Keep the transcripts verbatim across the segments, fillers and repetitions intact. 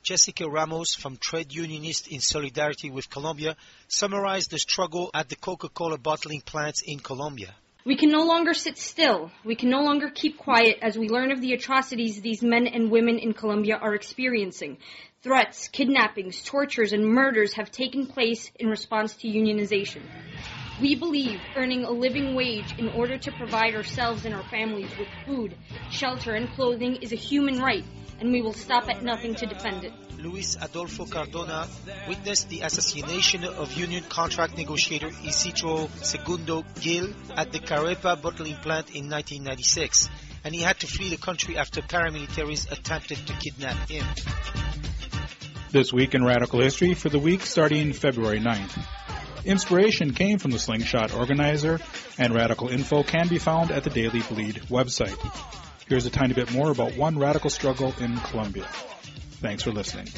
Jessica Ramos from Trade Unionist in Solidarity with Colombia summarized the struggle at the Coca-Cola bottling plants in Colombia. We can no longer sit still. We can no longer keep quiet as we learn of the atrocities these men and women in Colombia are experiencing. Threats, kidnappings, tortures, and murders have taken place in response to unionization. We believe earning a living wage in order to provide ourselves and our families with food, shelter, and clothing is a human right, and we will stop at nothing to defend it. Luis Adolfo Cardona witnessed the assassination of union contract negotiator Isidro Segundo Gil at the Carepa bottling plant in nineteen ninety-six, and he had to flee the country after paramilitaries attempted to kidnap him. This week in Radical History for the week starting February ninth. Inspiration came from the Slingshot organizer, and radical info can be found at the Daily Bleed website. Here's a tiny bit more about one radical struggle in Colombia. Thanks for listening.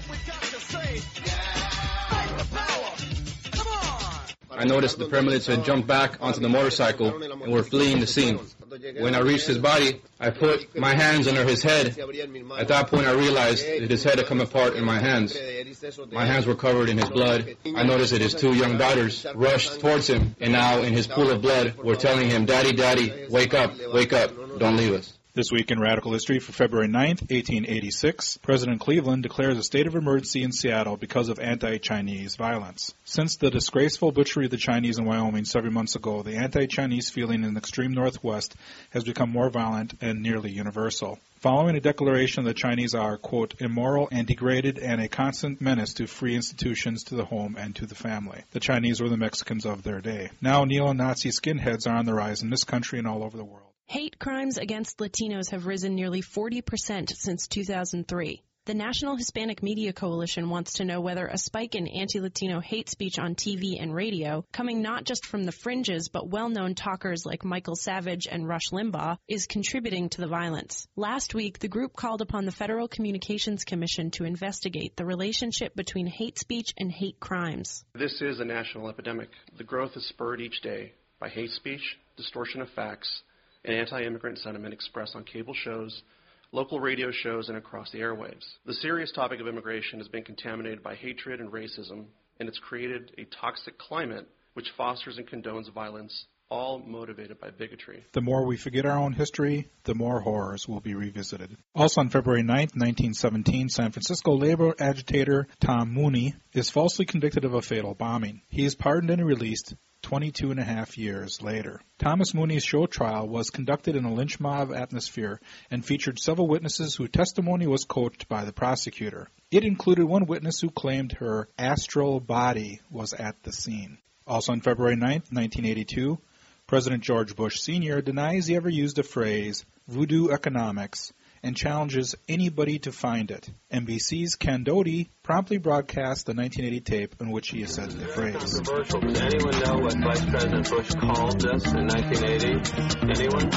I noticed the paramilitaries had jumped back onto the motorcycle and were fleeing the scene. When I reached his body, I put my hands under his head. At that point, I realized that his head had come apart in my hands. My hands were covered in his blood. I noticed that his two young daughters rushed towards him, and now in his pool of blood were telling him, "Daddy, Daddy, wake up, wake up, don't leave us." This week in Radical History for February ninth, eighteen eighty-six, President Cleveland declares a state of emergency in Seattle because of anti-Chinese violence. Since the disgraceful butchery of the Chinese in Wyoming several months ago, the anti-Chinese feeling in the extreme Northwest has become more violent and nearly universal. Following a declaration the Chinese are, quote, immoral and degraded and a constant menace to free institutions, to the home, and to the family. The Chinese were the Mexicans of their day. Now neo-Nazi skinheads are on the rise in this country and all over the world. Hate crimes against Latinos have risen nearly forty percent since two thousand three. The National Hispanic Media Coalition wants to know whether a spike in anti-Latino hate speech on T V and radio, coming not just from the fringes but well-known talkers like Michael Savage and Rush Limbaugh, is contributing to the violence. Last week, the group called upon the Federal Communications Commission to investigate the relationship between hate speech and hate crimes. This is a national epidemic. The growth is spurred each day by hate speech, distortion of facts, and anti-immigrant sentiment expressed on cable shows, local radio shows, and across the airwaves. The serious topic of immigration has been contaminated by hatred and racism, and it's created a toxic climate which fosters and condones violence, all motivated by bigotry. The more we forget our own history, the more horrors will be revisited. Also on February ninth, nineteen seventeen, San Francisco labor agitator Tom Mooney is falsely convicted of a fatal bombing. He is pardoned and released twenty-two and a half years later. Thomas Mooney's show trial was conducted in a lynch mob atmosphere and featured several witnesses whose testimony was coached by the prosecutor. It included one witness who claimed her astral body was at the scene. Also on February ninth, nineteen eighty-two, President George Bush Senior denies he ever used the phrase voodoo economics and challenges anybody to find it. N B C's Ken Doty promptly broadcast the nineteen eighty tape in which he said the phrase. Controversial. Does anyone know what Vice President Bush called this in nineteen eighty? Anyone?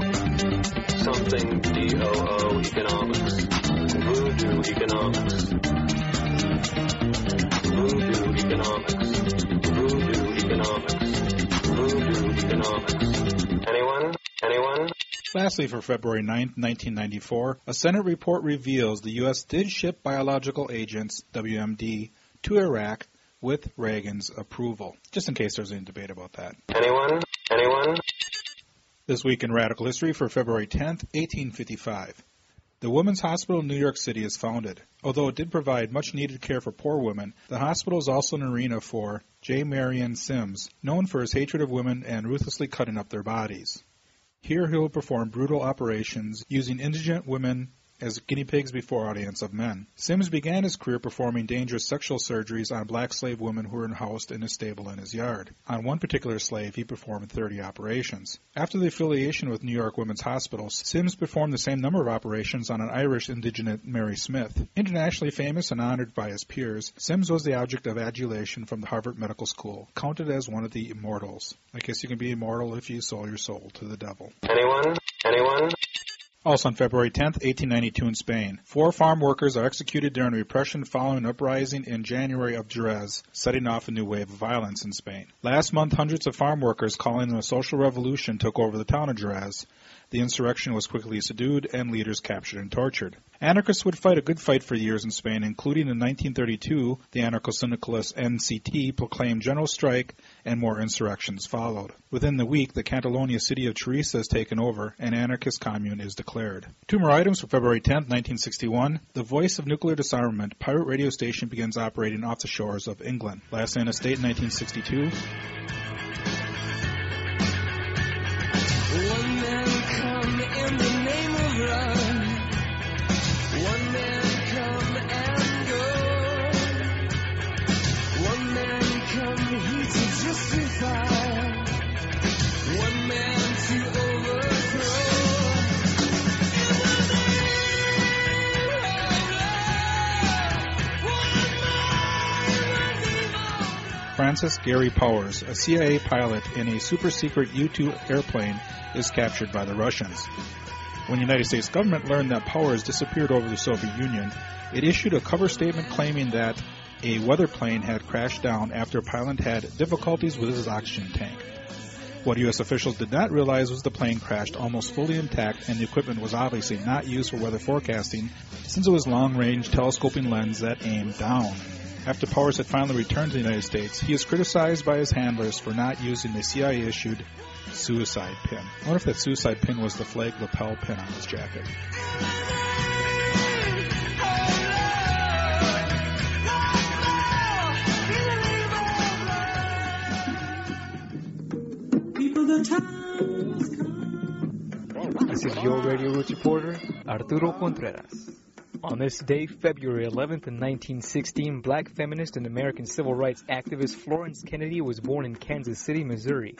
Something D O O economics. Voodoo economics. Voodoo economics. Voodoo economics. Voodoo economics. Anyone? Anyone? Lastly, for February ninth, nineteen ninety-four, a Senate report reveals the U S did ship biological agents, W M D, to Iraq with Reagan's approval. Just in case there's any debate about that. Anyone? Anyone? This week in Radical History for February tenth, eighteen fifty-five. The Women's Hospital in New York City is founded. Although it did provide much-needed care for poor women, the hospital is also an arena for J. Marion Sims, known for his hatred of women and ruthlessly cutting up their bodies. Here he will perform brutal operations using indigent women as guinea pigs before audience of men. Sims began his career performing dangerous sexual surgeries on black slave women who were housed in a stable in his yard. On one particular slave, he performed thirty operations. After the affiliation with New York Women's Hospitals, Sims performed the same number of operations on an Irish indigent, Mary Smith. Internationally famous and honored by his peers, Sims was the object of adulation from the Harvard Medical School, counted as one of the immortals. I guess you can be immortal if you sold your soul to the devil. Anyone? Anyone? Also on February tenth, eighteen ninety-two in Spain, four farm workers are executed during repression following an uprising in January of Jerez, setting off a new wave of violence in Spain. Last month, hundreds of farm workers calling them a social revolution took over the town of Jerez. The insurrection was quickly subdued and leaders captured and tortured. Anarchists would fight a good fight for years in Spain, including in nineteen thirty-two, the anarcho-syndicalist N C T proclaimed general strike and more insurrections followed. Within the week, the Catalonia city of Teresa is taken over and anarchist commune is declared. Two more items for February tenth, nineteen sixty-one. The Voice of Nuclear Disarmament pirate radio station begins operating off the shores of England. Last in a state in nineteen sixty-two. One man come in the name of love. One man come and go. One man come here to justify. One man to overthrow. In the name of love. One man with evil. Francis Gary Powers, a C I A pilot in a super-secret U two airplane, is captured by the Russians. When the United States government learned that Powers disappeared over the Soviet Union, it issued a cover statement claiming that a weather plane had crashed down after a pilot had difficulties with his oxygen tank. What U S officials did not realize was the plane crashed almost fully intact and the equipment was obviously not used for weather forecasting since it was long-range telescoping lens that aimed down. After Powers had finally returned to the United States, he is criticized by his handlers for not using the C I A-issued suicide pin. I wonder if that suicide pin was the flag lapel pin on his jacket. This is your Radio Roots reporter, Arturo Contreras. On this day, February eleventh, in nineteen sixteen, black feminist and American civil rights activist Florence Kennedy was born in Kansas City, Missouri.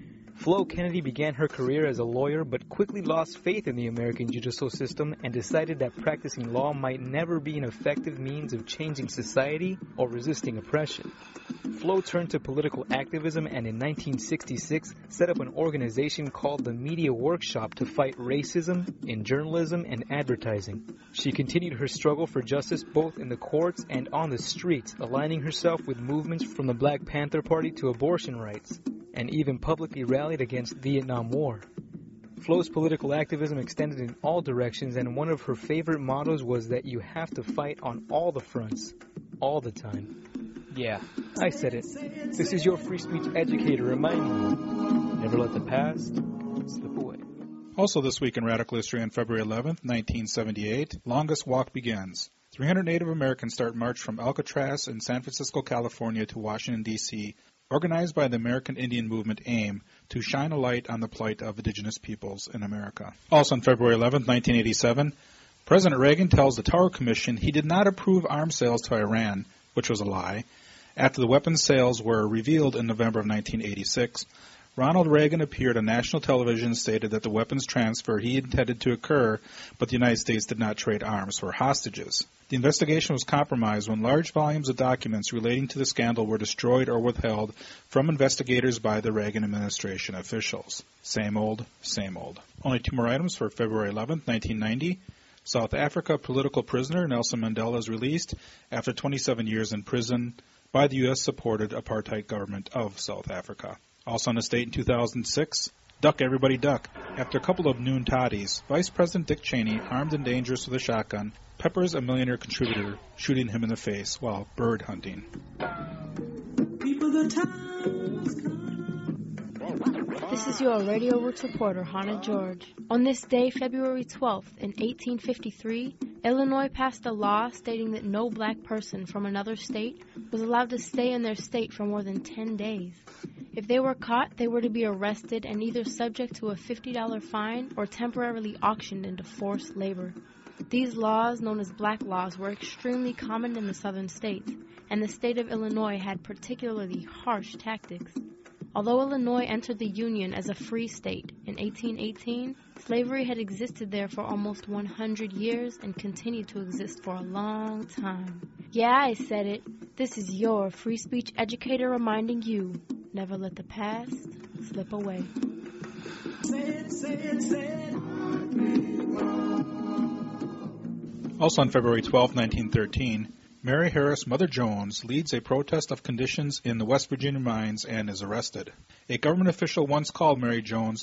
Flo Kennedy began her career as a lawyer but quickly lost faith in the American judicial system and decided that practicing law might never be an effective means of changing society or resisting oppression. Flo turned to political activism and in nineteen sixty-six set up an organization called the Media Workshop to fight racism in journalism and advertising. She continued her struggle for justice both in the courts and on the streets, aligning herself with movements from the Black Panther Party to abortion rights, and even publicly rallied against the Vietnam War. Flo's political activism extended in all directions, and one of her favorite mottos was that you have to fight on all the fronts, all the time. Yeah, I said it. This is your free speech educator reminding you, never let the past slip away. Also this week in Radical History on February eleventh, nineteen seventy-eight, Longest Walk begins. three hundred Native Americans start march from Alcatraz in San Francisco, California to Washington, D C, organized by the American Indian Movement AIM to shine a light on the plight of indigenous peoples in America. Also on February eleventh, nineteen eighty-seven, President Reagan tells the Tower Commission he did not approve arms sales to Iran, which was a lie, after the weapons sales were revealed in November of nineteen eighty-six. Ronald Reagan appeared on national television and stated that the weapons transfer he intended to occur, but the United States did not trade arms for hostages. The investigation was compromised when large volumes of documents relating to the scandal were destroyed or withheld from investigators by the Reagan administration officials. Same old, same old. Only two more items for February eleventh, nineteen ninety. South Africa political prisoner Nelson Mandela is released after twenty-seven years in prison by the U S-supported apartheid government of South Africa. Also on this date in two thousand six, duck everybody duck. After a couple of noon toddies, Vice President Dick Cheney, armed and dangerous with a shotgun, peppers a millionaire contributor, shooting him in the face while bird hunting. This is your Radio Roots reporter, Hannah George. On this day, February twelfth, in eighteen fifty-three, Illinois passed a law stating that no black person from another state was allowed to stay in their state for more than ten days. If they were caught, they were to be arrested and either subject to a fifty dollars fine or temporarily auctioned into forced labor. These laws, known as black laws, were extremely common in the southern states, and the state of Illinois had particularly harsh tactics. Although Illinois entered the Union as a free state in eighteen eighteen, slavery had existed there for almost one hundred years and continued to exist for a long time. Yeah, I said it. This is your free speech educator reminding you, never let the past slip away. Say it, say it, say it. Also on February twelfth, nineteen thirteen, Mary Harris Mother Jones leads a protest of conditions in the West Virginia mines and is arrested. A government official once called Mary Jones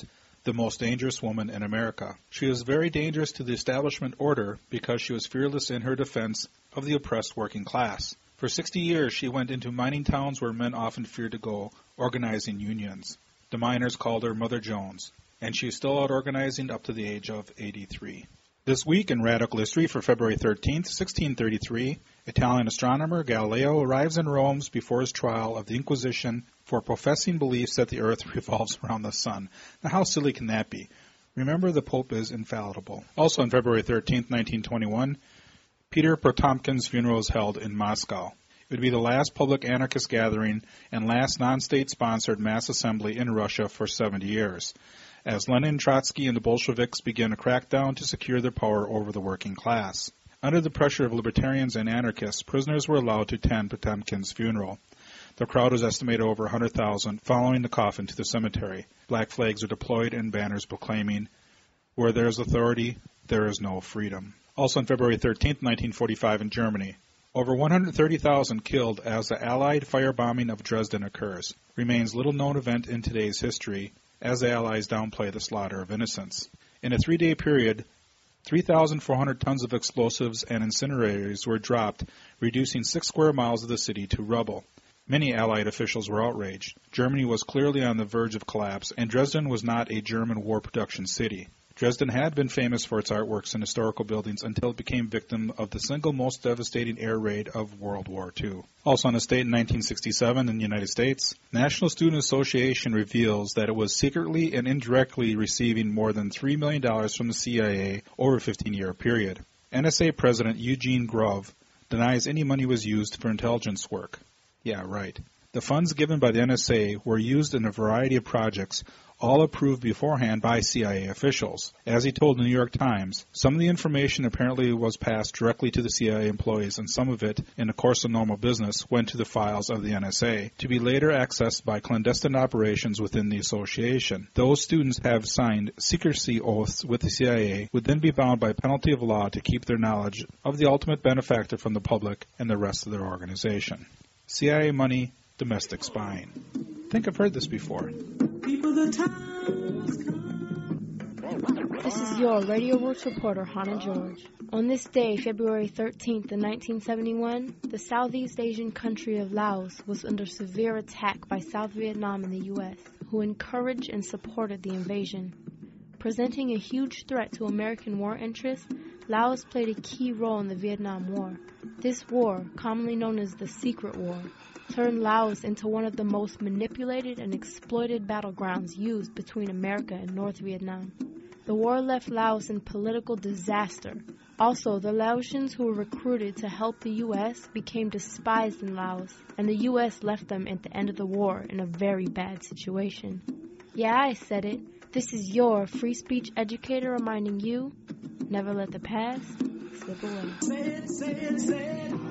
the most dangerous woman in America. She was very dangerous to the establishment order because she was fearless in her defense of the oppressed working class. For sixty years, she went into mining towns where men often feared to go, organizing unions. The miners called her Mother Jones, and she is still out organizing up to the age of eighty-three. This week in Radical History for February thirteenth, sixteen thirty-three, Italian astronomer Galileo arrives in Rome before his trial of the Inquisition for professing beliefs that the earth revolves around the sun. Now, how silly can that be? Remember, the Pope is infallible. Also on February thirteenth, nineteen twenty-one, Peter Potomkin's funeral is held in Moscow. It would be the last public anarchist gathering and last non-state-sponsored mass assembly in Russia for seventy years, as Lenin, Trotsky, and the Bolsheviks began a crackdown to secure their power over the working class. Under the pressure of libertarians and anarchists, prisoners were allowed to attend Potomkin's funeral. The crowd was estimated over one hundred thousand, following the coffin to the cemetery. Black flags were deployed and banners proclaiming, "Where there is authority, there is no freedom." Also on February thirteenth, nineteen forty-five in Germany, over one hundred thirty thousand killed as the Allied firebombing of Dresden occurs. Remains little known event in today's history, as the Allies downplay the slaughter of innocents. In a three-day period, three thousand four hundred tons of explosives and incinerators were dropped, reducing six square miles of the city to rubble. Many Allied officials were outraged. Germany was clearly on the verge of collapse, and Dresden was not a German war production city. Dresden had been famous for its artworks and historical buildings until it became victim of the single most devastating air raid of World War Two. Also on this date in nineteen sixty-seven in the United States, National Student Association reveals that it was secretly and indirectly receiving more than three million dollars from the C I A over a fifteen-year period. N S A President Eugene Grove denies any money was used for intelligence work. Yeah, right. The funds given by the N S A were used in a variety of projects, all approved beforehand by C I A officials. As he told the New York Times, some of the information apparently was passed directly to the C I A employees, and some of it, in the course of normal business, went to the files of the N S A, to be later accessed by clandestine operations within the association. Those students have signed secrecy oaths with the C I A would then be bound by penalty of law to keep their knowledge of the ultimate benefactor from the public and the rest of their organization. C I A money, domestic spying. I think I've heard this before. This is your Radio Roots reporter, Hannah George. On this day, February thirteenth in nineteen seventy-one, the Southeast Asian country of Laos was under severe attack by South Vietnam and the U S, who encouraged and supported the invasion. Presenting a huge threat to American war interests, Laos played a key role in the Vietnam War. This war, commonly known as the Secret War, turned Laos into one of the most manipulated and exploited battlegrounds used between America and North Vietnam. The war left Laos in political disaster. Also, the Laotians who were recruited to help the U S became despised in Laos, and the U S left them at the end of the war in a very bad situation. Yeah, I said it. This is your free speech educator reminding you, never let the past slip away. Say it, say it, say it.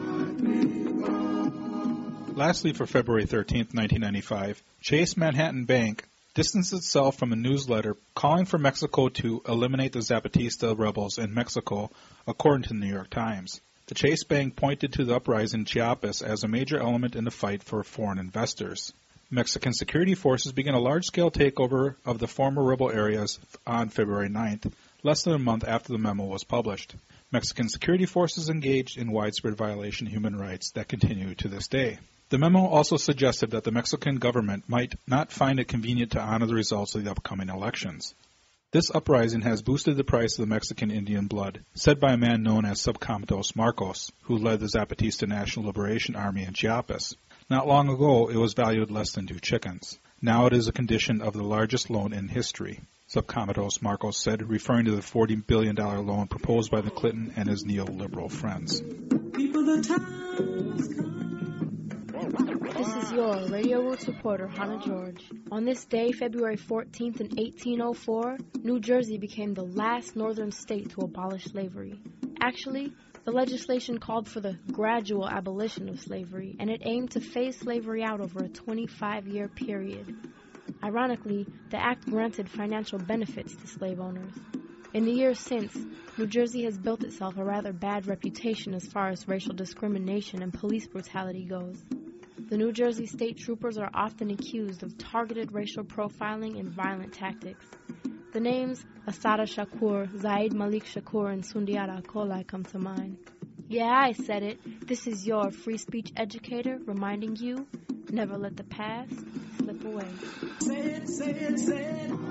Lastly, for February thirteenth, nineteen ninety-five, Chase Manhattan Bank distanced itself from a newsletter calling for Mexico to eliminate the Zapatista rebels in Mexico, according to the New York Times. The Chase Bank pointed to the uprising in Chiapas as a major element in the fight for foreign investors. Mexican security forces began a large-scale takeover of the former rebel areas on February ninth, less than a month after the memo was published. Mexican security forces engaged in widespread violation of human rights that continue to this day. The memo also suggested that the Mexican government might not find it convenient to honor the results of the upcoming elections. This uprising has boosted the price of the Mexican Indian blood, said by a man known as Subcomandante Marcos, who led the Zapatista National Liberation Army in Chiapas. Not long ago, it was valued less than two chickens. Now it is a condition of the largest loan in history, Subcomandante Marcos said, referring to the forty billion dollars loan proposed by the Clinton and his neoliberal friends. This is your Radio Roots reporter, Hannah George. On this day, February fourteenth in eighteen oh four, New Jersey became the last northern state to abolish slavery. Actually, the legislation called for the gradual abolition of slavery, and it aimed to phase slavery out over a twenty-five-year period. Ironically, the act granted financial benefits to slave owners. In the years since, New Jersey has built itself a rather bad reputation as far as racial discrimination and police brutality goes. The New Jersey state troopers are often accused of targeted racial profiling and violent tactics. The names Assata Shakur, Zaid Malik Shakur, and Sundiata Akolai come to mind. Yeah, I said it. This is your free speech educator reminding you, never let the past slip away. Say it, say it, say it.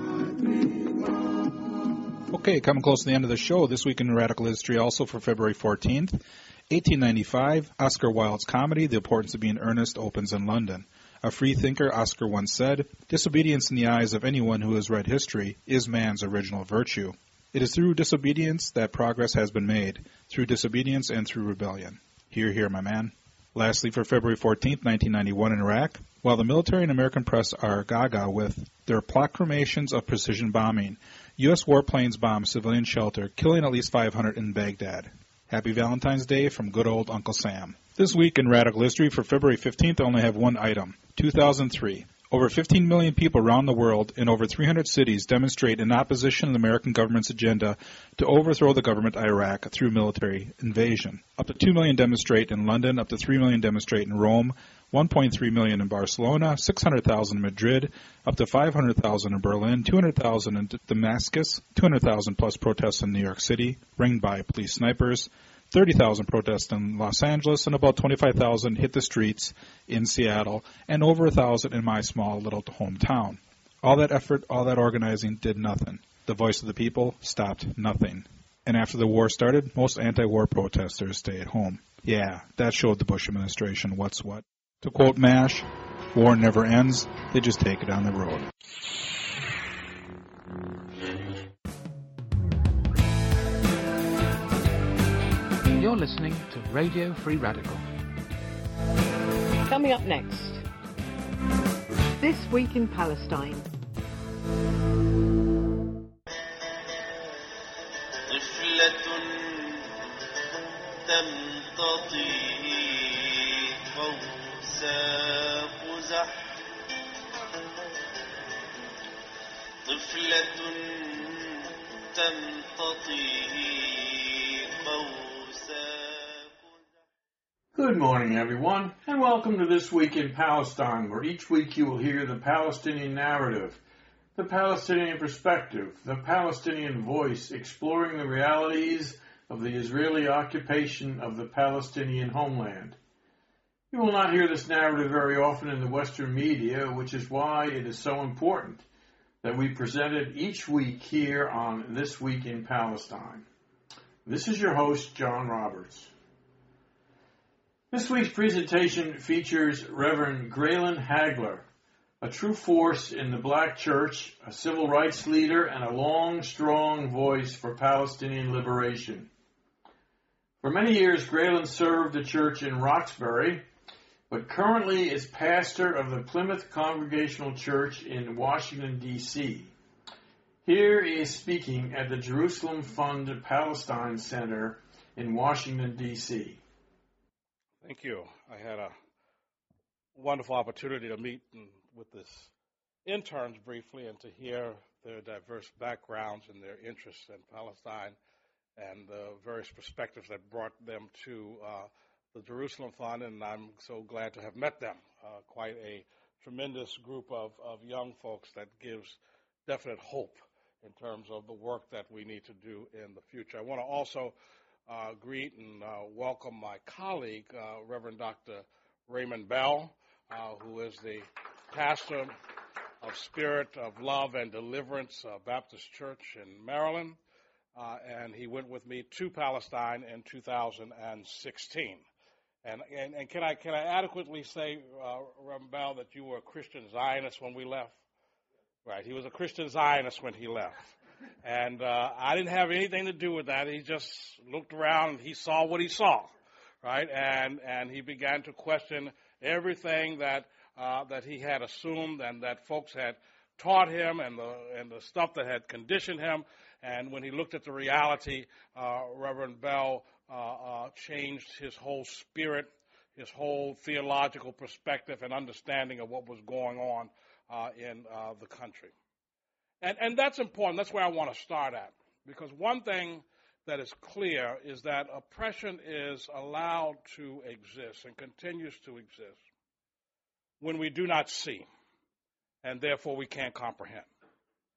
Okay, coming close to the end of the show, this week in radical history also for February fourteenth, eighteen ninety-five, Oscar Wilde's comedy, The Importance of Being Earnest, opens in London. A free thinker, Oscar once said, "Disobedience in the eyes of anyone who has read history is man's original virtue. It is through disobedience that progress has been made, through disobedience and through rebellion." Hear, hear, my man. Lastly, for February fourteenth, nineteen ninety-one in Iraq, while the military and American press are gaga with their proclamations of precision bombing, U S warplanes bomb civilian shelter, killing at least five hundred in Baghdad. Happy Valentine's Day from good old Uncle Sam. This week in radical history for February fifteenth, I only have one item. two thousand three. Over fifteen million people around the world in over three hundred cities demonstrate in opposition to the American government's agenda to overthrow the government of Iraq through military invasion. Up to two million demonstrate in London, up to three million demonstrate in Rome, one point three million in Barcelona, six hundred thousand in Madrid, up to five hundred thousand in Berlin, two hundred thousand in Damascus, two hundred thousand plus protests in New York City, ringed by police snipers, thirty thousand protests in Los Angeles, and about twenty-five thousand hit the streets in Seattle, and over one thousand in my small little hometown. All that effort, all that organizing did nothing. The voice of the people stopped nothing. And after the war started, most anti-war protesters stayed at home. Yeah, that showed the Bush administration what's what. To quote MASH, war never ends, they just take it on the road. You're listening to Radio Free Radical. Coming up next, This Week in Palestine. Good morning, everyone, and welcome to This Week in Palestine, where each week you will hear the Palestinian narrative, the Palestinian perspective, the Palestinian voice, exploring the realities of the Israeli occupation of the Palestinian homeland. You will not hear this narrative very often in the Western media, which is why it is so important that we present it each week here on This Week in Palestine. This is your host, John Roberts. This week's presentation features Reverend Graylan Hagler, a true force in the black church, a civil rights leader, and a long, strong voice for Palestinian liberation. For many years, Graylan served the church in Roxbury, but currently is pastor of the Plymouth Congregational Church in Washington, D C Here he is speaking at the Jerusalem Fund Palestine Center in Washington, D C Thank you. I had a wonderful opportunity to meet with this interns briefly and to hear their diverse backgrounds and their interests in Palestine and the various perspectives that brought them to uh, the Jerusalem Fund, and I'm so glad to have met them. Uh, quite a tremendous group of, of young folks that gives definite hope in terms of the work that we need to do in the future. I want to also uh, greet and uh, welcome my colleague, uh, Reverend Doctor Raymond Bell, uh, who is the pastor of Spirit of Love and Deliverance uh, Baptist Church in Maryland, uh, and he went with me to Palestine in two thousand sixteen. And, and, and can I can I adequately say, uh, Reverend Bell, that you were a Christian Zionist when we left? Right, he was a Christian Zionist when he left. And uh, I didn't have anything to do with that. He just looked around and he saw what he saw, right? And and he began to question everything that uh, that he had assumed and that folks had taught him and the and the stuff that had conditioned him. And when he looked at the reality, uh, Reverend Bell uh, uh, changed his whole spirit, his whole theological perspective and understanding of what was going on uh, in uh, the country. And, and that's important. That's where I want to start at. Because one thing that is clear is that oppression is allowed to exist and continues to exist when we do not see, and therefore we can't comprehend.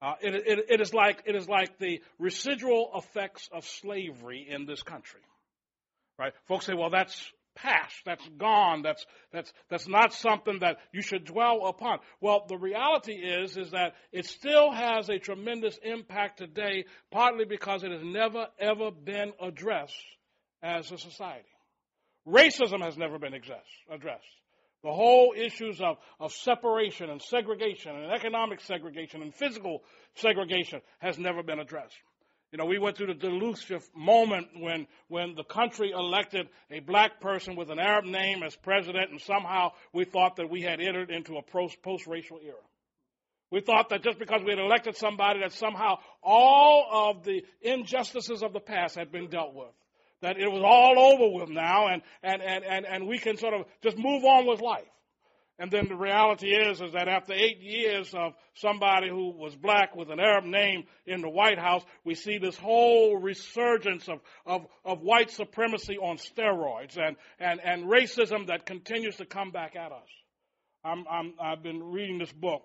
Uh, it, it, it is like it is like the residual effects of slavery in this country, right? Folks say, "Well, that's past, that's gone, that's that's that's not something that you should dwell upon." Well, the reality is is that it still has a tremendous impact today, partly because it has never ever been addressed as a society. Racism has never been addressed. The whole issues of, of separation and segregation and economic segregation and physical segregation has never been addressed. You know, we went through the delusive moment when, when the country elected a black person with an Arab name as president, and somehow we thought that we had entered into a post-racial era. We thought that just because we had elected somebody that somehow all of the injustices of the past had been dealt with. That it was all over with now, and, and, and, and, and we can sort of just move on with life. And then the reality is, is that after eight years of somebody who was black with an Arab name in the White House, we see this whole resurgence of, of, of white supremacy on steroids and, and, and racism that continues to come back at us. I'm, I'm, I've been reading this book,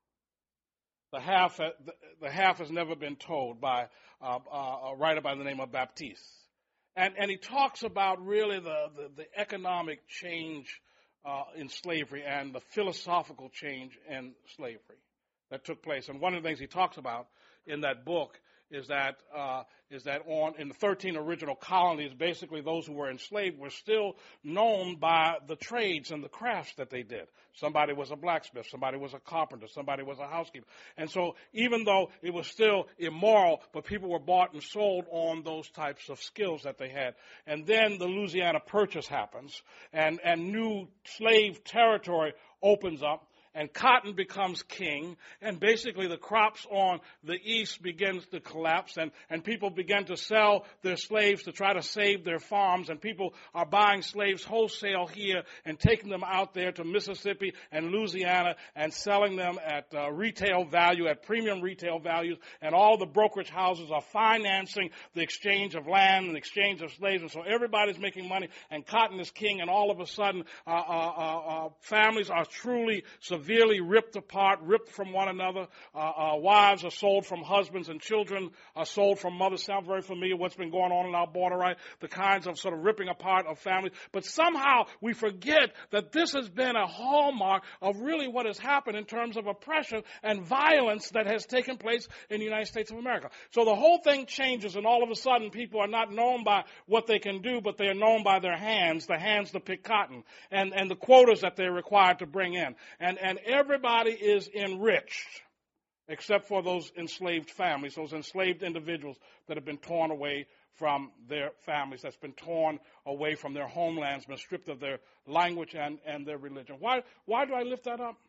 The Half, the Half Has Never Been Told, by uh, a writer by the name of Baptiste. And, and he talks about really the, the, the economic change uh, in slavery and the philosophical change in slavery that took place. And one of the things he talks about in that book is that uh, is that on in the thirteen original colonies, basically those who were enslaved were still known by the trades and the crafts that they did. Somebody was a blacksmith, somebody was a carpenter, somebody was a housekeeper. And so even though it was still immoral, but people were bought and sold on those types of skills that they had. And then the Louisiana Purchase happens, and, and new slave territory opens up. And cotton becomes king, and basically the crops on the east begins to collapse, and, and people begin to sell their slaves to try to save their farms, and people are buying slaves wholesale here and taking them out there to Mississippi and Louisiana and selling them at uh, retail value, at premium retail values, and all the brokerage houses are financing the exchange of land and the exchange of slaves, and so everybody's making money, and cotton is king, and all of a sudden uh, uh, uh, families are truly severely ripped apart, ripped from one another. Uh, uh, wives are sold from husbands, and children are sold from mothers. Sound very familiar what's been going on in our border, right? The kinds of sort of ripping apart of families. But somehow we forget that this has been a hallmark of really what has happened in terms of oppression and violence that has taken place in the United States of America. So the whole thing changes, and all of a sudden people are not known by what they can do, but they are known by their hands, the hands to pick cotton, and, and the quotas that they're required to bring in. And, and everybody is enriched except for those enslaved families, those enslaved individuals that have been torn away from their families, that's been torn away from their homelands, been stripped of their language and, and their religion. Why, why do I lift that up?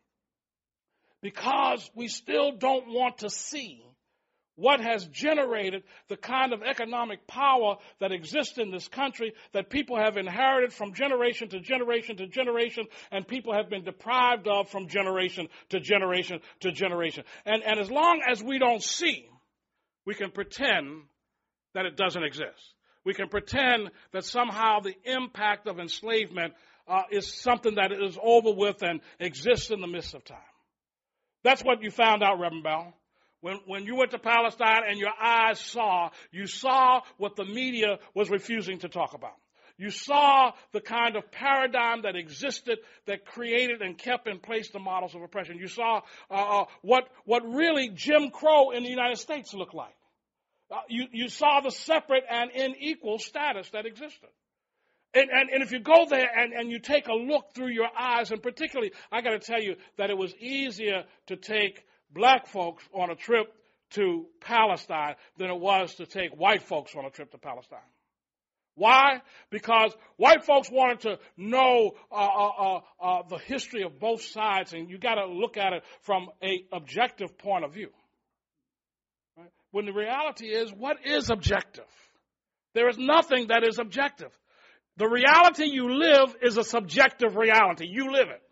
Because we still don't want to see what has generated the kind of economic power that exists in this country that people have inherited from generation to generation to generation, and people have been deprived of from generation to generation to generation. And, and as long as we don't see, we can pretend that it doesn't exist. We can pretend that somehow the impact of enslavement uh, is something that is over with and exists in the midst of time. That's what you found out, Reverend Bell. When, when you went to Palestine and your eyes saw, you saw what the media was refusing to talk about. You saw the kind of paradigm that existed that created and kept in place the models of oppression. You saw uh, uh, what, what really Jim Crow in the United States looked like. Uh, you, you saw the separate and unequal status that existed. And, and, and if you go there and, and you take a look through your eyes, and particularly, I got to tell you that it was easier to take black folks on a trip to Palestine than it was to take white folks on a trip to Palestine. Why? Because white folks wanted to know uh, uh, uh, the history of both sides, and you got to look at it from an objective point of view. Right? When the reality is, what is objective? There is nothing that is objective. The reality you live is a subjective reality. You live it.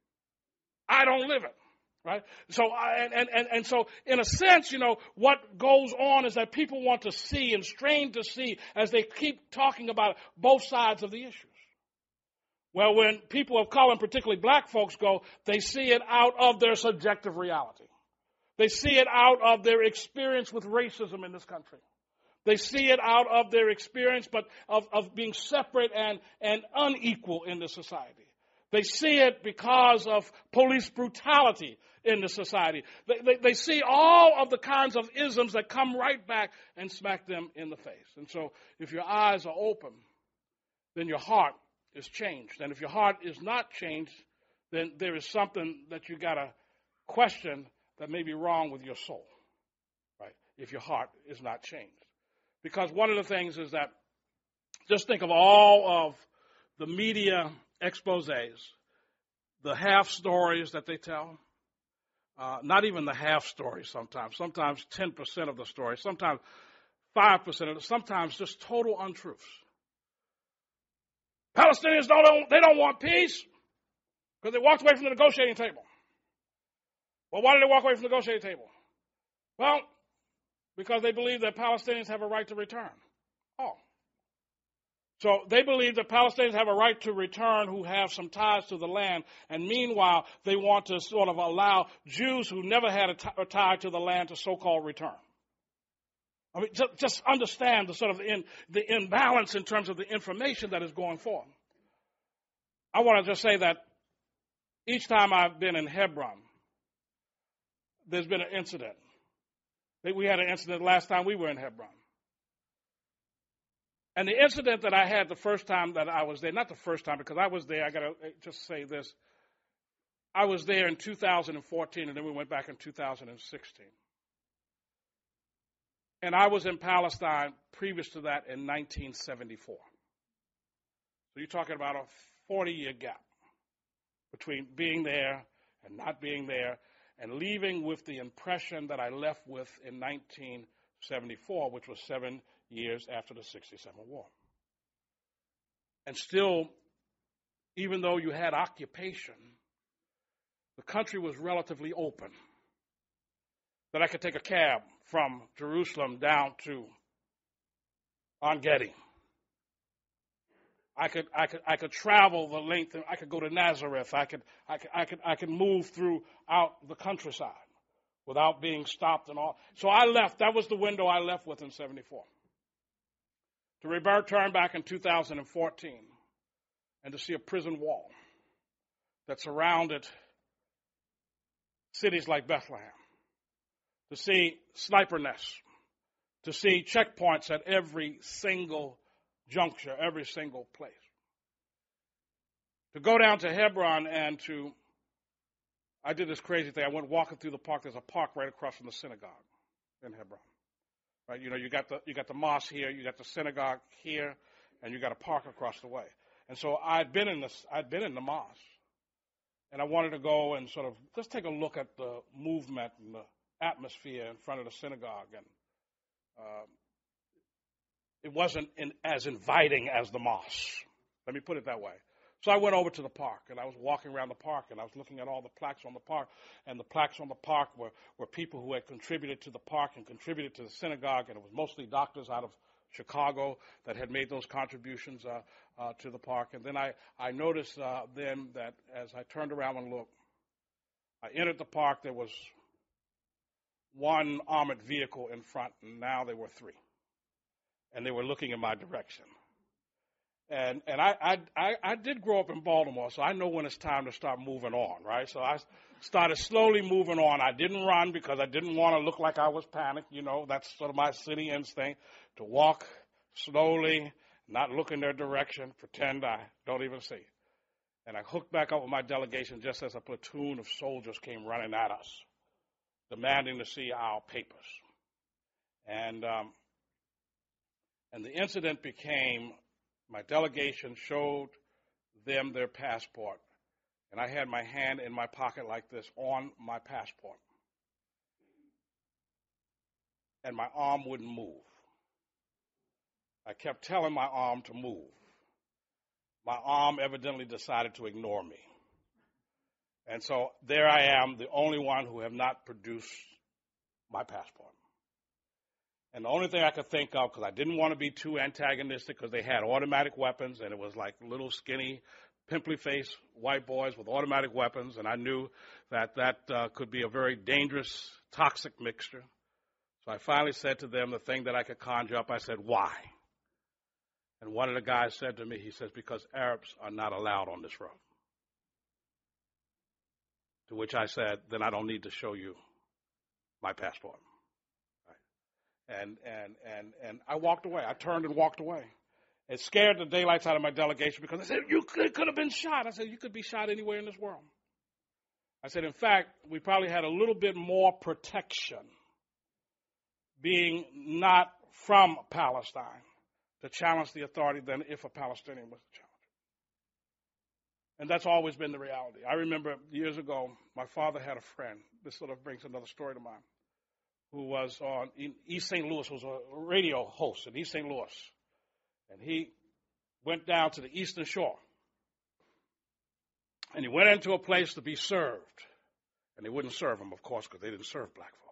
I don't live it. Right? So, and, and, and so, in a sense, you know, what goes on is that people want to see and strain to see as they keep talking about both sides of the issues. Well, when people of color, and particularly black folks, go, they see it out of their subjective reality. They see it out of their experience with racism in this country. They see it out of their experience, but of, of being separate and, and unequal in the society. They see it because of police brutality in the society. They, they, they see all of the kinds of isms that come right back and smack them in the face. And so if your eyes are open, then your heart is changed. And if your heart is not changed, then there is something that you got to question that may be wrong with your soul, right? If your heart is not changed. Because one of the things is that just think of all of the media exposés, the half stories that they tell, uh, not even the half stories sometimes, sometimes ten percent of the story, sometimes five percent of it, sometimes just total untruths. Palestinians don't, they don't want peace because they walked away from the negotiating table. Well, why did they walk away from the negotiating table? Well, because they believe that Palestinians have a right to return. Oh. So they believe that Palestinians have a right to return who have some ties to the land, and meanwhile, they want to sort of allow Jews who never had a, t- a tie to the land to so-called return. I mean, just, just understand the sort of in, the imbalance in terms of the information that is going forth. I want to just say that each time I've been in Hebron, there's been an incident. We had an incident last time we were in Hebron. And the incident that I had the first time that I was there, not the first time because I was there, I got to just say this. I was there in two thousand fourteen and then we went back in two thousand sixteen. And I was in Palestine previous to that in nineteen seventy-four. So you're talking about a forty-year gap between being there and not being there and leaving with the impression that I left with in nineteen seventy-four, which was seven years after the sixty-seven war. And still, even though you had occupation, the country was relatively open. That I could take a cab from Jerusalem down to En Gedi. I could, I could, I could travel the length. I could go to Nazareth. I could, I could, I could, I could move throughout the countryside without being stopped and all. So I left. That was the window I left with in seventy-four. To return back in two thousand fourteen and to see a prison wall that surrounded cities like Bethlehem, to see sniper nests, to see checkpoints at every single juncture, every single place. To go down to Hebron and to, I did this crazy thing. I went walking through the park. There's a park right across from the synagogue in Hebron. Right? You know, you got the you got the mosque here, you got the synagogue here, and you got a park across the way. And so I'd been in this, I'd been in the mosque, and I wanted to go and sort of just take a look at the movement and the atmosphere in front of the synagogue, and uh, it wasn't in, as inviting as the mosque. Let me put it that way. So I went over to the park, and I was walking around the park, and I was looking at all the plaques on the park, and the plaques on the park were, were people who had contributed to the park and contributed to the synagogue, and it was mostly doctors out of Chicago that had made those contributions uh, uh, to the park. And then I, I noticed uh, then that as I turned around and looked, I entered the park, there was one armored vehicle in front, and now there were three. And they were looking in my direction. And and I, I, I, I did grow up in Baltimore, so I know when it's time to start moving on, right? So I started slowly moving on. I didn't run because I didn't want to look like I was panicked. You know, that's sort of my city instinct, to walk slowly, not look in their direction, pretend I don't even see. And I hooked back up with my delegation just as a platoon of soldiers came running at us, demanding to see our papers. And um, and the incident became, my delegation showed them their passport, and I had my hand in my pocket like this on my passport. And my arm wouldn't move. I kept telling my arm to move. My arm evidently decided to ignore me. And so there I am, the only one who have not produced my passport. And the only thing I could think of, because I didn't want to be too antagonistic, because they had automatic weapons, and it was like little skinny pimply-faced white boys with automatic weapons, and I knew that that uh, could be a very dangerous, toxic mixture. So I finally said to them the thing that I could conjure up. I said, why? And one of the guys said to me, he says, because Arabs are not allowed on this road. To which I said, then I don't need to show you my passport. Right. And, and, and, and I walked away. I turned and walked away. It scared the daylights out of my delegation because I said, you could, could have been shot. I said, you could be shot anywhere in this world. I said, in fact, we probably had a little bit more protection being not from Palestine to challenge the authority than if a Palestinian was to challenge. And that's always been the reality. I remember years ago, my father had a friend. This sort of brings another story to mind, who was on in East Saint Louis, was a radio host in East Saint Louis. And he went down to the Eastern Shore. And he went into a place to be served. And they wouldn't serve him, of course, because they didn't serve black folks.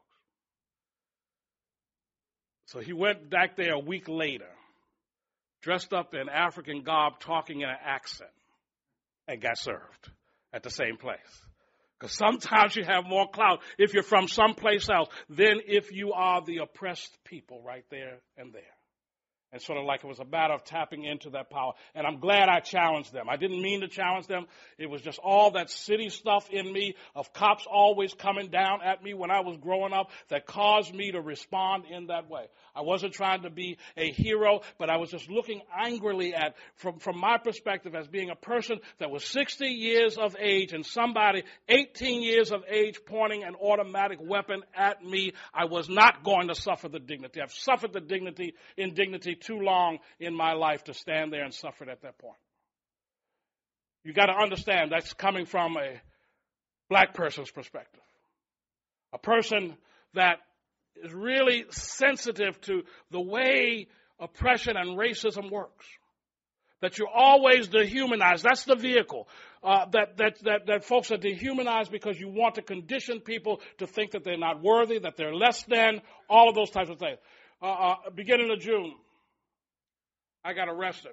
So he went back there a week later, dressed up in African garb, talking in an accent, and got served at the same place. Because sometimes you have more clout if you're from someplace else than if you are the oppressed people right there and there. And sort of like it was a matter of tapping into that power. And I'm glad I challenged them. I didn't mean to challenge them. It was just all that city stuff in me of cops always coming down at me when I was growing up that caused me to respond in that way. I wasn't trying to be a hero, but I was just looking angrily at, from, from my perspective as being a person that was sixty years of age and somebody eighteen years of age pointing an automatic weapon at me. I was not going to suffer the dignity. I've suffered the dignity, indignity too long in my life to stand there and suffer it at that point. You got to understand that's coming from a black person's perspective. A person that is really sensitive to the way oppression and racism works. That you're always dehumanized. That's the vehicle. Uh, that, that, that, that folks are dehumanized because you want to condition people to think that they're not worthy, that they're less than, all of those types of things. Uh, uh, beginning of June, I got arrested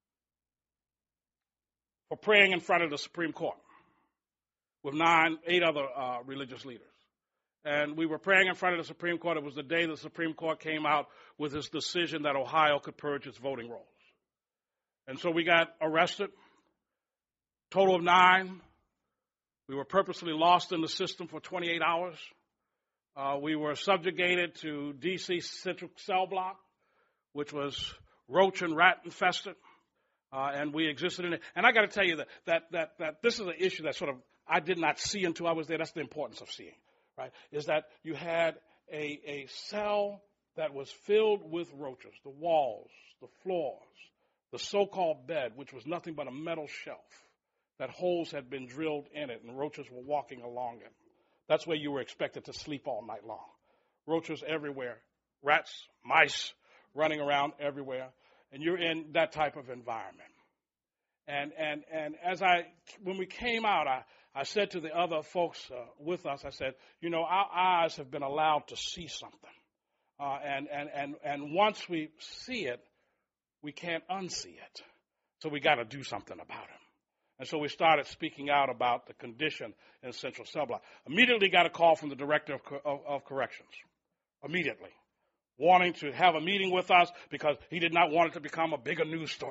for praying in front of the Supreme Court with nine, eight other uh, religious leaders. And we were praying in front of the Supreme Court. It was the day the Supreme Court came out with its decision that Ohio could purge its voting rolls. And so we got arrested, total of nine. We were purposely lost in the system for twenty-eight hours. Uh, we were subjugated to D C Central Cell Block, which was roach and rat infested, uh, and we existed in it. And I got to tell you that, that that that this is an issue that sort of I did not see until I was there. That's the importance of seeing, right? Is that you had a a cell that was filled with roaches, the walls, the floors, the so-called bed, which was nothing but a metal shelf that holes had been drilled in it, and roaches were walking along it. That's where you were expected to sleep all night long. Roaches everywhere, rats, mice running around everywhere, and you're in that type of environment. And and and as I, when we came out, I, I said to the other folks uh, with us, I said, you know, our eyes have been allowed to see something. Uh, and, and, and, and once we see it, we can't unsee it. So we got to do something about it. And so we started speaking out about the condition in Central Cell Block. Immediately got a call from the Director of, of, of Corrections. Immediately. Wanting to have a meeting with us because he did not want it to become a bigger news story.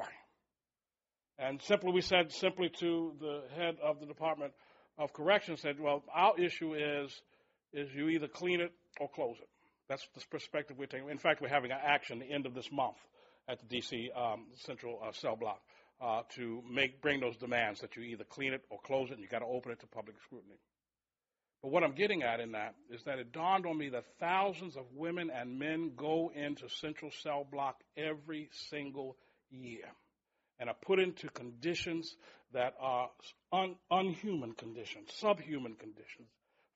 And simply we said simply to the head of the Department of Corrections, said, well, our issue is, is you either clean it or close it. That's the perspective we're taking. In fact, we're having an action at the end of this month at the D C um, Central uh, Cell Block. Uh, to make bring those demands that you either clean it or close it, and you got to open it to public scrutiny. But what I'm getting at in that is that it dawned on me that thousands of women and men go into Central Cell Block every single year and are put into conditions that are un- unhuman conditions, subhuman conditions,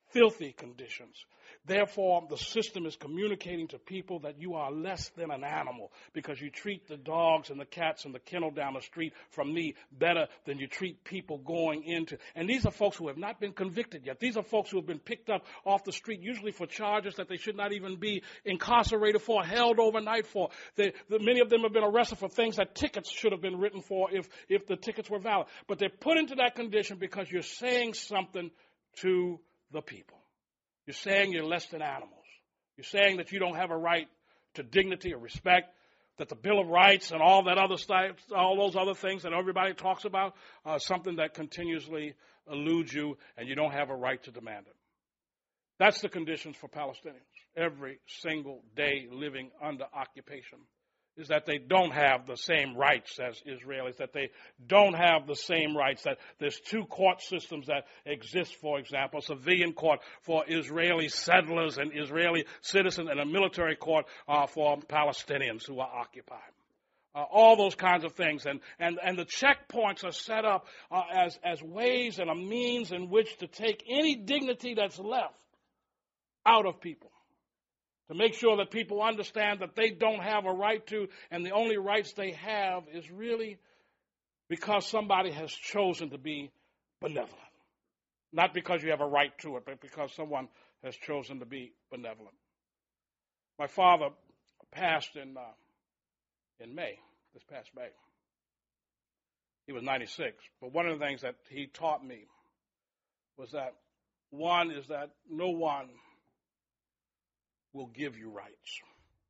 filthy conditions. Therefore, the system is communicating to people that you are less than an animal because you treat the dogs and the cats and the kennel down the street from me better than you treat people going into. And these are folks who have not been convicted yet. These are folks who have been picked up off the street, usually for charges that they should not even be incarcerated for, held overnight for. They, the, many of them have been arrested for things that tickets should have been written for if, if the tickets were valid. But they're put into that condition because you're saying something to the people. You're saying you're less than animals. You're saying that you don't have a right to dignity or respect, that the Bill of Rights and all that other stuff, all those other things that everybody talks about are something that continuously eludes you, and you don't have a right to demand it. That's the conditions for Palestinians every single day living under occupation, is that they don't have the same rights as Israelis, that they don't have the same rights, that there's two court systems that exist, for example, a civilian court for Israeli settlers and Israeli citizens and a military court uh, for Palestinians who are occupied. Uh, all those kinds of things. And, and, and the checkpoints are set up uh, as, as ways and a means in which to take any dignity that's left out of people, to make sure that people understand that they don't have a right to, and the only rights they have is really because somebody has chosen to be benevolent. Not because you have a right to it, but because someone has chosen to be benevolent. My father passed in uh, in May, this past May. He was ninety-six. But one of the things that he taught me was that, one is that no one will give you rights.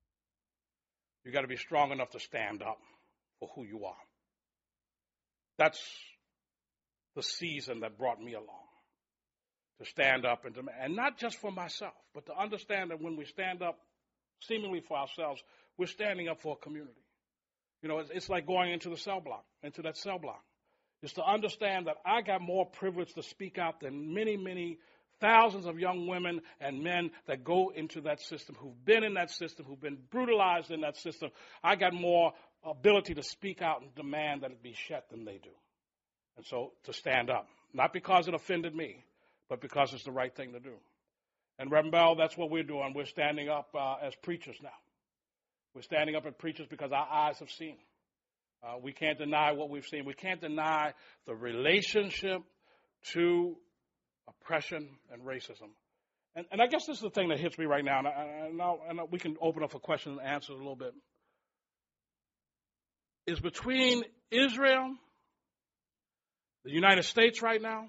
You got to be strong enough to stand up for who you are. That's the season that brought me along, to stand up and to, and not just for myself, but to understand that when we stand up seemingly for ourselves, we're standing up for a community. You know, it's, it's like going into the cell block, into that cell block. It's to understand that I got more privilege to speak out than many, many thousands of young women and men that go into that system, who've been in that system, who've been brutalized in that system. I got more ability to speak out and demand that it be shut than they do. And so to stand up, not because it offended me, but because it's the right thing to do. And Reverend Bell, that's what we're doing. We're standing up uh, as preachers now. We're standing up as preachers because our eyes have seen. Uh, we can't deny what we've seen. We can't deny the relationship to oppression and racism. And, and I guess this is the thing that hits me right now, and, I, and, I'll, and we can open up for questions and answers a little bit, is between Israel, the United States right now,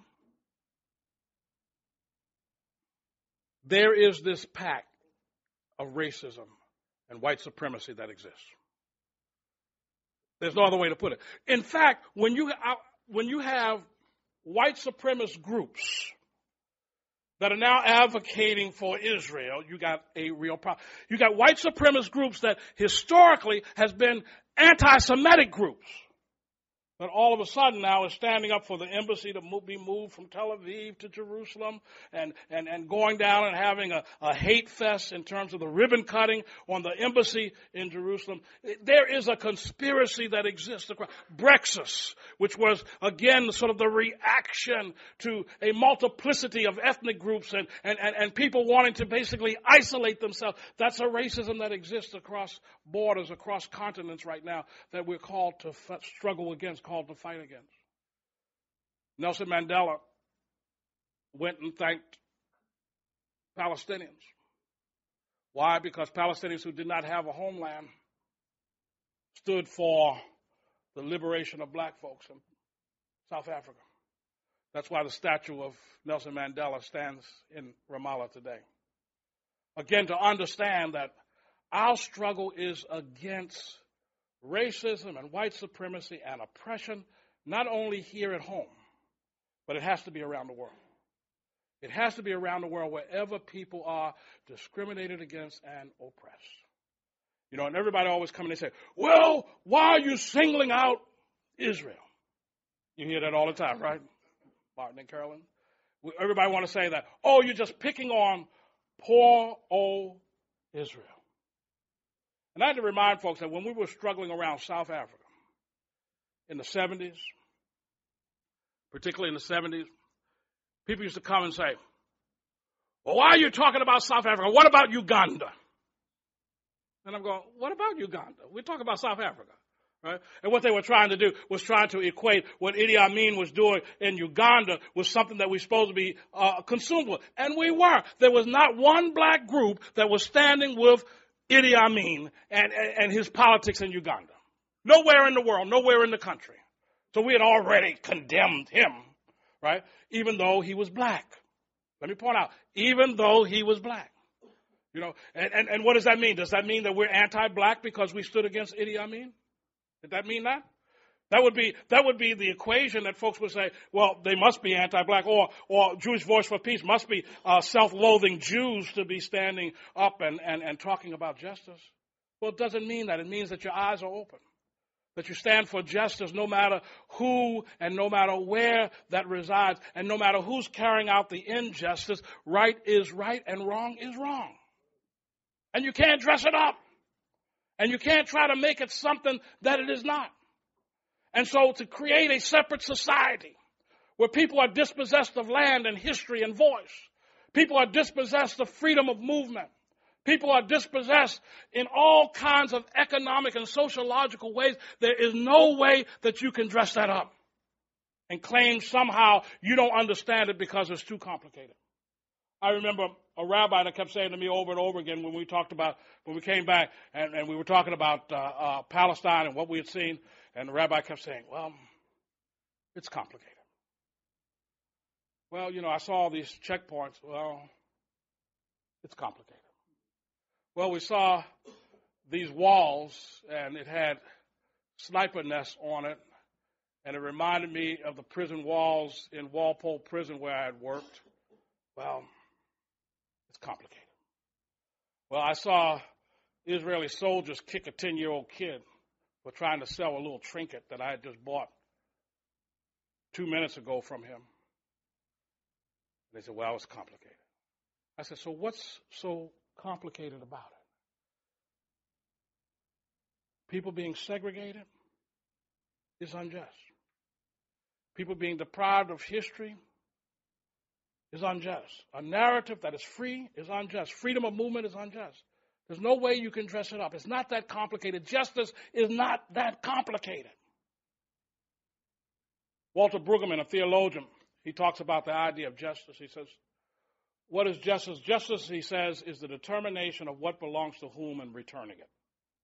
there is this pact of racism and white supremacy that exists. There's no other way to put it. In fact, when you, when you have white supremacist groups that are now advocating for Israel, you got a real problem. You got white supremacist groups that historically has been anti-Semitic groups, that all of a sudden now is standing up for the embassy to move, be moved from Tel Aviv to Jerusalem, and, and, and going down and having a, a hate fest in terms of the ribbon cutting on the embassy in Jerusalem. There is a conspiracy that exists across Brexit, which was, again, sort of the reaction to a multiplicity of ethnic groups and, and, and, and people wanting to basically isolate themselves. That's a racism that exists across borders, across continents right now, that we're called to f- struggle against, called to fight against. Nelson Mandela went and thanked Palestinians. Why? Because Palestinians who did not have a homeland stood for the liberation of black folks in South Africa. That's why the statue of Nelson Mandela stands in Ramallah today. Again, to understand that our struggle is against racism and white supremacy and oppression, not only here at home, but it has to be around the world. It has to be around the world wherever people are discriminated against and oppressed. You know, and everybody always come and they say, well, why are you singling out Israel? You hear that all the time, right? Martin and Carolyn? Everybody want to say that, oh, you're just picking on poor old Israel. And I had to remind folks that when we were struggling around South Africa in the seventies, particularly in the seventies, people used to come and say, Well, why are you talking about South Africa? What about Uganda? And I'm going, what about Uganda? We're talking about South Africa. Right? And what they were trying to do was trying to equate what Idi Amin was doing in Uganda with something that we're supposed to be uh, consumed with. And we were. There was not one black group that was standing with Idi Amin and, and, and his politics in Uganda. Nowhere in the world, nowhere in the country. So we had already condemned him, right? Even though he was black. Let me point out, even though he was black. You know, and, and, and what does that mean? Does that mean that we're anti-black because we stood against Idi Amin? Did that mean that? That would be that would be the equation that folks would say, well, they must be anti-black, or or Jewish Voice for Peace must be uh, self-loathing Jews to be standing up and, and, and talking about justice. Well, it doesn't mean that. It means that your eyes are open, that you stand for justice no matter who and no matter where that resides, and no matter who's carrying out the injustice. Right is right and wrong is wrong. And you can't dress it up. And you can't try to make it something that it is not. And so to create a separate society where people are dispossessed of land and history and voice, people are dispossessed of freedom of movement, people are dispossessed in all kinds of economic and sociological ways, there is no way that you can dress that up and claim somehow you don't understand it because it's too complicated. I remember a rabbi that kept saying to me over and over again when we talked about, when we came back and, and we were talking about uh, uh, Palestine and what we had seen, and the rabbi kept saying, well, it's complicated. Well, you know, I saw all these checkpoints. Well, it's complicated. Well, we saw these walls, and it had sniper nests on it, and it reminded me of the prison walls in Walpole Prison where I had worked. Well, it's complicated. Well, I saw Israeli soldiers kick a ten-year-old kid for trying to sell a little trinket that I had just bought two minutes ago from him. They said, well, it's complicated. I said, so what's so complicated about it? People being segregated is unjust. People being deprived of history is unjust. A narrative that is free is unjust. Freedom of movement is unjust. There's no way you can dress it up. It's not that complicated. Justice is not that complicated. Walter Brueggemann, a theologian, he talks about the idea of justice. He says, what is justice? Justice, he says, is the determination of what belongs to whom and returning it.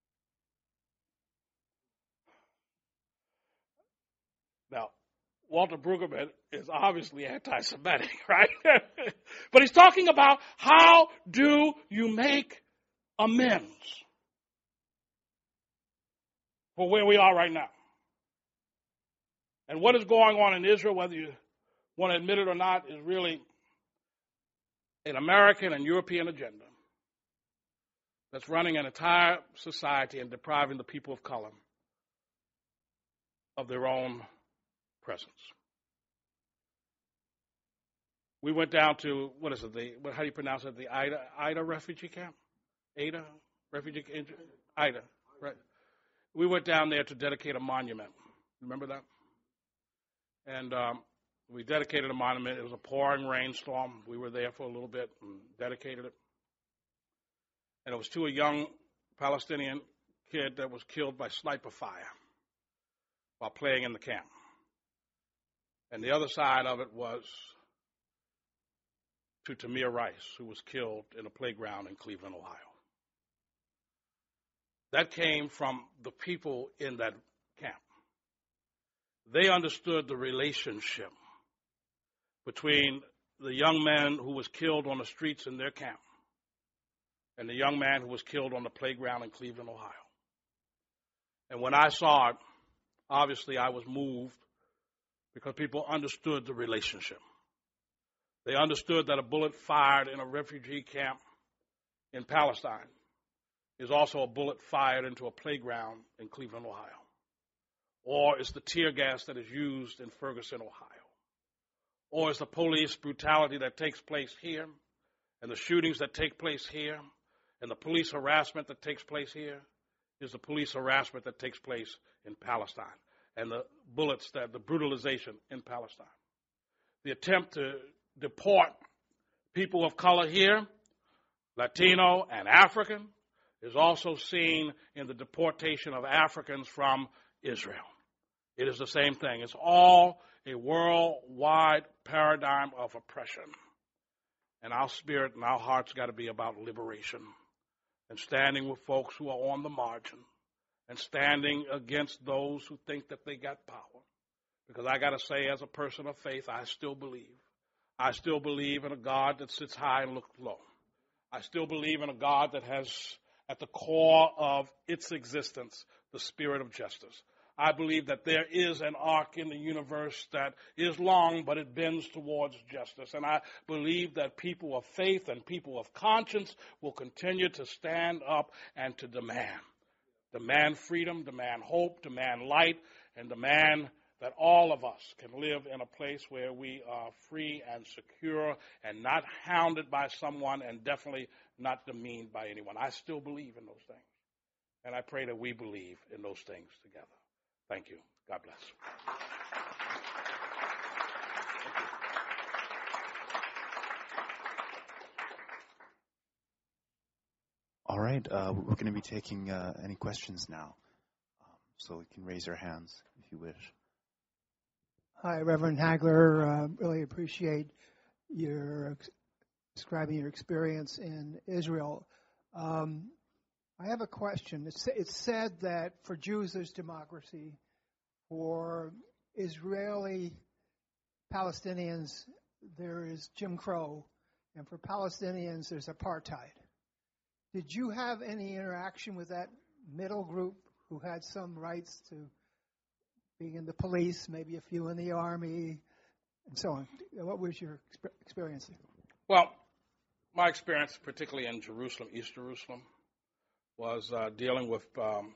Now, Walter Brueggemann is obviously anti-Semitic, right? But he's talking about how do you make amends for where we are right now. And what is going on in Israel, whether you want to admit it or not, is really an American and European agenda that's running an entire society and depriving the people of color of their own presence. We went down to, what is it, the, what, how do you pronounce it, the Ida, Ida refugee camp? Ada refugee camp? Ida, right. We went down there to dedicate a monument. Remember that? And um, we dedicated a monument. It was a pouring rainstorm. We were there for a little bit and dedicated it. And it was to a young Palestinian kid that was killed by sniper fire while playing in the camp. And the other side of it was to Tamir Rice, who was killed in a playground in Cleveland, Ohio. That came from the people in that camp. They understood the relationship between the young man who was killed on the streets in their camp and the young man who was killed on the playground in Cleveland, Ohio. And when I saw it, obviously I was moved because people understood the relationship. They understood that a bullet fired in a refugee camp in Palestine is also a bullet fired into a playground in Cleveland, Ohio. Or it's the tear gas that is used in Ferguson, Ohio. Or it's the police brutality that takes place here, and the shootings that take place here, and the police harassment that takes place here is the police harassment that takes place in Palestine, and the bullets, that the brutalization in Palestine. The attempt to deport People of color here, Latino and African, is also seen in the deportation of Africans from Israel. It is the same thing. It's all a worldwide paradigm of oppression. And our spirit and our hearts got to be about liberation and standing with folks who are on the margin and standing against those who think that they got power. Because I got to say, as a person of faith, I still believe. I still believe in a God that sits high and looks low. I still believe in a God that has at the core of its existence the spirit of justice. I believe that there is an arc in the universe that is long, but it bends towards justice. And I believe that people of faith and people of conscience will continue to stand up and to demand. Demand freedom, demand hope, demand light, and demand that all of us can live in a place where we are free and secure and not hounded by someone and definitely not demeaned by anyone. I still believe in those things. And I pray that we believe in those things together. Thank you. God bless. All right. Uh, we're going to be taking uh, any questions now. Um, so you can raise your hands if you wish. Hi, Reverend Hagler. Uh, really appreciate your ex- describing your experience in Israel. Um, I have a question. It's, it's said that for Jews there's democracy, for Israeli Palestinians there is Jim Crow, and for Palestinians there's apartheid. Did you have any interaction with that middle group who had some rights to being in the police, maybe a few in the army, and so on? What was your exp- experience there? Well, my experience, particularly in Jerusalem, East Jerusalem, was uh, dealing with um,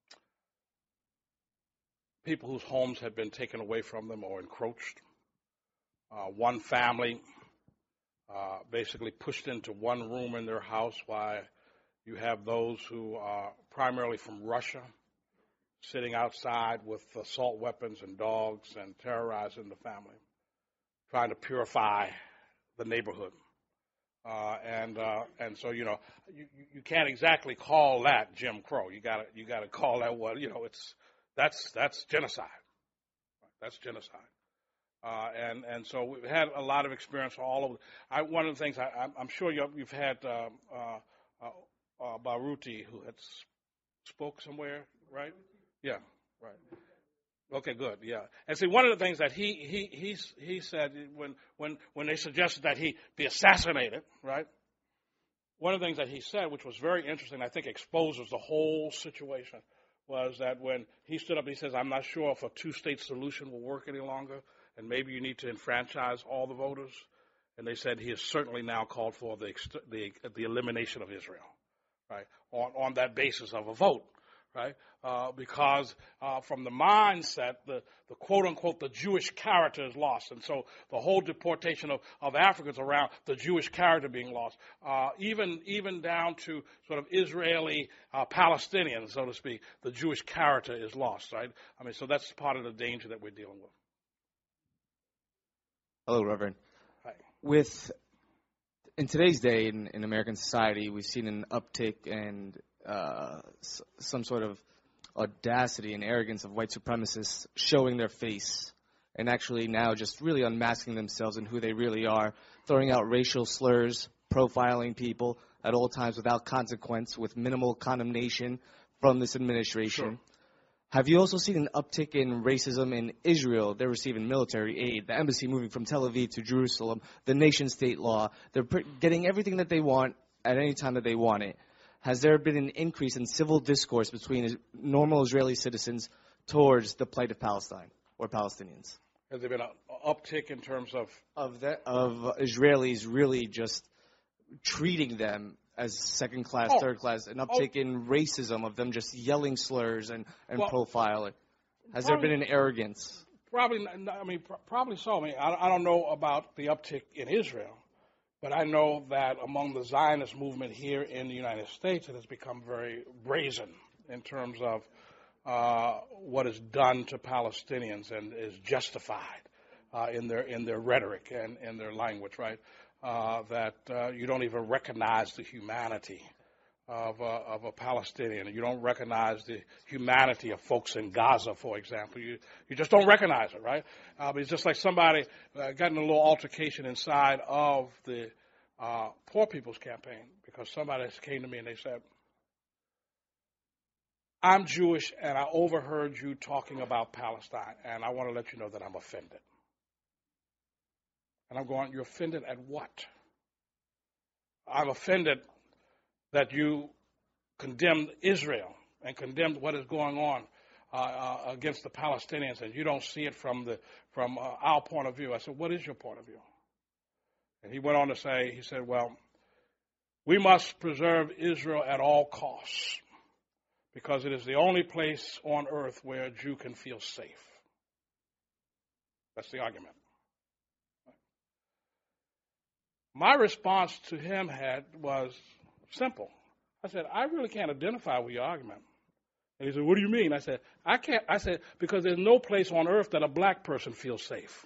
people whose homes had been taken away from them or encroached. Uh, one family uh, basically pushed into one room in their house while you have those who are primarily from Russia sitting outside with assault weapons and dogs and terrorizing the family, trying to purify the neighborhood. Uh, and uh, and so you know you, you can't exactly call that Jim Crow. You got to you got to call that what you know it's that's that's genocide. That's genocide. Uh, and and so we've had a lot of experience all over. I, one of the things I, I'm sure you've, you've had uh, uh, uh, uh, Baruti who had spoke somewhere, right? Yeah, right. Okay, good. Yeah, and see, one of the things that he he he he said when when when they suggested that he be assassinated, right? One of the things that he said, which was very interesting, I think exposes the whole situation, was that when he stood up, he says, "I'm not sure if a two-state solution will work any longer, and maybe you need to enfranchise all the voters." And they said he has certainly now called for the the the elimination of Israel, right? On on that basis of a vote. Right, uh, because uh, from the mindset, the, the quote-unquote, the Jewish character is lost. And so the whole deportation of, of Africans around the Jewish character being lost, uh, even even down to sort of Israeli uh, Palestinians, so to speak, the Jewish character is lost, right? I mean, so that's part of the danger that we're dealing with. Hello, Reverend. Hi. With, in today's day in, in American society, we've seen an uptick and Uh, some sort of audacity and arrogance of white supremacists showing their face and actually now just really unmasking themselves and who they really are, throwing out racial slurs, profiling people at all times without consequence, with minimal condemnation from this administration. Sure. Have you also seen an uptick in racism in Israel? They're receiving military aid, the embassy moving from Tel Aviv to Jerusalem, the nation-state law. They're pr- getting everything that they want at any time that they want it. Has there been an increase in civil discourse between normal Israeli citizens towards the plight of Palestine or Palestinians? Has there been an uptick in terms of of that, of Israelis really just treating them as second class, oh. third class? An uptick oh. in racism of them just yelling slurs and and well, profiling. Has probably, there been an arrogance? Probably. I mean, probably so. I mean, I, I don't know about the uptick in Israel. But I know that among the Zionist movement here in the United States, it has become very brazen in terms of uh, what is done to Palestinians and is justified uh, in their in their rhetoric and in their language, right? uh, that uh, you don't even recognize the humanity of, uh, of a Palestinian. You don't recognize the humanity of folks in Gaza, for example. You you just don't recognize it, right? Uh, but it's just like somebody uh, got in a little altercation inside of the uh, Poor People's Campaign because somebody came to me and they said, I'm Jewish and I overheard you talking about Palestine, and I want to let you know that I'm offended. And I'm going, you're offended at what? I'm offended that you condemned Israel and condemned what is going on uh, uh, against the Palestinians, and you don't see it from the from uh, our point of view. I said, what is your point of view? And he went on to say, he said, well, we must preserve Israel at all costs because it is the only place on earth where a Jew can feel safe. That's the argument. My response to him had was simple. I said, I really can't identify with your argument. And he said, what do you mean? I said, I can't. I said, because there's no place on earth that a black person feels safe.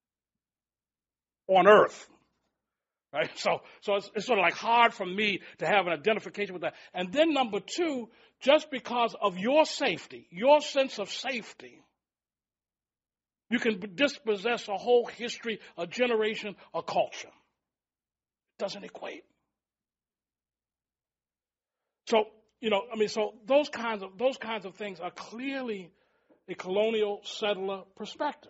On earth. Right? So, so it's, it's sort of like hard for me to have an identification with that. And then number two, just because of your safety, your sense of safety, you can dispossess a whole history, a generation, a culture. It doesn't equate. So, you know, I mean, so those kinds of those kinds of things are clearly a colonial settler perspective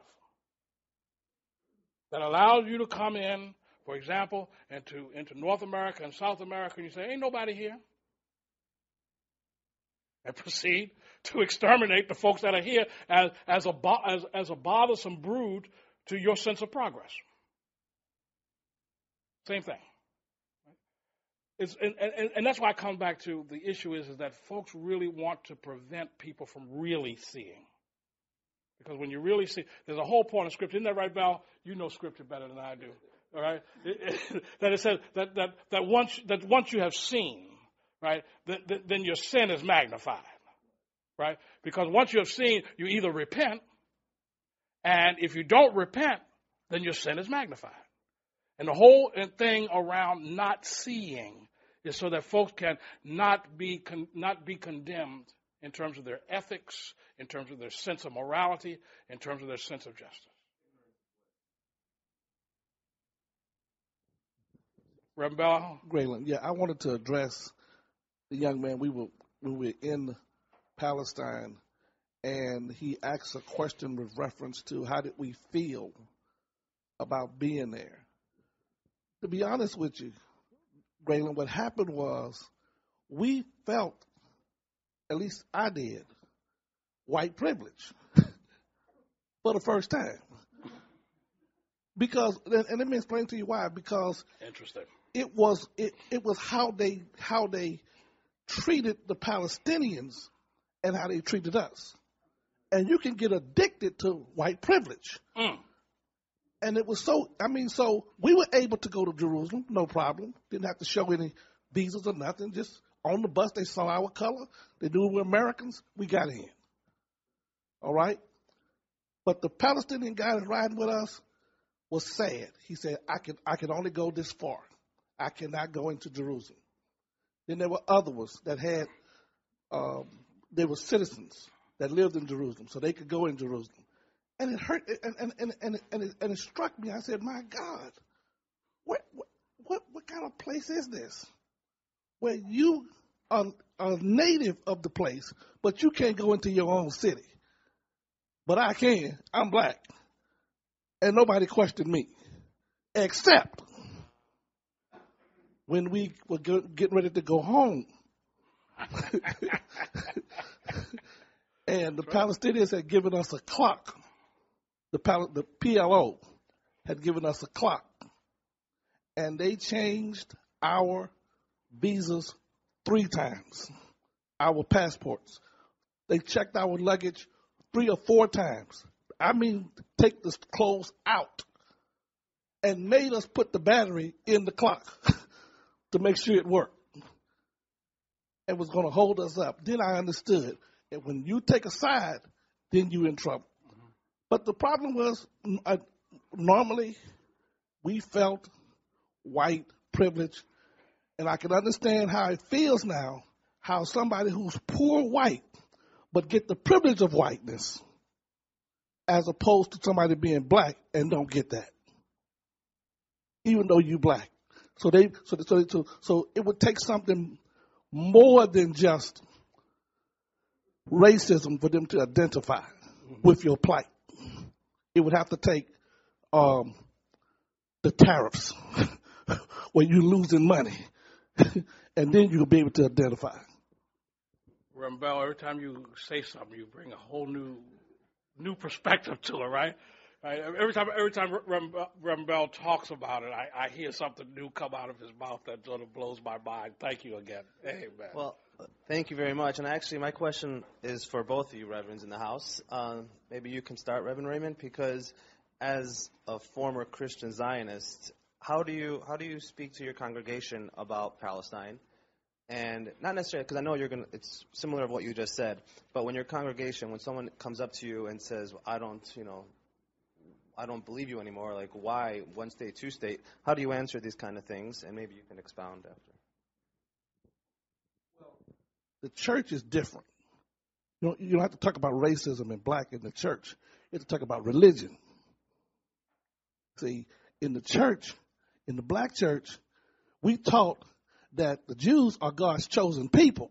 that allows you to come in, for example, into, into North America and South America, and you say, ain't nobody here. And proceed to exterminate the folks that are here as, as, a, as, as a bothersome brood to your sense of progress. Same thing. It's, and, and, and that's why I come back to the issue is, is that folks really want to prevent people from really seeing. Because when you really see, there's a whole point of Scripture. Isn't that right, Val? You know Scripture better than I do. All right? It, it, that it says that, that, that, once, that once you have seen, right, that, that, then your sin is magnified. Right? Because once you have seen, you either repent, and if you don't repent, then your sin is magnified. And the whole thing around not seeing is so that folks can not be con- not be condemned in terms of their ethics, in terms of their sense of morality, in terms of their sense of justice. Reverend Bell? Graylin, yeah, I wanted to address the young man. We were when we were in Palestine, and he asked a question with reference to how did we feel about being there. To be honest with you, Graylin, what happened was we felt, at least I did, white privilege for the first time. Because, and let me explain to you why. Because Interesting. it was it, it was how they how they treated the Palestinians and how they treated us. And you can get addicted to white privilege. Mm. And it was so, I mean, so we were able to go to Jerusalem, no problem. Didn't have to show any visas or nothing. Just on the bus, they saw our color. They knew we were Americans. We got in. All right? But the Palestinian guy that's riding with us was sad. He said, I can, I can only go this far. I cannot go into Jerusalem. Then there were others that had, um, they were citizens that lived in Jerusalem, so they could go in Jerusalem. And it hurt, and and and and, and, it, and it struck me. I said, "My God, what what what kind of place is this? Where you are a native of the place, but you can't go into your own city. But I can. I'm black, and nobody questioned me, except when we were getting ready to go home." And the Palestinians had given us a clock. The, Pal- the P L O had given us a clock. And they changed our visas three times, our passports. They checked our luggage three or four times. I mean, take the clothes out and made us put the battery in the clock to make sure it worked. And was going to hold us up. Then I understood. And when you take a side, then you're in trouble. Mm-hmm. But the problem was, uh, normally we felt white privilege, and I can understand how it feels now, how somebody who's poor white but get the privilege of whiteness as opposed to somebody being black and don't get that, even though you black. So they, so, so, so, so it would take something more than just racism for them to identify mm-hmm. with your plight. It would have to take um, the tariffs when you're losing money, and then you'll be able to identify. Reverend Bell, every time you say something, you bring a whole new new perspective to it, right? right? Every time every time Reverend Bell talks about it, I, I hear something new come out of his mouth that sort of blows my mind. Thank you again. Amen. Well, thank you very much. And actually, my question is for both of you reverends in the house. Uh, maybe you can start, Reverend Raymond, because as a former Christian Zionist, how do you how do you speak to your congregation about Palestine? And not necessarily, because I know you're gonna. It's similar to what you just said. But when your congregation, when someone comes up to you and says, well, "I don't, you know, I don't believe you anymore," like, why one state, two state? How do you answer these kind of things? And maybe you can expound after. Well, the church is different. You don't, you don't have to talk about racism and black in the church. You have to talk about religion. See, in the church, in the black church, we taught that the Jews are God's chosen people.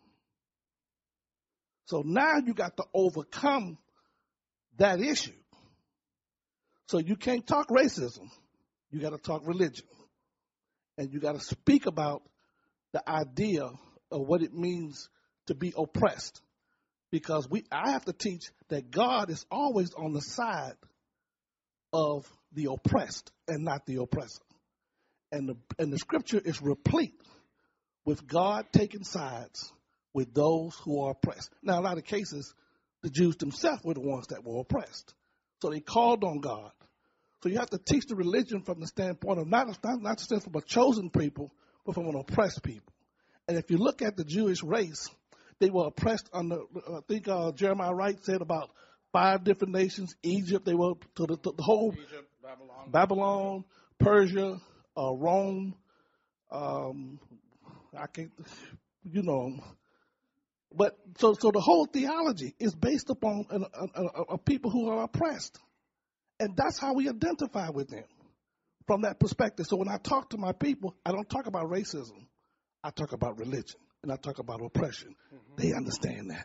So now you got to overcome that issue. So you can't talk racism. You got to talk religion. And you got to speak about the idea of what it means to be oppressed. Because we, I have to teach that God is always on the side of the oppressed and not the oppressor. And the, and the scripture is replete with God taking sides with those who are oppressed. Now, in a lot of cases, the Jews themselves were the ones that were oppressed. So they called on God. So you have to teach the religion from the standpoint of not, not, not just from a chosen people, but from an oppressed people. And if you look at the Jewish race, they were oppressed under, I think uh, Jeremiah Wright said about five different nations. Egypt, they were, to the, to the whole, Egypt, Babylon, Babylon, Persia, uh, Rome, um, I can't, you know, but so so the whole theology is based upon a, a, a, a people who are oppressed, and that's how we identify with them from that perspective. So when I talk to my people, I don't talk about racism, I talk about religion, and I talk about oppression. Mm-hmm. They understand that.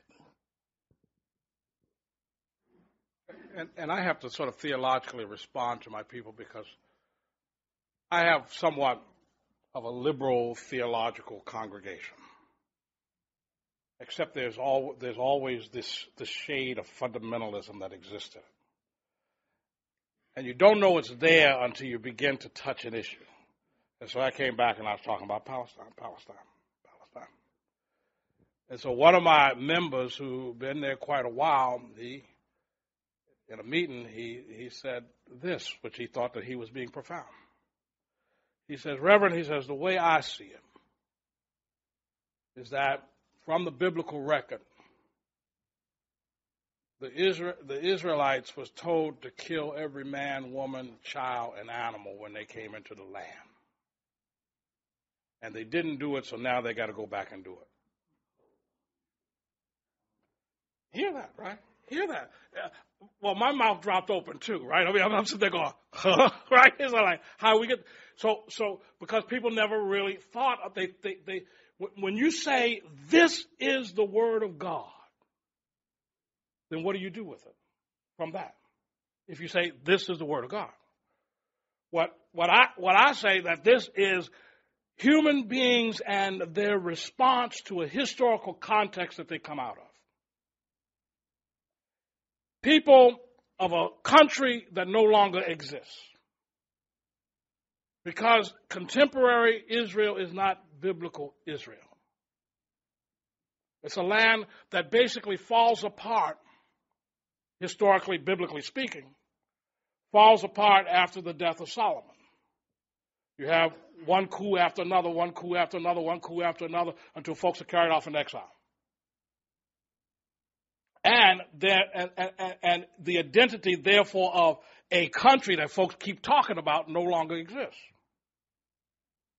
And, and I have to sort of theologically respond to my people because I have somewhat of a liberal theological congregation, except there's al- there's always this, this shade of fundamentalism that exists in it. And you don't know it's there until you begin to touch an issue. And so I came back and I was talking about Palestine, Palestine, Palestine. And so one of my members who'd been there quite a while, he, in a meeting, he, he said this, which he thought that he was being profound. He says, Reverend, he says, the way I see it is that from the biblical record, the, Isra- the Israelites was told to kill every man, woman, child, and animal when they came into the land. And they didn't do it, so now they got to go back and do it. Hear that, right? Hear that. Yeah. Well, my mouth dropped open too, right? I mean, I'm, I'm sitting there going, huh? Right? It's like, how we get, so, so, because people never really thought, of, they, they, they, when you say, this is the word of God, then what do you do with it from that? If you say, this is the word of God. What, what I, what I say that this is human beings and their response to a historical context that they come out of. People of a country that no longer exists. Because contemporary Israel is not biblical Israel. It's a land that basically falls apart, historically, biblically speaking, falls apart after the death of Solomon. You have one coup after another, one coup after another, one coup after another, until folks are carried off in exile. And, there, and, and, and the identity, therefore, of a country that folks keep talking about no longer exists.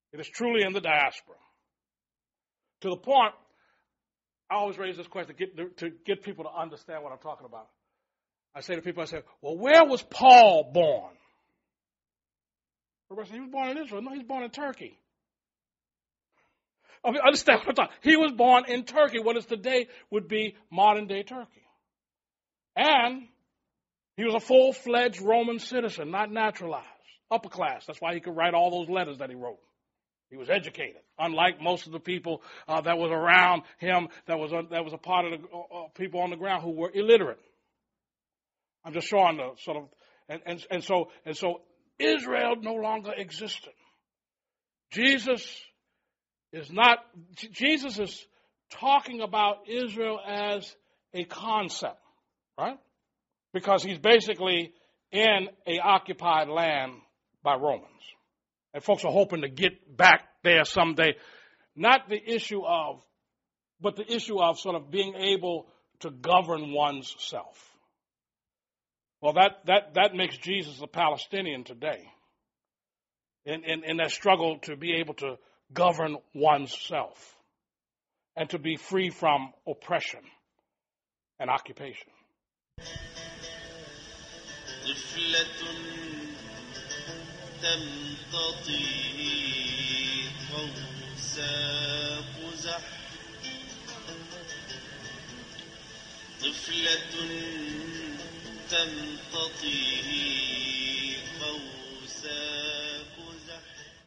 It is truly in the diaspora. To the point, I always raise this question to get, to get people to understand what I'm talking about. I say to people, I say, well, where was Paul born? Everybody says, he was born in Israel. No, he was born in Turkey. I mean, understand what I'm talking about. He was born in Turkey, what is today would be modern-day Turkey. And he was a full-fledged Roman citizen, not naturalized, upper class. That's why he could write all those letters that he wrote. He was educated, unlike most of the people uh, that was around him that was a, that was a part of the uh, people on the ground who were illiterate. I'm just showing the sort of, and, and, and so and so Israel no longer existed. Jesus is not, Jesus is talking about Israel as a concept, right? Because he's basically in a occupied land by Romans. And folks are hoping to get back there someday. Not the issue of, but the issue of sort of being able to govern one's self. Well, that, that, that makes Jesus a Palestinian today. In, in, in that struggle to be able to govern one's self and to be free from oppression and occupation. تمتطي قوس قزح طفلة تمتطي قوس قزح.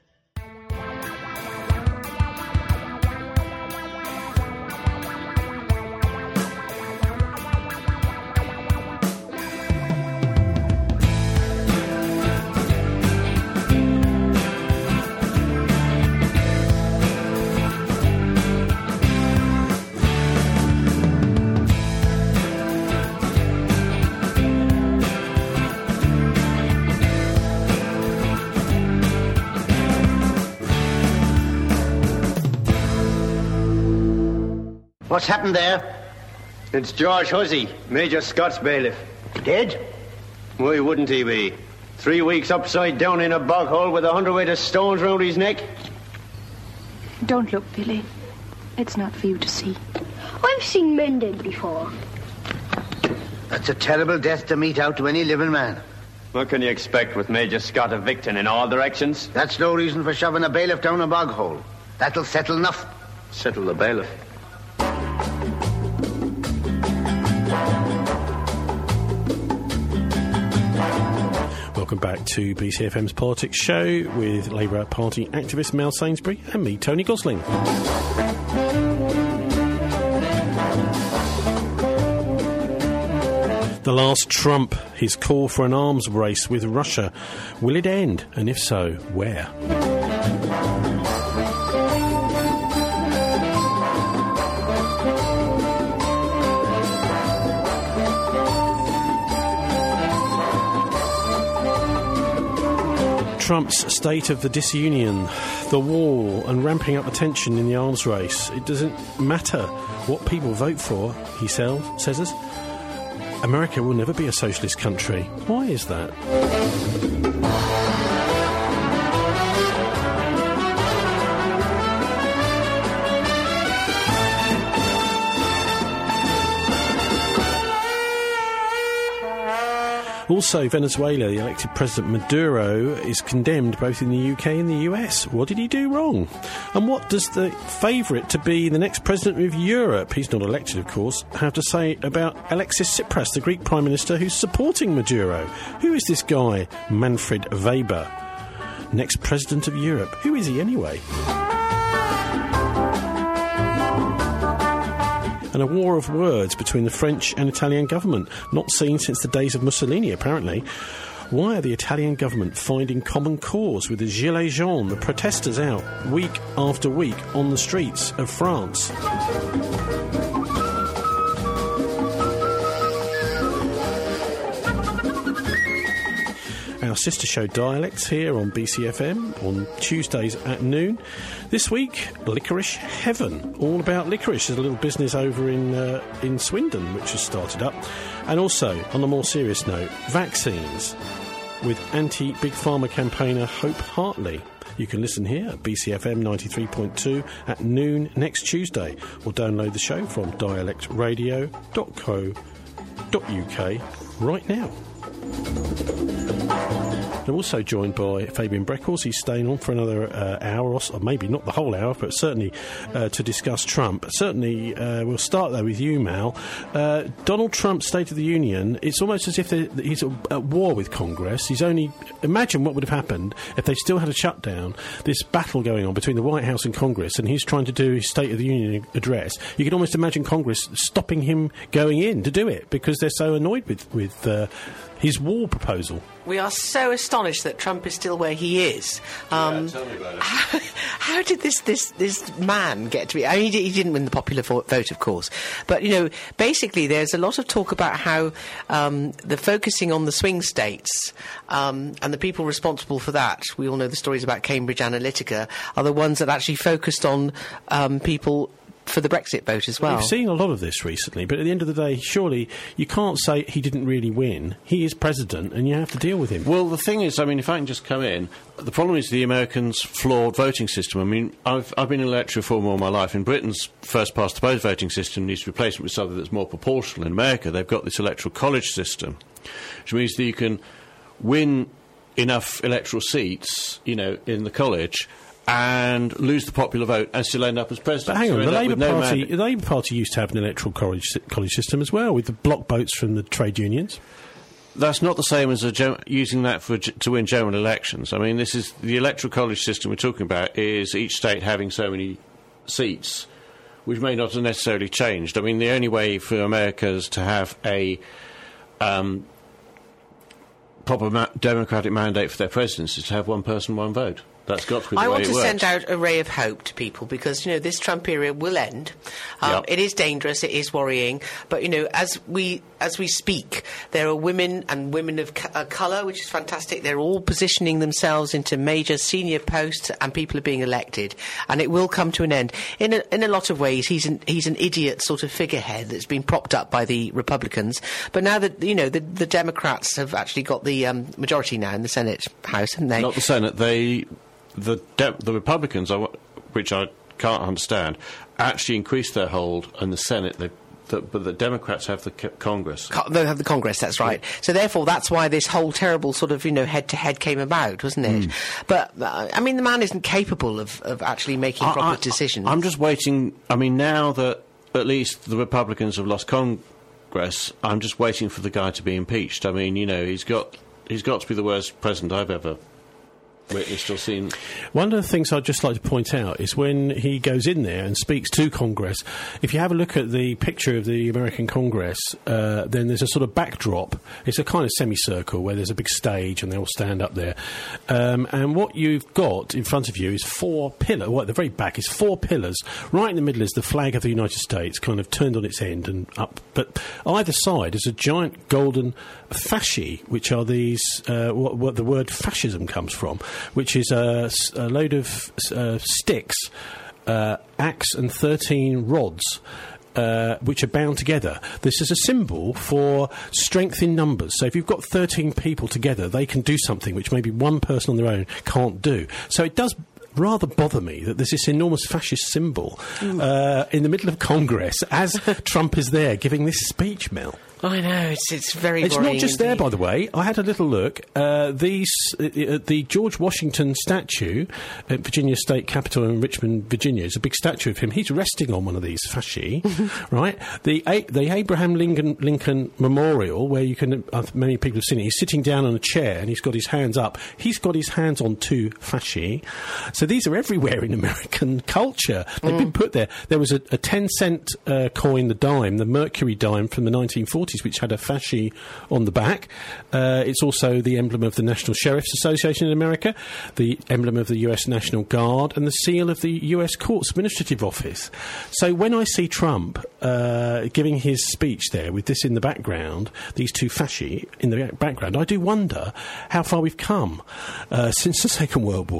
What's happened there? It's George Hussey, Major Scott's bailiff. Dead? Why wouldn't he be? Three weeks upside down in a bog hole with a hundredweight of stones round his neck. Don't look, Billy. It's not for you to see. I've seen men dead before. That's a terrible death to mete out to any living man. What can you expect with Major Scott evicting in all directions? That's no reason for shoving a bailiff down a bog hole. That'll settle enough. Settle the bailiff. Welcome back to B C F M's Politics Show with Labour Party activist Mel Sainsbury and me, Tony Gosling. The last Trump, his call for an arms race with Russia. Will it end? And if so, where? Trump's State of the Disunion, the wall, and ramping up the tension in the arms race. It doesn't matter what people vote for, he says. us. America will never be a socialist country. Why is that? Also, Venezuela, the elected President Maduro is condemned both in the U K and the U S. What did he do wrong? And what does the favourite to be the next President of Europe, he's not elected of course, have to say about Alexis Tsipras, the Greek Prime Minister who's supporting Maduro? Who is this guy, Manfred Weber? Next President of Europe. Who is he anyway? And a war of words between the French and Italian government, not seen since the days of Mussolini, apparently. Why are the Italian government finding common cause with the Gilets jaunes, the protesters out week after week on the streets of France? Our sister show Dialects here on B C F M on Tuesdays at noon. This week, Licorice Heaven, all about licorice. There's a little business over in uh, in Swindon which has started up. And also, on a more serious note, vaccines with anti-Big Pharma campaigner Hope Hartley. You can listen here at B C F M ninety-three point two at noon next Tuesday, or download the show from dialect radio dot co dot U K right now. I'm also joined by Fabian Breckles. He's staying on for another uh, hour, or, so, or maybe not the whole hour, but certainly uh, to discuss Trump. Certainly, uh, we'll start though with you, Mal. Uh, Donald Trump's State of the Union, it's almost as if he's at war with Congress. He's only... Imagine what would have happened if they still had a shutdown, this battle going on between the White House and Congress, and he's trying to do his State of the Union address. You can almost imagine Congress stopping him going in to do it, because they're so annoyed with, with uh, his war proposal. We are so astonished that Trump is still where he is. Um, yeah, tell me about it. How, how did this, this, this man get to be... I mean, he, he didn't win the popular vo- vote, of course. But, you know, basically there's a lot of talk about how um, the focusing on the swing states um, and the people responsible for that, we all know the stories about Cambridge Analytica, are the ones that actually focused on um, people... for the Brexit vote as well. We've seen a lot of this recently, but at the end of the day, surely you can't say he didn't really win. He is president, and you have to deal with him. Well, the thing is, I mean, if I can just come in, the problem is the Americans' flawed voting system. I mean, I've, I've been in electoral reform all my life. In Britain's first-past-the-post voting system needs to be replaced with something that's more proportional. In America, they've got this electoral college system, which means that you can win enough electoral seats, you know, in the college and lose the popular vote and still end up as president. But hang on, so the Labour no Party, the Labour Party used to have an electoral college, college system as well, with the block votes from the trade unions. That's not the same as a gem- using that for g- to win general elections. I mean, this is the electoral college system we're talking about is each state having so many seats, which may not have necessarily changed. I mean, the only way for Americans to have a um, proper ma- democratic mandate for their presidents is to have one person, one vote. That's got to be the I way want it to works. send out a ray of hope to people because, you know, this Trump era will end. Um, Yep. It is dangerous, it is worrying, but, you know, as we as we speak, there are women and women of co- uh, colour, which is fantastic. They're all positioning themselves into major senior posts and people are being elected, and it will come to an end. In a, in a lot of ways, he's an, he's an idiot sort of figurehead that's been propped up by the Republicans, but now that, you know, the, the Democrats have actually got the um, majority now in the Senate House, haven't they? Not the Senate, they... The, de- the Republicans, are, which I can't understand, actually increased their hold in the Senate, they, the, but the Democrats have the c- Congress. Co- they have the Congress, that's right. So therefore, that's why this whole terrible sort of, you know, head-to-head came about, wasn't it? Mm. But, uh, I mean, the man isn't capable of, of actually making I, proper I, decisions. I'm just waiting. I mean, now that at least the Republicans have lost Congress, I'm just waiting for the guy to be impeached. I mean, you know, he's got he's got to be the worst president I've ever witnessed or seen. One of the things I'd just like to point out is when he goes in there and speaks to Congress, if you have a look at the picture of the American Congress, uh, then there's a sort of backdrop. It's a kind of semicircle where there's a big stage and they all stand up there. Um, and what you've got in front of you is four pillars. Well, at the very back is four pillars. Right in the middle is the flag of the United States, kind of turned on its end and up. But either side is a giant golden fasci, which are these, uh, what, what the word fascism comes from, which is a, a load of uh, sticks, uh, axe and thirteen rods, uh, which are bound together. This is a symbol for strength in numbers. So if you've got thirteen people together, they can do something which maybe one person on their own can't do. So it does rather bother me that there's this enormous fascist symbol uh, in the middle of Congress as Trump is there giving this speech, Mel. I know, it's it's very It's worrying not just indeed. there, by the way. I had a little look. Uh, these, uh, uh, the George Washington statue at Virginia State Capitol in Richmond, Virginia, is a big statue of him. He's resting on one of these fasci, right? The a- the Abraham Lincoln, Lincoln Memorial, where you can, uh, many people have seen it, he's sitting down on a chair and he's got his hands up. He's got his hands on two fasci. So these are everywhere in American culture. They've Mm. been put there. There was a, a ten cent uh, coin, the dime, the Mercury dime from the nineteen forties, which had a fasci on the back. Uh, it's also the emblem of the National Sheriff's Association in America, the emblem of the U S National Guard, and the seal of the U S Courts Administrative Office. So when I see Trump uh, giving his speech there with this in the background, these two fasci in the background, I do wonder how far we've come uh, since the Second World War.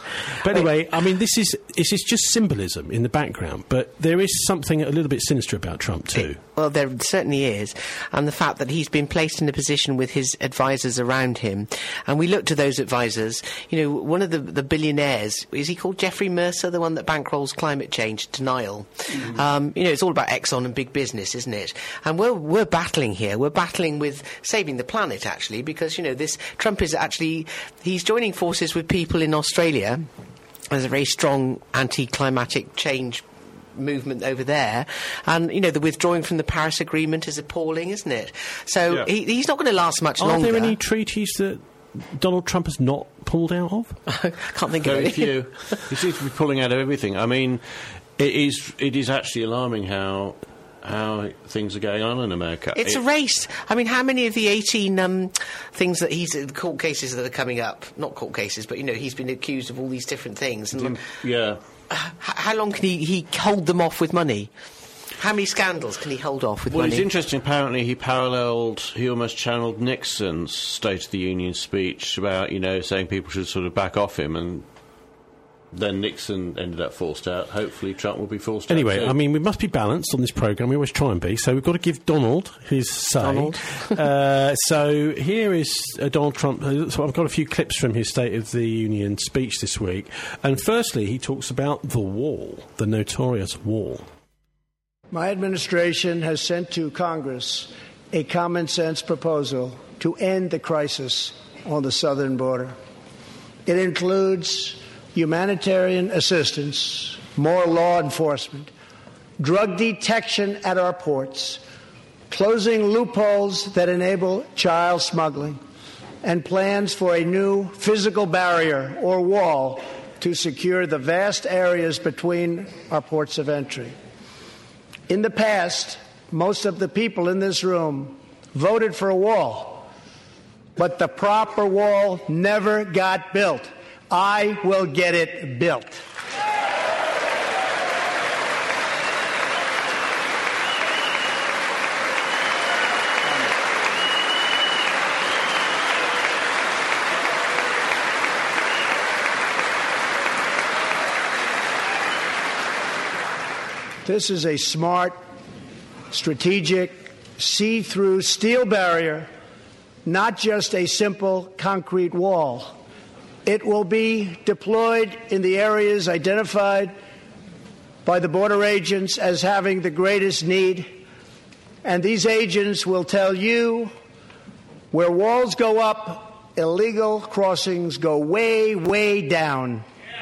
But anyway, I mean, this is this is just symbolism in the background, but there is something a little bit sinister about Trump too. Well, there certainly is, and the fact that he's been placed in a position with his advisors around him, and we look to those advisors. You know, one of the, the billionaires, is he called Jeffrey Mercer, the one that bankrolls climate change denial? Mm-hmm. Um, you know, it's all about Exxon and big business, isn't it? And we're we're battling here. We're battling with saving the planet, actually, because you know this Trump is actually he's joining forces with people in Australia. There's a very strong anti-climatic change movement over there, and you know the withdrawing from the Paris Agreement is appalling, isn't it? So yeah. he, he's not going to last much Are longer. Are there any treaties that Donald Trump has not pulled out of? I can't think Very of any. few. He seems to be pulling out of everything. I mean, it is it is actually alarming how how things are going on in America. It's it, a race. I mean, how many of the eighteen um, things that he's uh, court cases that are coming up? Not court cases, but you know he's been accused of all these different things. And, yeah. How long can he, he hold them off with money? How many scandals can he hold off with well, money? Well, it's interesting. Apparently, he paralleled, he almost channeled Nixon's State of the Union speech about, you know, saying people should sort of back off him, and then Nixon ended up forced out. Hopefully, Trump will be forced anyway, out. Anyway, I mean, we must be balanced on this programme. We always try and be. So we've got to give Donald his say. Donald. uh, so here is uh, Donald Trump. Uh, so I've got a few clips from his State of the Union speech this week. And firstly, he talks about the wall, the notorious wall. My administration has sent to Congress a common-sense proposal to end the crisis on the southern border. It includes humanitarian assistance, more law enforcement, drug detection at our ports, closing loopholes that enable child smuggling, and plans for a new physical barrier or wall to secure the vast areas between our ports of entry. In the past, most of the people in this room voted for a wall, but the proper wall never got built. I will get it built. This is a smart, strategic, see-through steel barrier, not just a simple concrete wall. It will be deployed in the areas identified by the border agents as having the greatest need, and these agents will tell you where walls go up, illegal crossings go way, way down.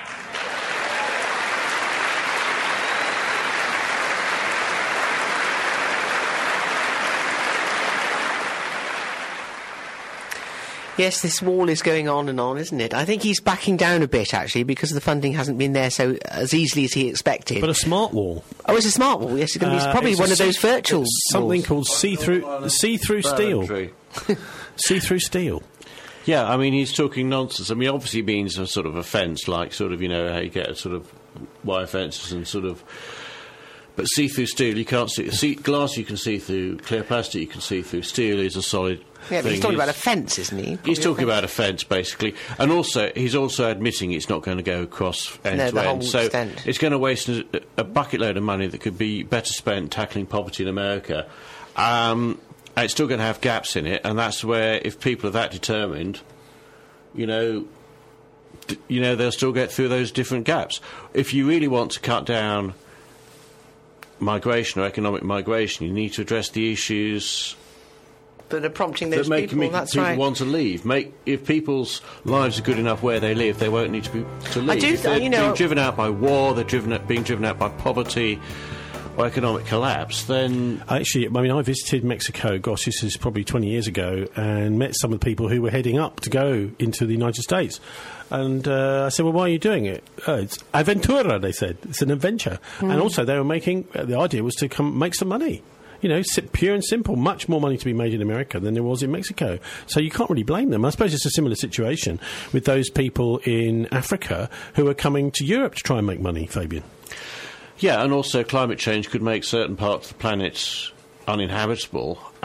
Yes, this wall is going on and on, isn't it? I think he's backing down a bit, actually, because the funding hasn't been there so as easily as he expected. But a smart wall. Oh, it's a smart wall. Yes, it's going to be uh, probably one of those see- virtual something walls. called see-through see-through steel. See-through steel. Yeah, I mean, he's talking nonsense. I mean, obviously he means a sort of a fence, like sort of, you know, how you get a sort of wire fences and sort of... But see-through steel, you can't see... see glass you can see through, clear plastic you can see through. Steel is a solid Yeah, but thing. he's talking about a fence, isn't he? He's talking about a fence, basically. And also, he's also admitting it's not going to go across end No, to the end. whole So extent. it's going to waste a, a bucket load of money that could be better spent tackling poverty in America. Um, and it's still going to have gaps in it, and that's where, if people are that determined, you know, d- you know, they'll still get through those different gaps. If you really want to cut down migration or economic migration, you need to address the issues That are prompting those that make, people, make that's people right. want to leave. Make if people's lives are good enough where they live, they won't need to be to leave. I do if they're th- you know- being driven out by war, they're driven out, being driven out by poverty or economic collapse. Then Actually, I mean, I visited Mexico, gosh, this is probably twenty years ago, and met some of the people who were heading up to go into the United States. And uh, I said, well, why are you doing it? Oh, it's aventura, they said. It's an adventure. Mm. And also, they were making, uh, the idea was to come make some money. You know, si- pure and simple, much more money to be made in America than there was in Mexico. So you can't really blame them. I suppose it's a similar situation with those people in Africa who are coming to Europe to try and make money, Fabian. yeah, and also climate change could make certain parts of the planet uninhabitable.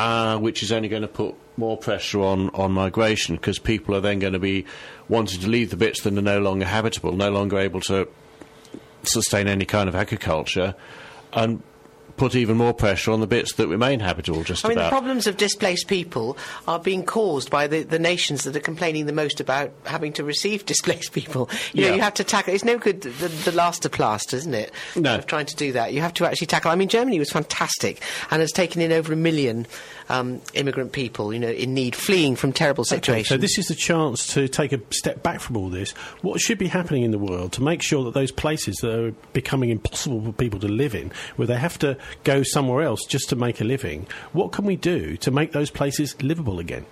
uh, which is only going to put more pressure on, on migration, because people are then going to be wanting to leave the bits that are no longer habitable, no longer able to sustain any kind of agriculture, and put even more pressure on the bits that remain habitable, just I mean, about. the problems of displaced people are being caused by the, the nations that are complaining the most about having to receive displaced people. You Yeah. know, you have to tackle... It's no good, the, the last to plaster, isn't it? No. Of trying to do that. You have to actually tackle... I mean, Germany was fantastic and has taken in over a million um, immigrant people, you know, in need, fleeing from terrible situations. Okay, so this is the chance to take a step back from all this. What should be happening in the world to make sure that those places that are becoming impossible for people to live in, where they have to go somewhere else just to make a living, what can we do to make those places livable again?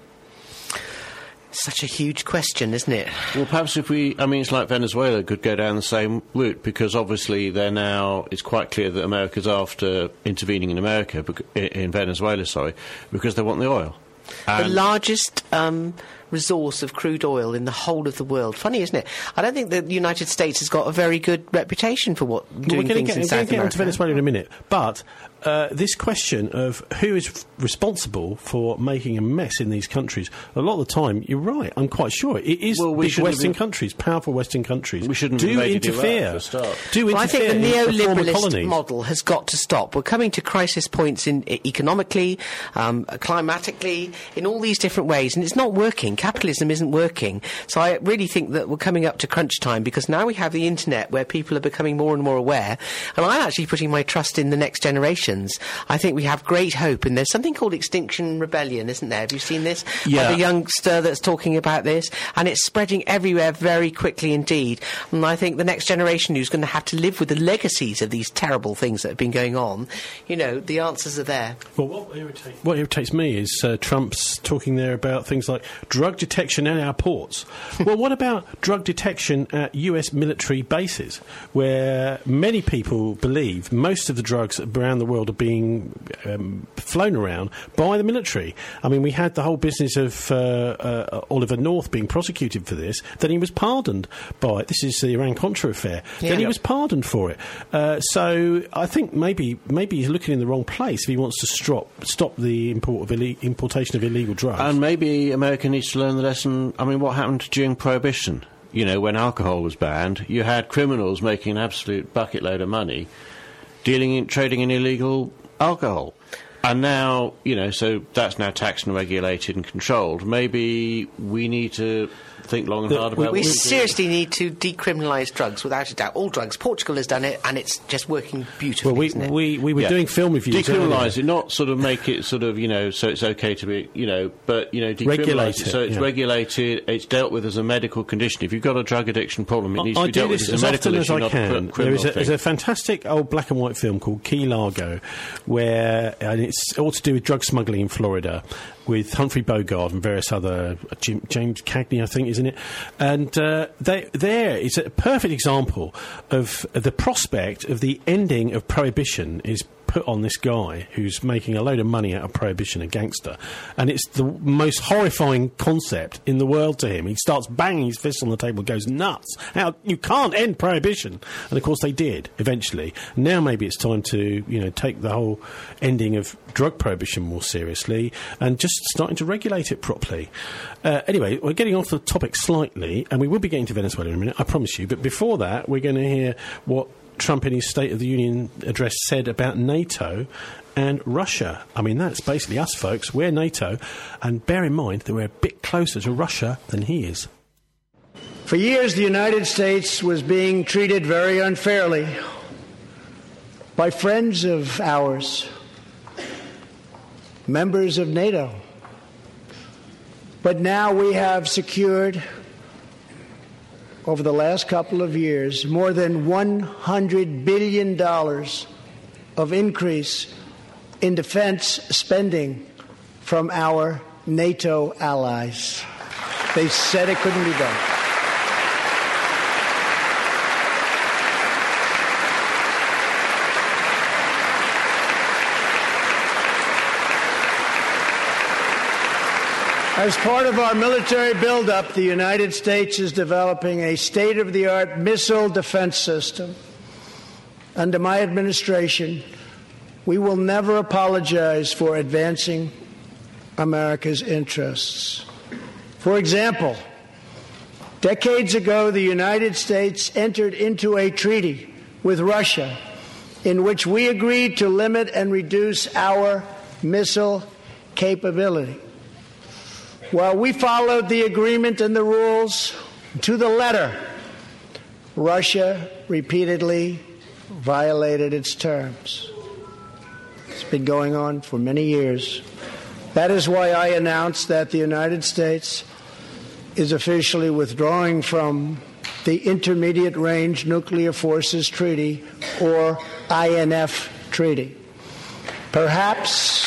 Such a huge question, isn't it? Well, perhaps if we, I mean, it's like Venezuela could go down the same route, because obviously they're now, it's quite clear that America's after intervening in America, bec- in Venezuela, sorry, because they want the oil. The And largest um, resource of crude oil in the whole of the world. Funny, isn't it? I don't think the United States has got a very good reputation for what Well, doing we're going things to in get, South we're gonna get America. onto Venezuela in a minute, but uh, this question of who is f- responsible for making a mess in these countries, a lot of the time, you're right, I'm quite sure. It is Well, we big shouldn't Western have- country, powerful Western countries. We shouldn't do have invaded Iraq interfere. for a start. Do Well, I interfere think the in the former neoliberalist colonies. model has got to stop. We're coming to crisis points in e- economically, um, climatically, in all these different ways, and it's not working. Capitalism isn't working. So I really think that we're coming up to crunch time, because now we have the internet where people are becoming more and more aware, and I'm actually putting my trust in the next generations. I think we have great hope, and there's something called Extinction Rebellion, isn't there? Have you seen this? Yeah. Of a youngster that's talking about this, and it's spreading everywhere very quickly indeed. And I think the next generation who's going to have to live with the legacies of these terrible things that have been going on, you know, the answers are there. Well, what, irritate, what irritates me is uh, Trump's talking there about things like drug detection at our ports. Well, what about drug detection at U S military bases, where many people believe most of the drugs around the world are being um, flown around by the military? I mean, we had the whole business of uh, uh, Oliver North being prosecuted for this. Then he was pardoned by, this is the Iran-Contra affair, Yeah. then he Yep. was pardoned for it. Uh, so I think maybe maybe he's looking in the wrong place if he wants to stop stop the import of ille- importation of illegal drugs. And maybe America needs to learn the lesson. I mean, what happened during Prohibition? You know, when alcohol was banned, you had criminals making an absolute bucket load of money dealing in, trading in illegal alcohol. And now, you know, so that's now taxed and regulated and controlled. Maybe we need to think long and hard about We, what we we do. seriously need to decriminalise drugs, without a doubt. All drugs. Portugal has done it, and it's just working beautifully, Well, we, isn't it? we, we were Yeah. doing film reviews. Decriminalise earlier. it, not sort of make it sort of, you know, so it's okay to be, you know, but, you know, decriminalise Regulate it. it, So it's yeah. regulated, it's dealt with as a medical condition. If you've got a drug addiction problem, it needs I to be do dealt with this as as a medical often as issue, I not a can. cri- There criminal is a, thing. there's a fantastic old black and white film called Key Largo, where and it's all to do with drug smuggling in Florida, with Humphrey Bogart and various other uh, Jim, James Cagney, I think, isn't it? And uh, they, there is a perfect example of the prospect of the ending of prohibition is put on this guy who's making a load of money out of prohibition, a gangster, and it's the most horrifying concept in the world to him. He starts banging his fist on the table, goes nuts. How you can't end prohibition, and of course they did eventually. Now maybe it's time to you know take the whole ending of drug prohibition more seriously and just starting to regulate it properly. Uh, anyway, we're getting off the topic slightly, and we will be getting to Venezuela in a minute, I promise you. But before that, we're going to hear what Trump in his State of the Union address said about NATO and Russia. I mean, that's basically us, folks. We're NATO, and bear in mind that we're a bit closer to Russia than he is. For years, the United States was being treated very unfairly by friends of ours, members of NATO. But now we have secured, over the last couple of years, more than one hundred billion dollars of increase in defense spending from our NATO allies. They said it couldn't be done. As part of our military buildup, the United States is developing a state-of-the-art missile defense system. Under my administration, we will never apologize for advancing America's interests. For example, decades ago, the United States entered into a treaty with Russia in which we agreed to limit and reduce our missile capability. While we followed the agreement and the rules to the letter, Russia repeatedly violated its terms. It's been going on for many years. That is why I announced that the United States is officially withdrawing from the Intermediate Range Nuclear Forces Treaty, or I N F Treaty. Perhaps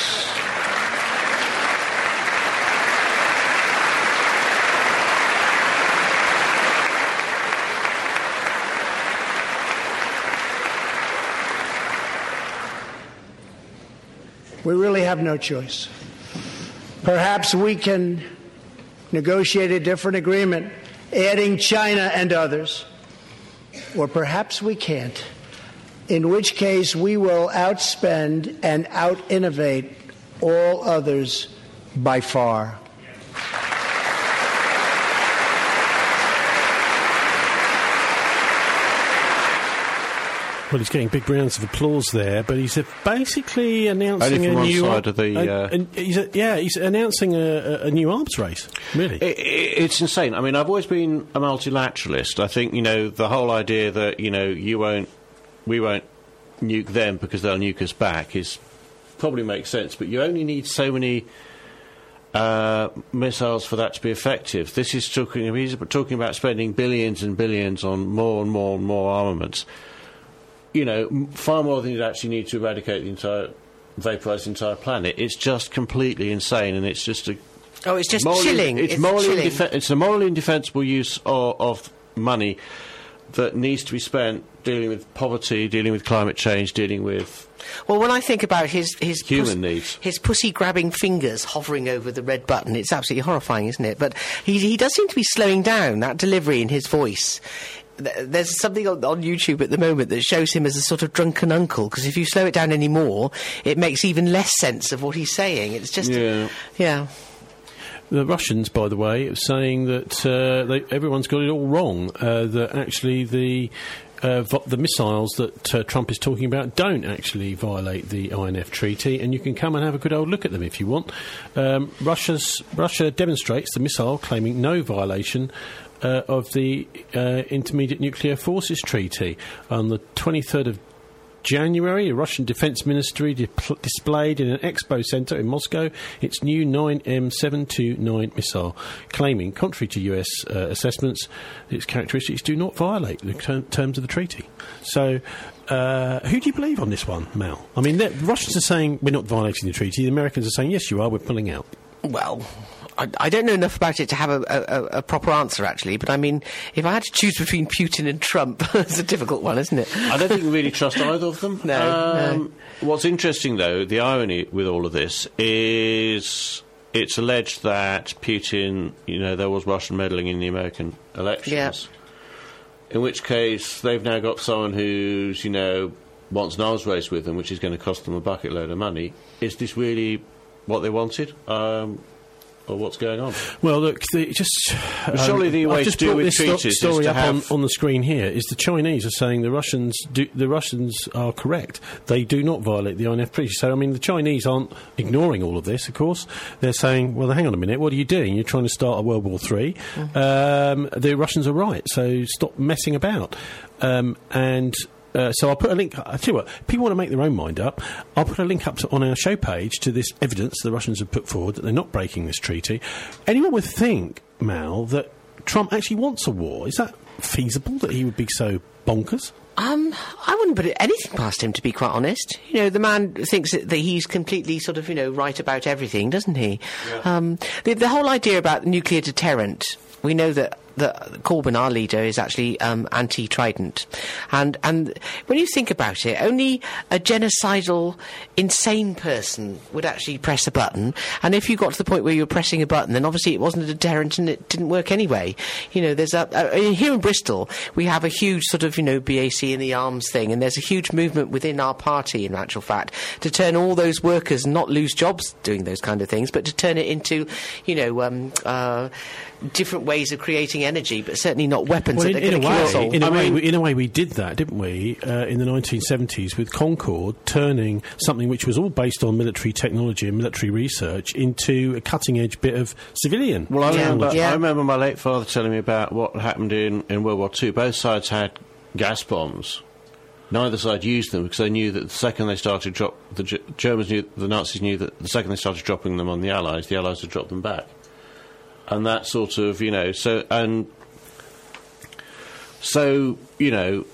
we really have no choice. Perhaps we can negotiate a different agreement, adding China and others, or perhaps we can't, in which case we will outspend and out-innovate all others by far. Well, he's getting big rounds of applause there, but he's uh, basically announcing Only from a one new. side of the, a- uh, a- he's a, yeah, he's announcing a, a, a new arms race. Really, It, it, it's insane. I mean, I've always been a multilateralist. I think, you know, the whole idea that, you know, you won't, we won't nuke them because they'll nuke us back is probably makes sense. But you only need so many uh, missiles for that to be effective. This is talking. He's talking about spending billions and billions on more and more and more armaments. You know, m- far more than you'd actually need to eradicate the entire, vaporise the entire planet. It's just completely insane, and it's just a. Oh, it's just morally, chilling. It's, It's morally chilling. indefe- it's a morally indefensible use of, of money that needs to be spent dealing with poverty, dealing with climate change, dealing with Well, when I think about his his human needs. his pussy-grabbing fingers hovering over the red button, it's absolutely horrifying, isn't it? But he he does seem to be slowing down. That delivery in his voice. Th- There's something on, on YouTube at the moment that shows him as a sort of drunken uncle, because if you slow it down any more, it makes even less sense of what he's saying. It's just, Yeah. yeah. The Russians, by the way, are saying that uh, they, everyone's got it all wrong. Uh, that actually the uh, vo- the missiles that uh, Trump is talking about don't actually violate the I N F treaty, and you can come and have a good old look at them if you want. Um, Russia's Russia demonstrates the missile, claiming no violation uh, of the uh, Intermediate Nuclear Forces Treaty on the twenty-third of January. The Russian Defense Ministry di- displayed in an expo centre in Moscow its new nine M seven twenty-nine missile, claiming, contrary to U S uh, assessments, its characteristics do not violate the ter- terms of the treaty. So, uh, who do you believe on this one, Mal? I mean, the Russians are saying we're not violating the treaty. The Americans are saying, yes, you are, we're pulling out. Well, I, I don't know enough about it to have a, a, a proper answer, actually, but I mean, if I had to choose between Putin and Trump, it's a difficult one, isn't it? I don't think we really trust either of them. No, Um, What's interesting, though, the irony with all of this is it's alleged that Putin, you know, there was Russian meddling in the American elections. Yeah. In which case, they've now got someone who's, you know, wants an arms race with them, which is going to cost them a bucket load of money. Is this really what they wanted? Um, or what's going on? Well, look, the, just But surely the way I've to just deal brought with this sto- treaties is story to up have- on, on the screen here. Is the Chinese are saying the Russians do, the Russians are correct. They do not violate the I N F treaty. So I mean, the Chinese aren't ignoring all of this. Of course, they're saying, well, hang on a minute, what are you doing? You're trying to start a World War Three. Um, the Russians are right. So stop messing about. Um, and. Uh, so I'll put a link. I tell you what, if people want to make their own mind up, I'll put a link up to, on our show page to this evidence the Russians have put forward that they're not breaking this treaty. Anyone would think, Mal, that Trump actually wants a war. Is that feasible? That he would be so bonkers? Um, I wouldn't put anything past him, to be quite honest. You know, the man thinks that, that he's completely sort of, you know, right about everything, doesn't he? Yeah. Um, the, the whole idea about nuclear deterrent, we know that that Corbyn, our leader, is actually um, anti-Trident. And and when you think about it, only a genocidal, insane person would actually press a button. And if you got to the point where you were pressing a button, then obviously it wasn't a deterrent and it didn't work anyway. You know, there's a, a here in Bristol, we have a huge sort of, you know, B A C in the arms thing, and there's a huge movement within our party, in actual fact, to turn all those workers, not lose jobs doing those kind of things, but to turn it into, you know, um, uh, different ways of creating energy, but certainly not weapons well, that in, are going to kill us all. In a, I way, mean, we, in a way, we did that, didn't we, uh, in the nineteen seventies with Concorde, turning something which was all based on military technology and military research into a cutting-edge bit of civilian Well, I technology. remember, Yeah. I remember my late father telling me about what happened in, in World War Two. Both sides had gas bombs. Neither side used them because they knew that the second they started drop, the G- Germans knew, the Nazis knew that the second they started dropping them on the Allies, the Allies would drop them back. And that sort of, you know, so, and, so, you know,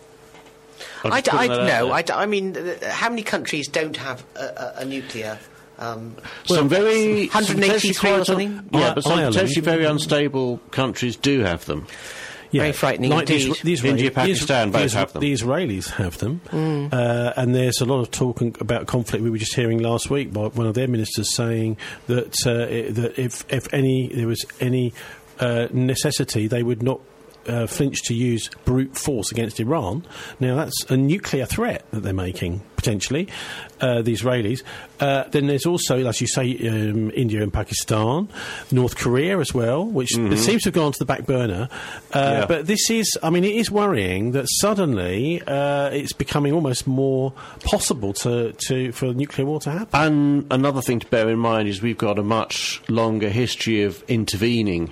I'm I, just d- I putting that out no, there. I, d- I mean, th- how many countries don't have a, a, a nuclear? Um, Some very one hundred eighty-three some or potentially something. quite un- Yeah, but some Ireland. potentially very unstable countries do have them. Yeah, Very frightening like the indeed. Isra- the Israeli- India, the Pakistan Isra- both the have them. The Israelis have them, Mm. uh, and there's a lot of talk about conflict. We were just hearing last week by one of their ministers saying that uh, i that if if any there was any uh, necessity, they would not uh, flinch to use brute force against Iran. Now that's a nuclear threat that they're making potentially. Uh, the Israelis. Uh, then there's also, as you say, um, India and Pakistan, North Korea as well, which Mhm. it seems to have gone to the back burner. Uh, Yeah. But this is, I mean, it is worrying that suddenly uh, it's becoming almost more possible to, to for nuclear war to happen. And another thing to bear in mind is we've got a much longer history of intervening.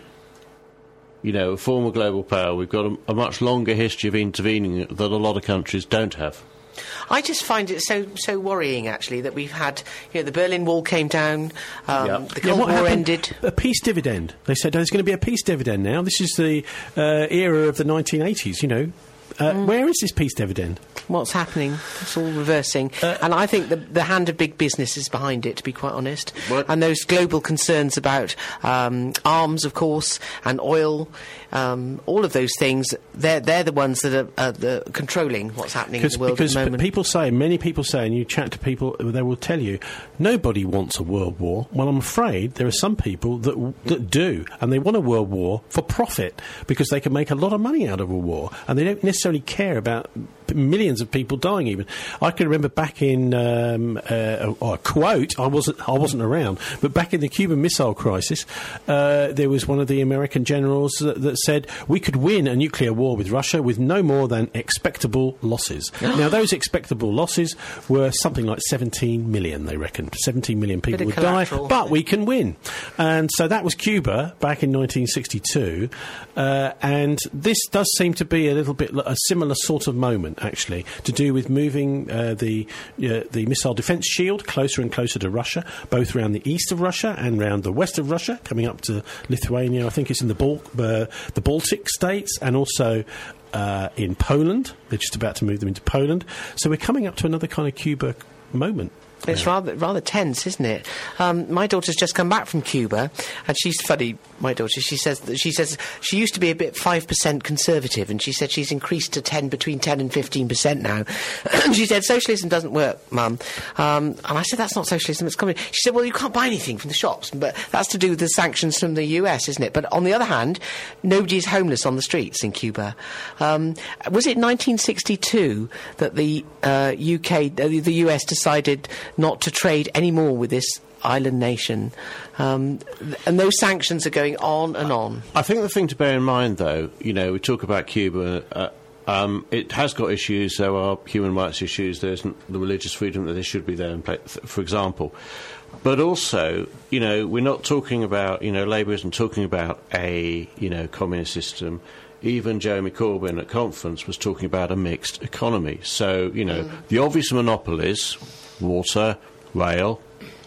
You know, a former global power, we've got a, a much longer history of intervening that a lot of countries don't have. I just find it so so worrying, actually, that we've had, you know, the Berlin Wall came down, um, Yeah. the Yeah, Cold what War happened? ended. A peace dividend. They said there's going to be a peace dividend now. This is the uh, era of the nineteen eighties, you know. Uh, Where is this peace dividend? What's happening? It's all reversing. Uh, and I think the, the hand of big business is behind it, to be quite honest. What? And those global concerns about um, arms, of course, and oil, um, all of those things, they're, they're the ones that are uh, the controlling what's happening in the world because at the p- moment. people say, many people say, and you chat to people, they will tell you, nobody wants a world war. Well, I'm afraid there are some people that w- that do, and they want a world war for profit because they can make a lot of money out of a war, and they don't necessarily care about p- millions of people dying. Even I can remember back in um, uh, a, a quote. I wasn't I wasn't around, but back in the Cuban Missile Crisis, uh, there was one of the American generals that, that said we could win a nuclear war with Russia with no more than expectable losses. Now, those expectable losses were something like seventeen million. They reckoned seventeen million people Bit would of die, collateral. but we can win. And so that was Cuba back in nineteen sixty-two, uh, and this does seem to be a little bit li- a similar sort of moment, actually, to do with moving uh, the uh, the missile defence shield closer and closer to Russia, both around the east of Russia and around the west of Russia, coming up to Lithuania. I think it's in the Bal- uh, the Baltic states, and also uh, in Poland. They're just about to move them into Poland. So we're coming up to another kind of Cuba moment. It's Yeah. rather rather tense, isn't it? Um, my daughter's just come back from Cuba, and she's funny. My daughter, she says that she says she used to be a bit five percent conservative, and she said she's increased to ten, between ten and fifteen percent now. And she said socialism doesn't work, Mum. Um, and I said that's not socialism; it's coming. She said, well, you can't buy anything from the shops, but that's to do with the sanctions from the U S, isn't it? But on the other hand, nobody's homeless on the streets in Cuba. Um, was it nineteen sixty-two that the uh, U K, uh, the U S decided not to trade any more with this island nation, um, th- and those sanctions are going on and on. I think the thing to bear in mind, though, you know, we talk about Cuba. Uh, um, it has got issues. There are human rights issues. There isn't the religious freedom that there should be there, in pla- th- for example. But also, you know, we're not talking about, you know, Labour isn't talking about a, you know, communist system. Even Jeremy Corbyn at conference was talking about a mixed economy. So, you know, Mm. the obvious monopolies, water, rail,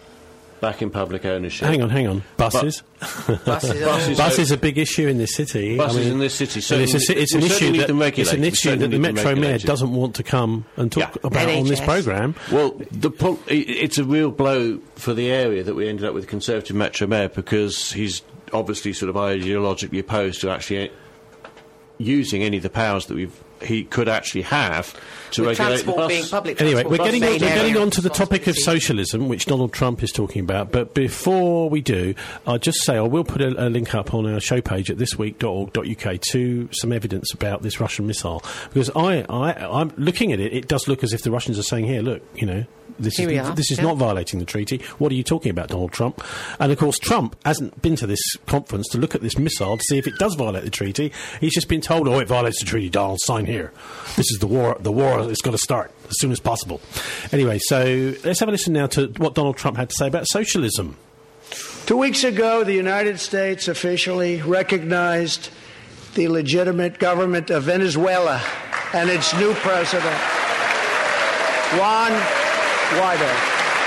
back in public ownership. Hang on, hang on. Buses. Buses, Buses, Bus so- is a big issue in this city. Buses I mean, in this city, and it's, a, certainly- it's an we certainly issue need that them it's regulated. an We issue certainly that the need them Metro Mayor regulated. doesn't want to come and talk Yeah. about on this N H S. programme. Well, the po- i- it's a real blow for the area that we ended up with Conservative Metro Mayor because he's obviously sort of ideologically opposed to actually using any of the powers that we've he could actually have to With regulate the transport bus. being public Anyway, transport we're getting, on, being we're getting area on to the topic of socialism, which Donald Trump is talking about. But before we do, I'll just say I will put a, a link up on our show page at this week dot org dot U K to some evidence about this Russian missile. Because I, I, I'm looking at it, it does look as if the Russians are saying, here, look, you know, this Here is, we are, this is yeah. not violating the treaty. What are you talking about, Donald Trump? And, of course, Trump hasn't been to this conference to look at this missile to see if it does violate the treaty. He's just been told, oh, it violates the treaty, Donald, sign here. This is the war. The war is going to start as soon as possible. Anyway, so let's have a listen now to what Donald Trump had to say about socialism. Two weeks ago, the United States officially recognized the legitimate government of Venezuela and its new president, Juan Guaido.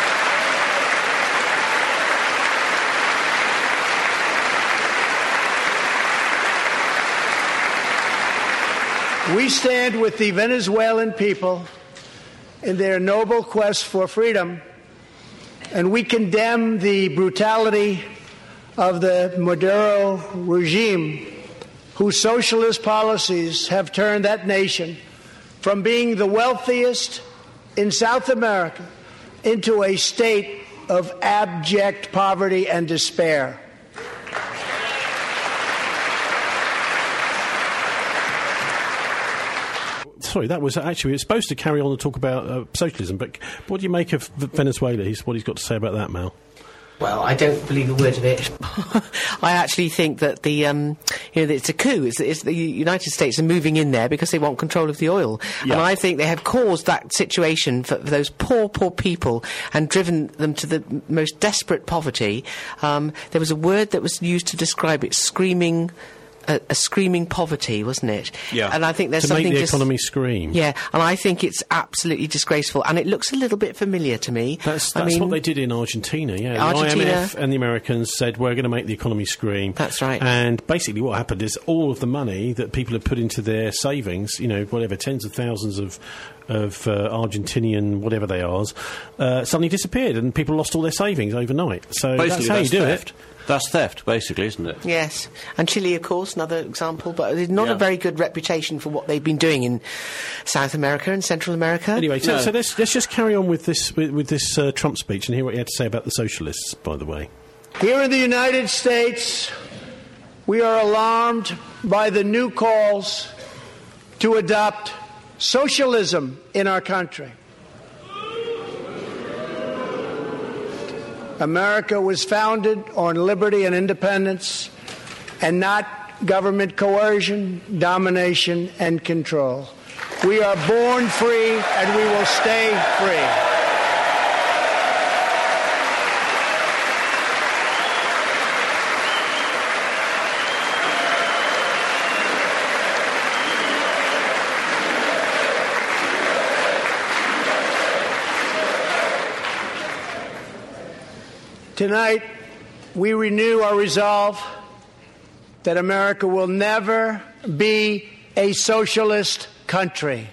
We stand with the Venezuelan people in their noble quest for freedom, and we condemn the brutality of the Maduro regime, whose socialist policies have turned that nation from being the wealthiest in South America into a state of abject poverty and despair. Sorry, that was actually, we were supposed to carry on and talk about uh, socialism, but what do you make of V- Venezuela? He's, what he's got to say about that, Mal? Well, I don't believe a word of it. I actually think that the, um, you know, that it's a coup. It's, it's the United States are moving in there because they want control of the oil, Yeah. and I think they have caused that situation for, for those poor, poor people and driven them to the m- most desperate poverty. Um, there was a word that was used to describe it: screaming. A, a screaming poverty, wasn't it? Yeah. And I think there's to something make the just, economy scream. Yeah, and I think it's absolutely disgraceful, and it looks a little bit familiar to me. That's, I that's mean, what they did in Argentina, yeah. Argentina- The I M F and the Americans said, we're going to make the economy scream. That's right. And basically what happened is all of the money that people had put into their savings, you know, whatever, tens of thousands of of uh, Argentinian, whatever they are, uh, suddenly disappeared, and people lost all their savings overnight. So Basically, that's how that's you do theft. it. That's theft, basically, isn't it? Yes, and Chile, of course, another example, but it's not Yeah. a very good reputation for what they've been doing in South America and Central America. Anyway, so, No. so let's, let's just carry on with this, with, with this uh, Trump speech and hear what he had to say about the socialists, by the way. Here in the United States, we are alarmed by the new calls to adopt socialism in our country. America was founded on liberty and independence, and not government coercion, domination, and control. We are born free, and we will stay free. Tonight, we renew our resolve that America will never be a socialist country.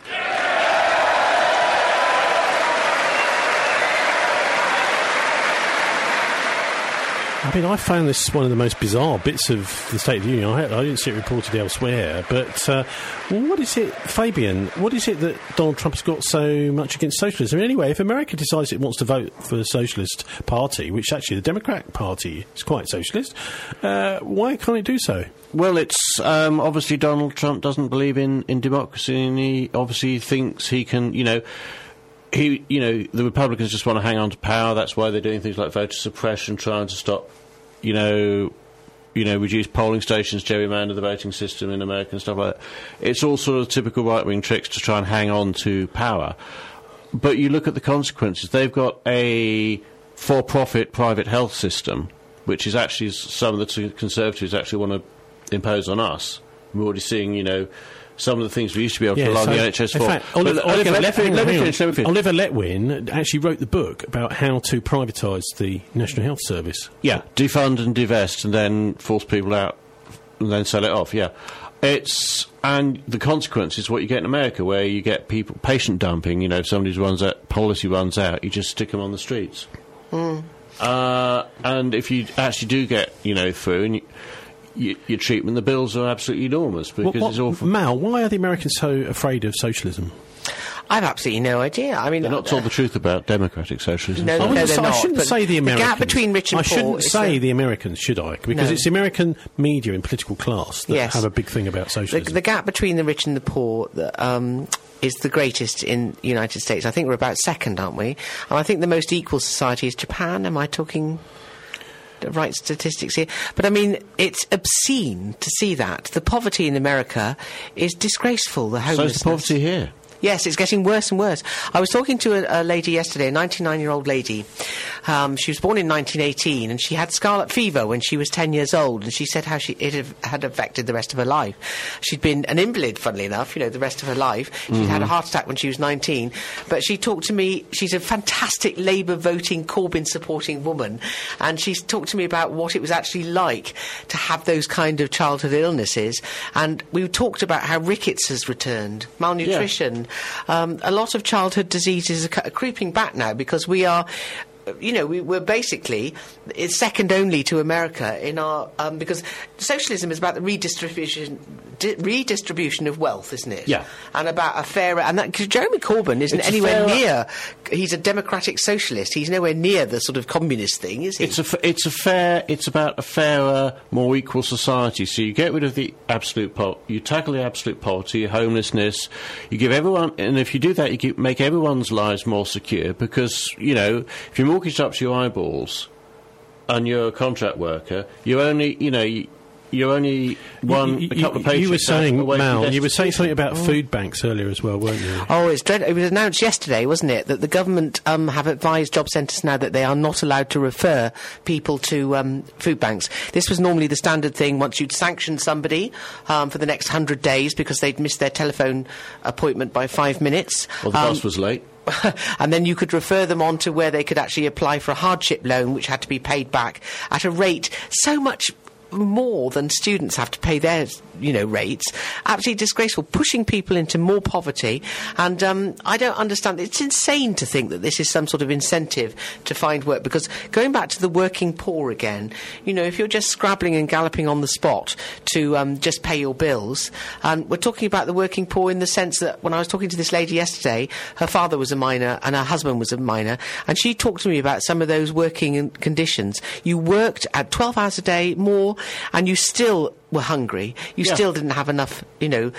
I mean, I found this one of the most bizarre bits of the State of the Union. I, I didn't see it reported elsewhere, but uh, what is it, Fabian, what is it that Donald Trump's got so much against socialism? Anyway, if America decides it wants to vote for the Socialist Party, which actually the Democrat Party is quite socialist, uh, why can't it do so? Well, it's um, obviously Donald Trump doesn't believe in, in democracy, and he obviously thinks he can, you know, he, you know, the Republicans just want to hang on to power. That's why they're doing things like voter suppression, trying to stop, you know, you know, reduce polling stations, gerrymander the voting system in America and stuff like that. It's all sort of typical right-wing tricks to try and hang on to power. But you look at the consequences. They've got a for-profit private health system, which is actually some of the t- Conservatives actually want to impose on us. We're already seeing, you know, some of the things we used to be able to Yeah, rely on so, the N H S in for. fact, But- Oliver, okay, Oliver, let me Let- finish, let me hang on. finish, let me finish. Oliver Letwin actually wrote the book about how to privatise the National Health Service. Yeah, defund and divest and then force people out and then sell it off, yeah. It's, and the consequence is what you get in America, where you get people, patient dumping, you know, if somebody runs out, policy runs out, you just stick them on the streets. Mm. Uh, and if you actually do get, you know, through and you, you, your treatment, the bills are absolutely enormous because What- what- it's awful. Mal, why are the Americans so afraid of socialism? I've absolutely no idea. I mean, They're not told the truth about democratic socialism. No, I, no, wouldn't they're say- I not, shouldn't but say the the Americans. gap between rich and I poor shouldn't is say the- the Americans, should I? Because No. it's the American media and political class that Yes. have a big thing about The, socialism. the gap between the rich and the poor that, um, is the greatest in the United States. I think we're about second, aren't we? And I think the most equal society is Japan. Am I talking the right statistics here? But I mean, it's obscene to see that. The poverty in America is disgraceful, the So homelessness. is the poverty here. Yes, it's getting worse and worse. I was talking to a, a lady yesterday, a ninety-nine-year-old lady. Um, she was born in nineteen eighteen, and she had scarlet fever when she was ten years old, and she said how she, it have- had affected the rest of her life. She'd been an invalid, funnily enough, you know, the rest of her life. She'd had a heart attack when she was nineteen. But she talked to me, she's a fantastic Labour-voting, Corbyn-supporting woman, and she's talked to me about what it was actually like to have those kind of childhood illnesses. And we talked about how rickets has returned, malnutrition. Um, a lot of childhood diseases are c- creeping back now because we are, you know, we, we're basically it's second only to America in our um, because socialism is about the redistribution di- redistribution of wealth, isn't it? Yeah. And about a fairer and that 'cause Jeremy Corbyn isn't It's a anywhere fairer- near. He's a democratic socialist. He's nowhere near the sort of communist thing, is he? It's a, f- it's a fair, it's about a fairer, more equal society. So you get rid of the absolute po- you tackle the absolute poverty, homelessness, you give everyone, and if you do that, you give, make everyone's lives more secure because, you know, if you're mortgaged up to your eyeballs and you're a contract worker, you only, you know, you, you're only one, you, a couple of paychecks you were saying, away from Mal, you were saying destitution. something about food banks earlier as well, weren't you? Oh, it's dread. It was announced yesterday, wasn't it, that the government um, have advised job centres now that they are not allowed to refer people to um, food banks. This was normally the standard thing once you'd sanctioned somebody um, for the next hundred days because they'd missed their telephone appointment by five minutes. Well, the Um, bus was late. and then you could refer them on to where they could actually apply for a hardship loan, which had to be paid back at a rate so much more than students have to pay their, you know, rates. Absolutely disgraceful, pushing people into more poverty. And um, I don't understand. It's insane to think that this is some sort of incentive to find work. Because going back to the working poor again, you know, if you're just scrabbling and galloping on the spot to um, just pay your bills, and we're talking about the working poor in the sense that when I was talking to this lady yesterday, her father was a miner and her husband was a miner, and she talked to me about some of those working in- conditions. You worked at twelve hours a day more, and you still were hungry. You Yeah. still didn't have enough, you know,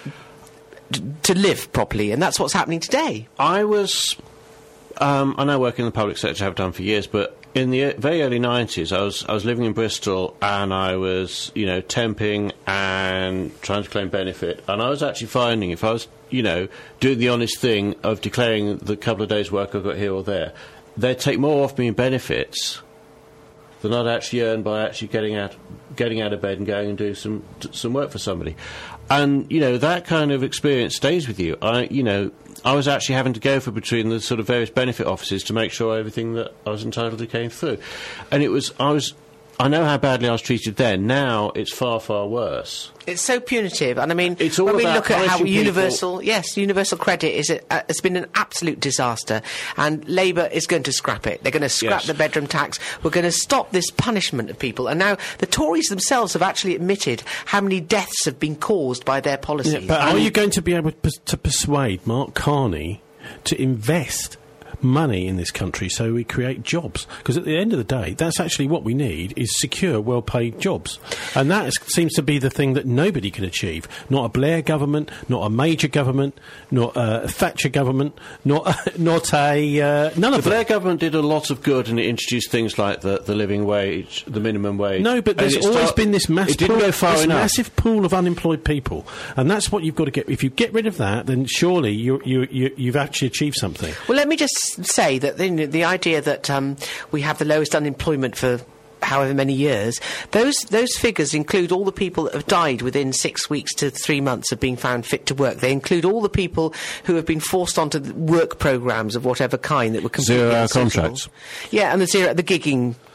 d- to live properly, and that's what's happening today. I was, um, I now work in the public sector, have done for years, but in the e- very early nineties, I was I was living in Bristol, and I was, you know, temping and trying to claim benefit, and I was actually finding if I was, you know, doing the honest thing of declaring the couple of days' work I got here or there, they'd take more off me in benefits than I'd actually earn by actually getting out, getting out of bed and going and doing some t- some work for somebody. And, you know, that kind of experience stays with you. I, you know, I was actually having to go for between the sort of various benefit offices to make sure everything that I was entitled to came through. And it was, I was, I know how badly I was treated then. Now it's far, far worse. It's so punitive, and I mean, It's all when we about look at how punishing universal, yes, universal credit is a, uh, has been an absolute disaster, and Labour is going to scrap it. They're going to scrap Yes. the bedroom tax. We're going to stop this punishment of people, and now the Tories themselves have actually admitted how many deaths have been caused by their policies. Yeah, but are you going to be able pers- to persuade Mark Carney to invest money in this country so we create jobs? Because at the end of the day, that's actually what we need, is secure, well-paid jobs. And that is, seems to be the thing that nobody can achieve. Not a Blair government, not a Major government, not a Thatcher government, not, not a... Uh, none The of them. Blair government did a lot of good, and it introduced things like the, the living wage, the minimum wage. No, but there's And it always start- been this mass It didn't pool, go far this enough. massive pool of unemployed people, and that's what you've got to get. If you get rid of that, then surely you, you, you, you've actually achieved something. Well, let me just say that the, the idea that um, we have the lowest unemployment for however many years, those those figures include all the people that have died within six weeks to three months of being found fit to work. They include all the people who have been forced onto the work programmes of whatever kind that were completely Zero-hour unsuitable. contracts. Yeah, and the zero, the gigging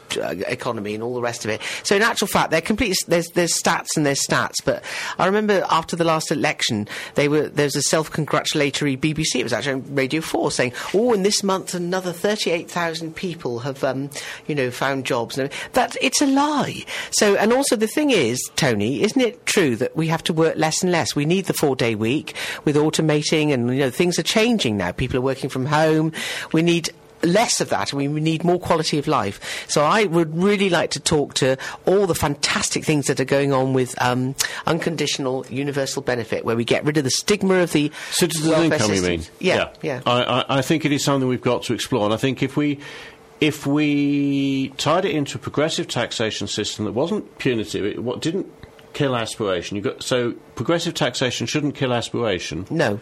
uh, economy and all the rest of it. So in actual fact, they're complete. There's there's stats and there's stats. But I remember after the last election, they were there was a self-congratulatory B B C. It was actually on Radio Four saying, "Oh, in this month, another thirty-eight thousand people have, um, you know, found jobs." And that it's a lie. So, and also the thing is, Tony, isn't it true that we have to work less and less? We need the four-day week with automating, and you know, things are changing now. People are working from home. We need less of that, and we need more quality of life. So I would really like to talk to all the fantastic things that are going on with um, unconditional universal benefit, where we get rid of the stigma of the citizens' welfare income. systems. You mean? Yeah, yeah. yeah. I, I, I think it is something we've got to explore, and I think if we. If we tied it into a progressive taxation system that wasn't punitive, it what didn't kill aspiration. You got so progressive taxation shouldn't kill aspiration. No.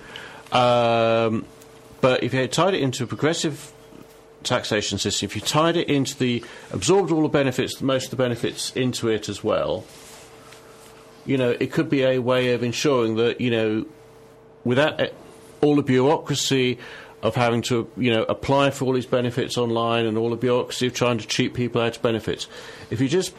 Um, but if you had tied it into a progressive taxation system, if you tied it into the absorbed all the benefits, most of the benefits into it as well, you know, it could be a way of ensuring that, you know, without uh, all the bureaucracy of having to, you know, apply for all these benefits online and all the bureaucracy of trying to cheat people out of benefits. If you just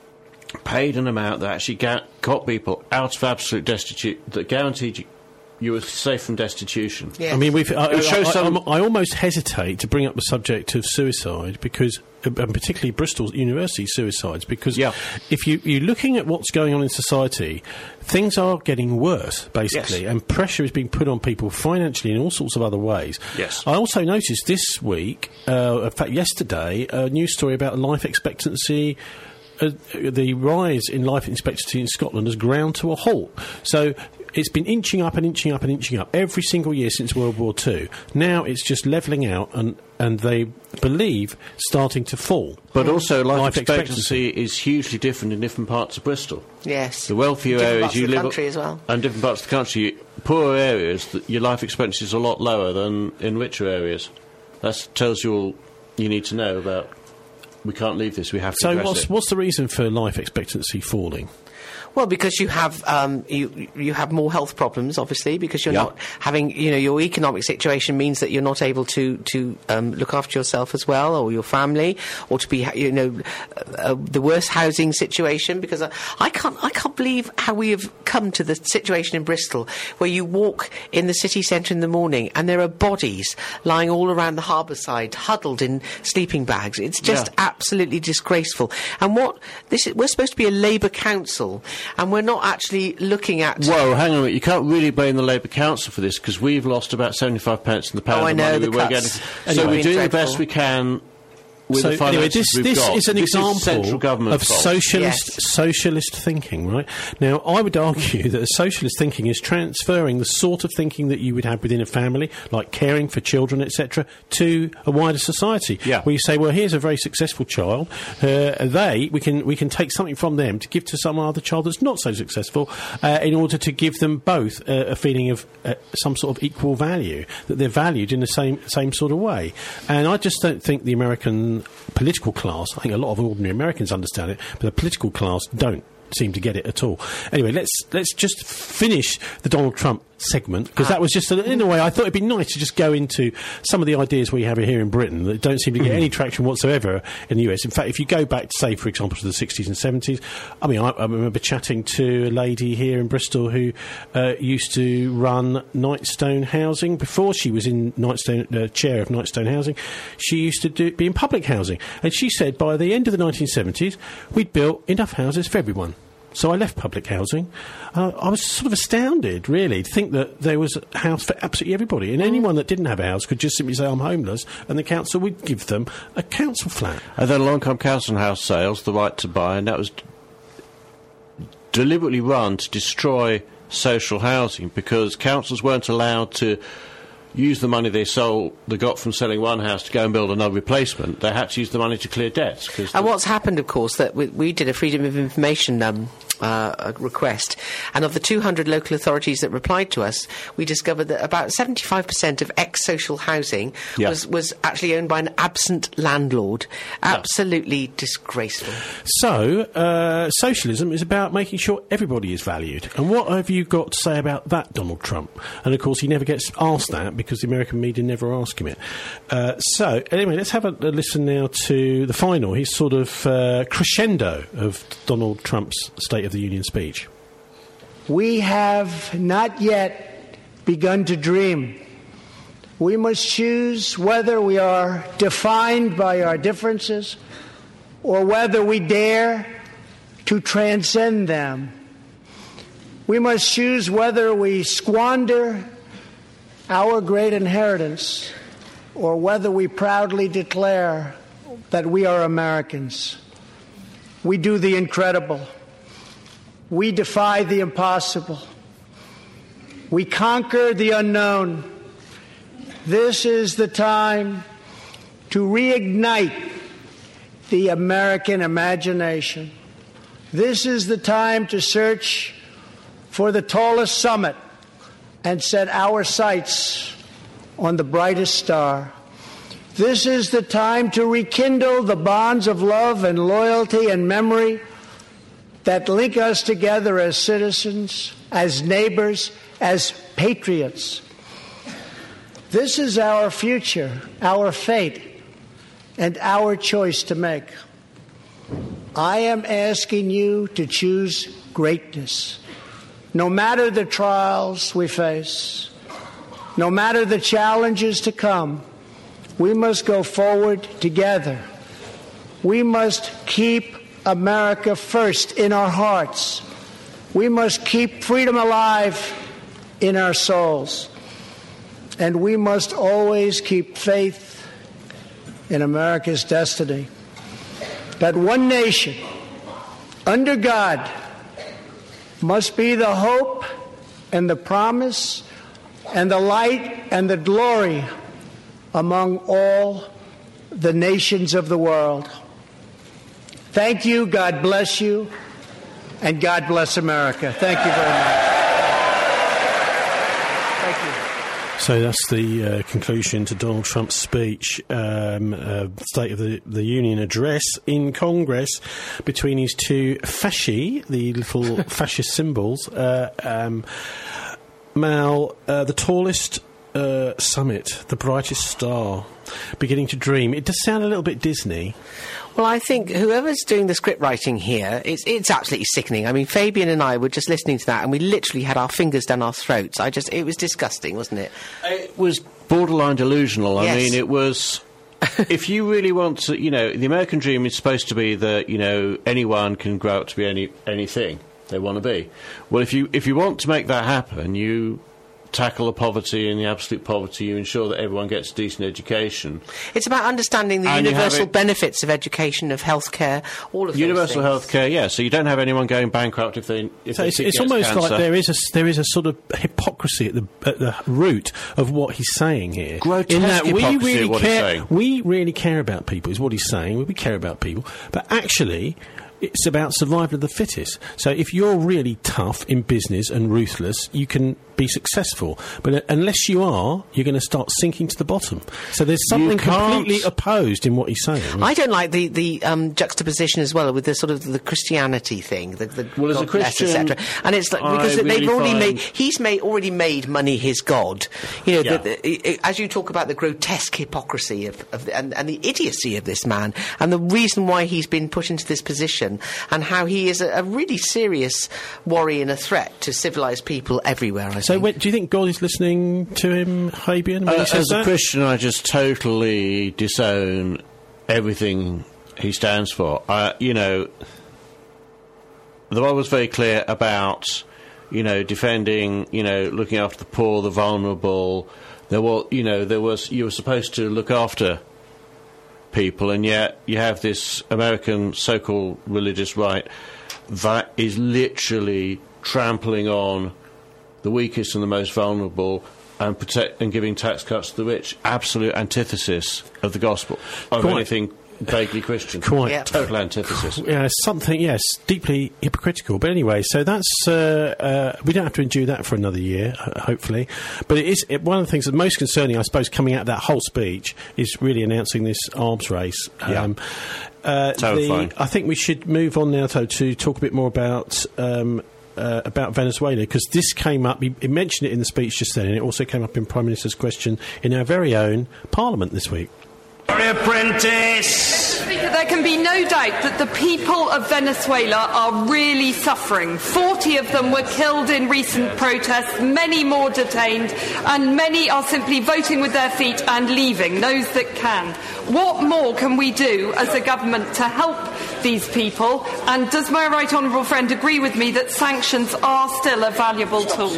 paid an amount that actually ga- got people out of absolute destitute, that guaranteed you, you were safe from destitution. Yes. I mean, we've, I, I, shows I, some I, I almost hesitate to bring up the subject of suicide because, and particularly Bristol University suicides, because yeah. if you, you're looking at what's going on in society, things are getting worse, basically, yes. and pressure is being put on people financially in all sorts of other ways. Yes. I also noticed this week, uh, in fact, yesterday, a news story about life expectancy. Uh, the rise in life expectancy in Scotland has ground to a halt. So it's been inching up and inching up and inching up every single year since World War Two. Now it's just levelling out and, and they believe starting to fall. But also life, life expectancy, expectancy is hugely different in different parts of Bristol. Yes. The wealthier different areas parts you of the live country as well. and different parts of the country, poorer areas, the, your life expectancy is a lot lower than in richer areas. That tells you all you need to know about. We can't leave this. We have to. So address what's it. what's the reason for life expectancy falling? Well, because you have um, you you have more health problems, obviously, because you're Yeah. not having, you know, your economic situation means that you're not able to to um, look after yourself as well, or your family, or to be, you know, uh, uh, the worst housing situation. Because I, I can't I can't believe how we have come to the situation in Bristol where you walk in the city centre in the morning and there are bodies lying all around the harbour side, huddled in sleeping bags. It's just Yeah. absolutely disgraceful. And what this is, we're supposed to be a Labour council. And we're not actually looking at... Whoa, hang on a minute. You can't really blame the Labour Council for this, because we've lost about seventy-five pence in the pound Oh, I of know, money the we were cuts. getting. Anyway, So we're doing the dreadful. best we can with So the finances anyway, this, we've this got. is an this example is central government of fault. socialist Yes. socialist thinking, right? Now, I would argue that socialist thinking is transferring the sort of thinking that you would have within a family, like caring for children, et cetera, to a wider society. Yeah. Where you say, well, here's a very successful child. Uh, they we can we can take something from them to give to some other child that's not so successful, uh, in order to give them both uh, a feeling of uh, some sort of equal value, that they're valued in the same same sort of way. And I just don't think the American political class, I think a lot of ordinary Americans understand it, but the political class don't seem to get it at all. Anyway, let's let's just finish the Donald Trump segment, because that was just, a, in a way, I thought it'd be nice to just go into some of the ideas we have here in Britain that don't seem to get any traction whatsoever in the U S. In fact, if you go back, say, for example, to the sixties and seventies, I mean, I, I remember chatting to a lady here in Bristol who uh, used to run Nightstone Housing. Before she was in Nightstone, uh, chair of Nightstone Housing, she used to do, be in public housing. And she said by the end of the nineteen seventies, we'd built enough houses for everyone. So I left public housing. Uh, I was sort of astounded, really, to think that there was a house for absolutely everybody. And anyone that didn't have a house could just simply say, I'm homeless, and the council would give them a council flat. And then along come council house sales, the right to buy, and that was d- deliberately run to destroy social housing, because councils weren't allowed to use the money they sold, they got from selling one house to go and build another replacement. They had to use the money to clear debts. 'Cause And what's happened, of course, that we, we did a Freedom of Information um, uh, request. And of the two hundred local authorities that replied to us, we discovered that about seventy-five percent of ex-social housing Yeah. was, was actually owned by an absent landlord. Absolutely disgraceful. So, uh, socialism is about making sure everybody is valued. And what have you got to say about that, Donald Trump? And, of course, he never gets asked that because the American media never ask him it. Uh, so, anyway, let's have a, a listen now to the final. He's sort of uh, crescendo of Donald Trump's State of the Union speech. We have not yet begun to dream. We must choose whether we are defined by our differences or whether we dare to transcend them. We must choose whether we squander our great inheritance or whether we proudly declare that we are Americans. We do the incredible. We defy the impossible. We conquer the unknown. This is the time to reignite the American imagination. This is the time to search for the tallest summit and set our sights on the brightest star. This is the time to rekindle the bonds of love and loyalty and memory that link us together as citizens, as neighbors, as patriots. This is our future, our fate, and our choice to make. I am asking you to choose greatness. No matter the trials we face, no matter the challenges to come, we must go forward together. We must keep America first in our hearts. We must keep freedom alive in our souls. And we must always keep faith in America's destiny. That one nation, under God, must be the hope and the promise and the light and the glory among all the nations of the world. Thank you, God bless you, and God bless America. Thank you very much. Thank you. So that's the uh, conclusion to Donald Trump's speech, um, uh, State of the, the Union address in Congress, between his two fasci, the little fascist symbols. Uh, um, Mal, uh, the tallest uh, summit, the brightest star, beginning to dream. It does sound a little bit Disney. Well, I think whoever's doing the script writing here, it's, it's absolutely sickening. I mean, Fabian and I were just listening to that, and we literally had our fingers down our throats. I just, it was disgusting, wasn't it? It was borderline delusional. I Yes. mean, it was... if you really want to, you know, the American dream is supposed to be that, you know, anyone can grow up to be any anything they want to be. Well, if you if you want to make that happen, you tackle the poverty and the absolute poverty, you ensure that everyone gets a decent education. It's about understanding the And you have universal it- benefits of education, of healthcare, all of Universal those things. healthcare, yeah. So you don't have anyone going bankrupt if they. If So their it's, kid it's gets almost cancer. like there is a s- there is a sort of hypocrisy at the at the root of what he's saying here. Grotesque in that we hypocrisy really of what he's care, saying. we really care about people. Is what he's saying. We care about people, but actually, it's about survival of the fittest. So if you're really tough in business and ruthless, you can be successful. But uh, unless you are, you're going to start sinking to the bottom. So there's something can't- completely opposed in what he's saying. I don't like the, the um, juxtaposition as well with the sort of the Christianity thing, the, the Well, as a God bless, Christian, et cetera. And it's like I because really they've already find- made he's made already made money his god. You know, Yeah. the, the, i- as you talk about the grotesque hypocrisy of, of the, and, and the idiocy of this man, and the reason why he's been put into this position, and how he is a, a really serious worry and a threat to civilized people everywhere. I So think. when, do you think God is listening to him, Fabian, when Uh, he says as a that? Christian, I just totally disown everything he stands for. Uh, you know, the Bible was very clear about, you know, defending, you know, looking after the poor, the vulnerable. There was, you know, there was, you were supposed to look after people, and yet you have this American so-called religious right that is literally trampling on the weakest and the most vulnerable, and protect and giving tax cuts to the rich. Absolute antithesis of the gospel, of Quite. anything vaguely Christian. Quite. Yep. Total antithesis. Yeah, something, yes, deeply hypocritical. But anyway, so that's, uh, uh, we don't have to endure that for another year, uh, hopefully. But it is, it, one of the things that's most concerning, I suppose, coming out of that whole speech is really announcing this arms race. Yeah. Um, uh, Terrifying. the, I think we should move on now, to, to talk a bit more about... Um, Uh, about Venezuela, because this came up, he, he mentioned it in the speech just then, and it also came up in Prime Minister's question in our very own Parliament this week. Apprentice! Speaker, there can be no doubt that the people of Venezuela are really suffering. forty of them were killed in recent protests, many more detained, and many are simply voting with their feet and leaving, those that can. What more can we do as a government to help these people? And does my right honourable friend agree with me that sanctions are still a valuable tool?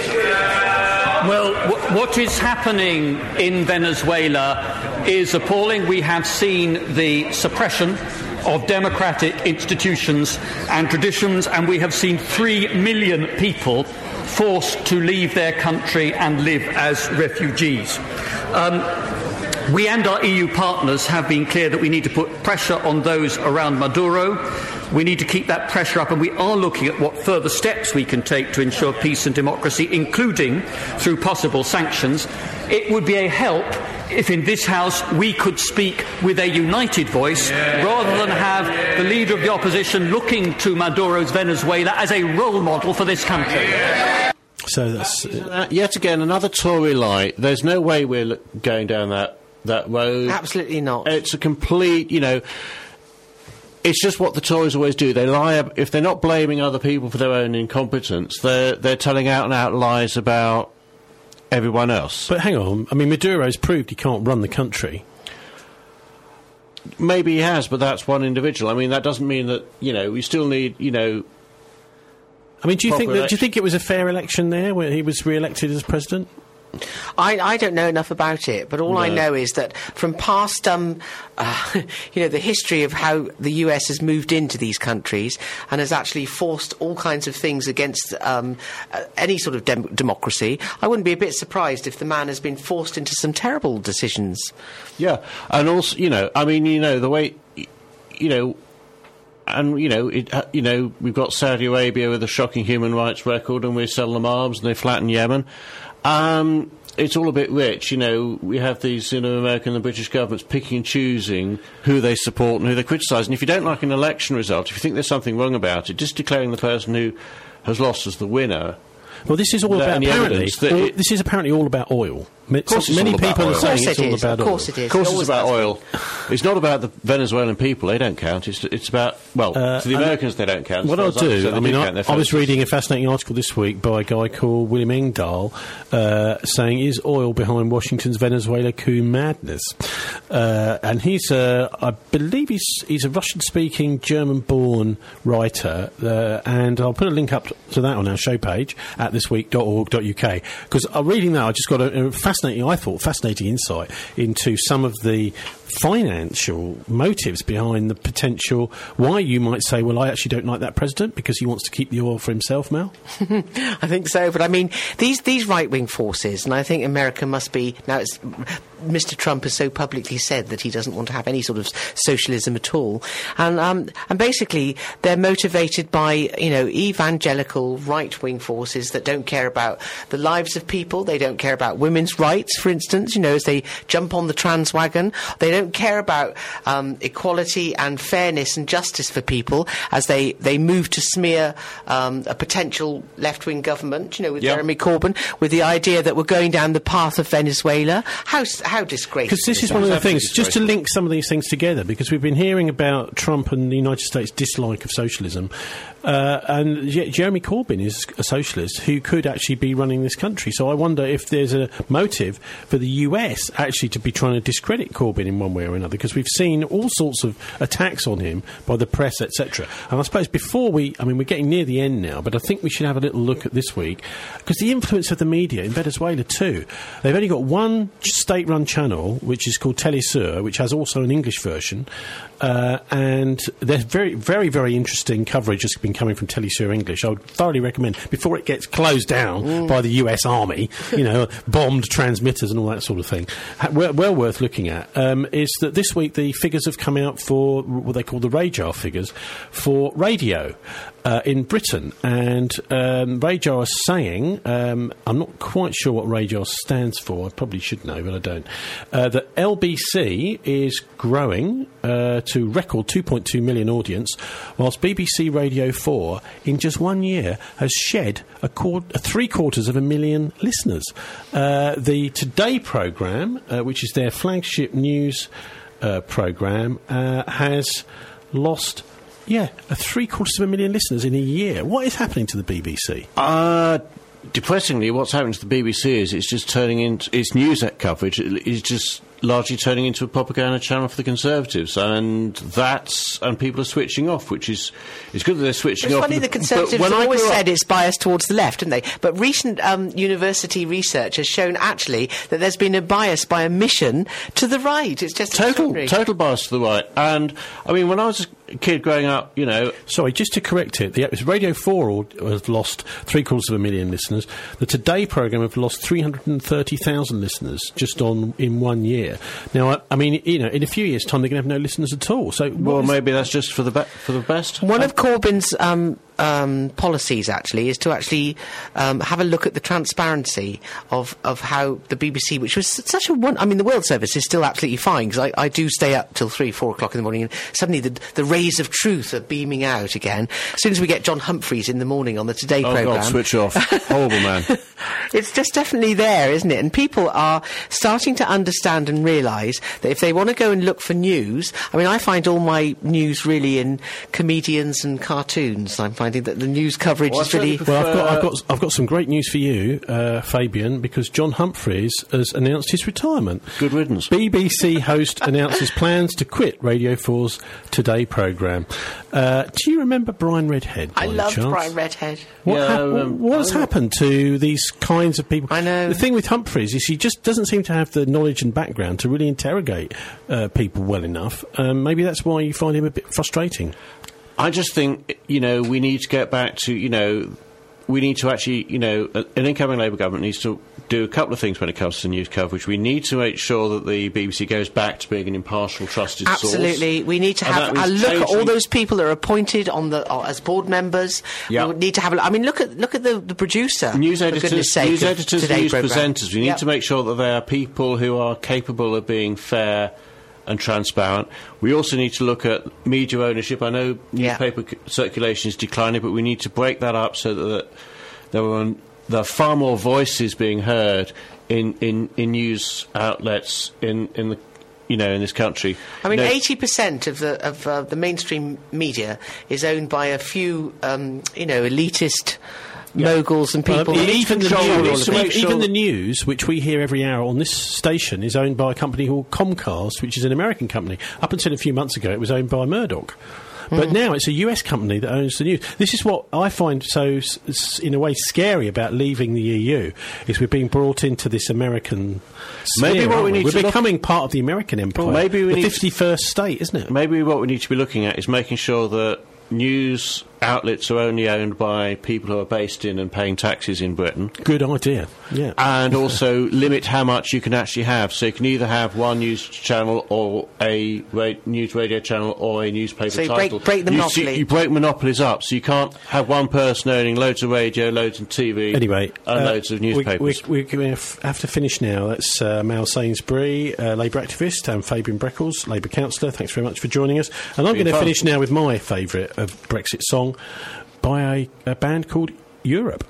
Well, w- what is happening in Venezuela is appalling. We have seen the suppression of democratic institutions and traditions, and we have seen three million people forced to leave their country and live as refugees. Um, we and our E U partners have been clear that we need to put pressure on those around Maduro. We need to keep that pressure up, and we are looking at what further steps we can take to ensure peace and democracy, including through possible sanctions. It would be a help if in this House we could speak with a united voice, yeah, rather than have the leader of the opposition looking to Maduro's Venezuela as a role model for this country. So that's uh, yet again another Tory lie. There's no way we're l- going down that that road. Absolutely not. It's a complete, you know. It's just what the Tories always do. They lie ab- if they're not blaming other people for their own incompetence. They're they're telling out and out lies about everyone else. But hang on, I mean, Maduro's proved he can't run the country. Maybe he has, but that's one individual. I mean, that doesn't mean that, you know, we still need, you know. I mean, do you think that, do you think it was a fair election there where he was re-elected as president? I, I don't know enough about it, but all No. I know is that from past, um, uh, you know, the history of how the U S has moved into these countries and has actually forced all kinds of things against um, uh, any sort of dem- democracy, I wouldn't be a bit surprised if the man has been forced into some terrible decisions. Yeah, and also, you know, I mean, you know, the way, y- you know, and, you know, it, uh, you know, we've got Saudi Arabia with a shocking human rights record, and we sell them arms, and they flatten Yemen. Um, it's all a bit rich, you know. We have these, you know, American and British governments picking and choosing who they support and who they criticise. And if you don't like an election result, if you think there's something wrong about it, just declaring the person who has lost as the winner. Well, this is all about apparently. All, this is apparently all about oil. Of course it's Many all about people oil. are saying Of course it's it all is. about Of oil. course it is. Of course It it's always about has oil. It's not about the Venezuelan people. They don't count. It's, it's about, well, Uh, to the and Americans they don't count. What As I'll far as do, so I they mean, count I, their I was fascists. reading a fascinating article this week by a guy called William Engdahl uh, saying, is oil behind Washington's Venezuela coup madness? Uh, and he's, uh, I believe he's, he's a Russian-speaking, German-born writer, uh, and I'll put a link up to that on our show page at this week dot org dot U K, because uh, reading that, I just got a, a fascinating, I thought, fascinating insight into some of the financial motives behind the potential, why you might say, well, I actually don't like that president because he wants to keep the oil for himself, Mel? I think so, but I mean, these these right-wing forces, and I think America must be, now it's, Mister Trump has so publicly said that he doesn't want to have any sort of socialism at all, and um, and basically they're motivated by, you know, evangelical right-wing forces that don't care about the lives of people, they don't care about women's rights, for instance, you know, as they jump on the trans wagon, they don't care about um, equality and fairness and justice for people as they, they move to smear um, a potential left-wing government, you know, with Yeah. Jeremy Corbyn, with the idea that we're going down the path of Venezuela. How, s- how disgraceful. Because this is that? one of the things, just to link some of these things together, because we've been hearing about Trump and the United States' dislike of socialism, uh, and yet Jeremy Corbyn is a socialist who could actually be running this country. So I wonder if there's a motive for the U S actually to be trying to discredit Corbyn in one way or another, because we've seen all sorts of attacks on him by the press, et cetera. And I suppose before we, I mean, we're getting near the end now, but I think we should have a little look at this week, because the influence of the media in Venezuela too. They've only got one state-run channel, which is called Telesur, which has also an English version, uh, and there's very, very, very interesting coverage has been coming from Telesur English. I would thoroughly recommend, before it gets closed down by the U S Army, you know, bombed, transmitters and all that sort of thing. Ha- well, well worth looking at. Um, is that this week the figures have come out for what they call the RAJAR figures for radio uh, in Britain, and um, RAJAR is saying, um, I'm not quite sure what RAJAR stands for. I probably should know, but I don't. Uh, that L B C is growing uh, to record two point two million audience, whilst B B C Radio four in just one year has shed a, quart- a three quarters of a million listeners. Uh, the Today programme, uh, which is their flagship news uh, programme, uh, has lost, yeah, a three quarters of a million listeners in a year. What is happening to the B B C? Uh, depressingly, what's happening to the B B C is it's just turning into its news coverage is just largely turning into a propaganda channel for the Conservatives, and that's and people are switching off, which is it's good that they're switching it's off. It's funny the Conservatives have always said it's biased towards the left, haven't they? But recent um, university research has shown actually that there's been a bias by omission to the right. It's just total total bias to the right. And I mean, when I was a kid growing up, you know, sorry, just to correct it, the Radio Four has lost three quarters of a million listeners. The Today programme have lost three hundred and thirty thousand listeners just on in one year. Now, I, I mean, you know, in a few years' time, they're going to have no listeners at all. So, well, maybe that's just for the be- for the best. One of Corbyn's um, um, policies, actually, is to actually um, have a look at the transparency of, of how the B B C, which was such a one. I mean, the World Service is still absolutely fine because I, I do stay up till three, four o'clock in the morning, and suddenly the the rays of truth are beaming out again. As soon as we get John Humphreys in the morning on the Today oh programme, God, switch off, horrible man. It's just definitely there, isn't it? And people are starting to understand and realise that if they want to go and look for news, I mean, I find all my news really in comedians and cartoons. I'm finding that the news coverage well, is really... Well, I've got, I've, got, I've got some great news for you, uh, Fabian, because John Humphreys has announced his retirement. Good riddance. B B C host announces plans to quit Radio four's Today programme. Uh, do you remember Brian Redhead? I loved Brian Redhead. What, yeah, hap- um, what has happened to these kinds of people? I know. The thing with Humphreys is he just doesn't seem to have the knowledge and background to really interrogate uh, people well enough. Um, maybe that's why you find him a bit frustrating. I just think, you know, we need to get back to, you know, we need to actually, you know, an incoming Labour government needs to do a couple of things when it comes to news coverage. We need to make sure that the B B C goes back to being an impartial, trusted source. Absolutely. We need to have a look at all those people that are appointed on the uh, as board members. Yep. We need to have a look. I mean, look at look at the, the producer. News for editors, goodness sake, news of editors, Today news programme. presenters. We need Yep. to make sure that they are people who are capable of being fair and transparent. We also need to look at media ownership. I know newspaper c- circulation is declining, but we need to break that up so that there are, there are far more voices being heard in, in, in news outlets in, in the you know in this country. I mean, you know, eighty percent of the of uh, the mainstream media is owned by a few, um, you know, elitist. Yeah. Moguls and people. Uh, even, the news, even, sure. even the news, which we hear every hour on this station, is owned by a company called Comcast, which is an American company. Up until a few months ago, it was owned by Murdoch. But mm. now it's a U S company that owns the news. This is what I find so, s- in a way, scary about leaving the E U, is we're being brought into this American sphere, maybe what we need We're to becoming part of the American empire. Well, maybe we the need fifty-first state, isn't it? Maybe what we need to be looking at is making sure that news outlets are only owned by people who are based in and paying taxes in Britain. Good idea, yeah. And also limit how much you can actually have. So you can either have one news channel or a ra- news radio channel or a newspaper so you title. Break, break the you, monopoly. See, you break monopolies up, so you can't have one person owning loads of radio, loads of T V, anyway, and uh, loads of newspapers. We, we, we're going to f- have to finish now. That's uh, Mal Sainsbury, uh, Labour activist, and Fabian Breckles, Labour councillor. Thanks very much for joining us. And I'm going to finish now with my favourite of Brexit song by a, a band called Europe.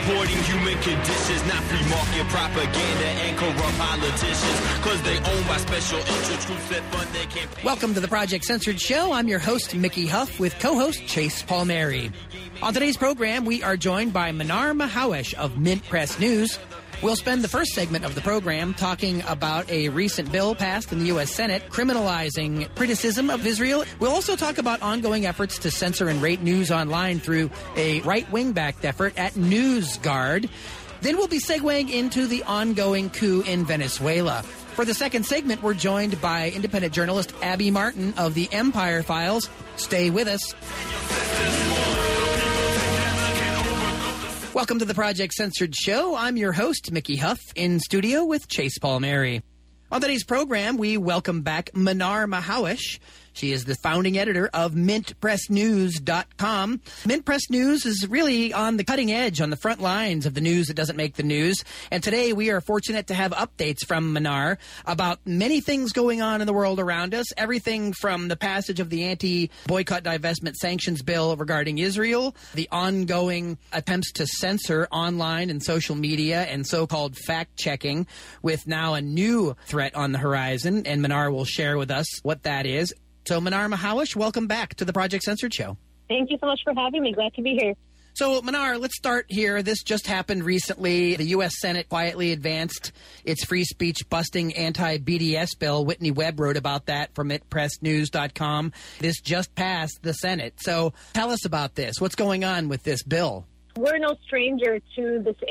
exploiting human conditions, not free market propaganda and corrupt politicians, because they own by special interest groups that fund their campaign. Welcome to the Project Censored Show. I'm your host, Mickey Huff, with co-host Chase Palmieri. On today's program, we are joined by Manar Mahawish of Mint Press News. We'll spend the first segment of the program talking about a recent bill passed in the U S Senate criminalizing criticism of Israel. We'll also talk about ongoing efforts to censor and rate news online through a right-wing backed effort at NewsGuard. Then we'll be segueing into the ongoing coup in Venezuela. For the second segment, we're joined by independent journalist Abby Martin of the Empire Files. Stay with us. Welcome to the Project Censored Show. I'm your host, Mickey Huff, in studio with Chase Palmieri. On today's program, we welcome back Manar Mahawish. She is the founding editor of mint press news dot com. Mint Press News is really on the cutting edge, on the front lines of the news that doesn't make the news. And today we are fortunate to have updates from Manar about many things going on in the world around us. Everything from the passage of the anti-boycott, divestment, sanctions bill regarding Israel, the ongoing attempts to censor online and social media and so-called fact-checking, with now a new threat on the horizon. And Manar will share with us what that is. So, Manar Mahawish, welcome back to the Project Censored Show. Thank you so much for having me. Glad to be here. So, Manar, let's start here. This just happened recently. The U S Senate quietly advanced its free speech busting anti-B D S bill. Whitney Webb wrote about that from mint press news dot com. This just passed the Senate. So, tell us about this. What's going on with this bill? We're no stranger to this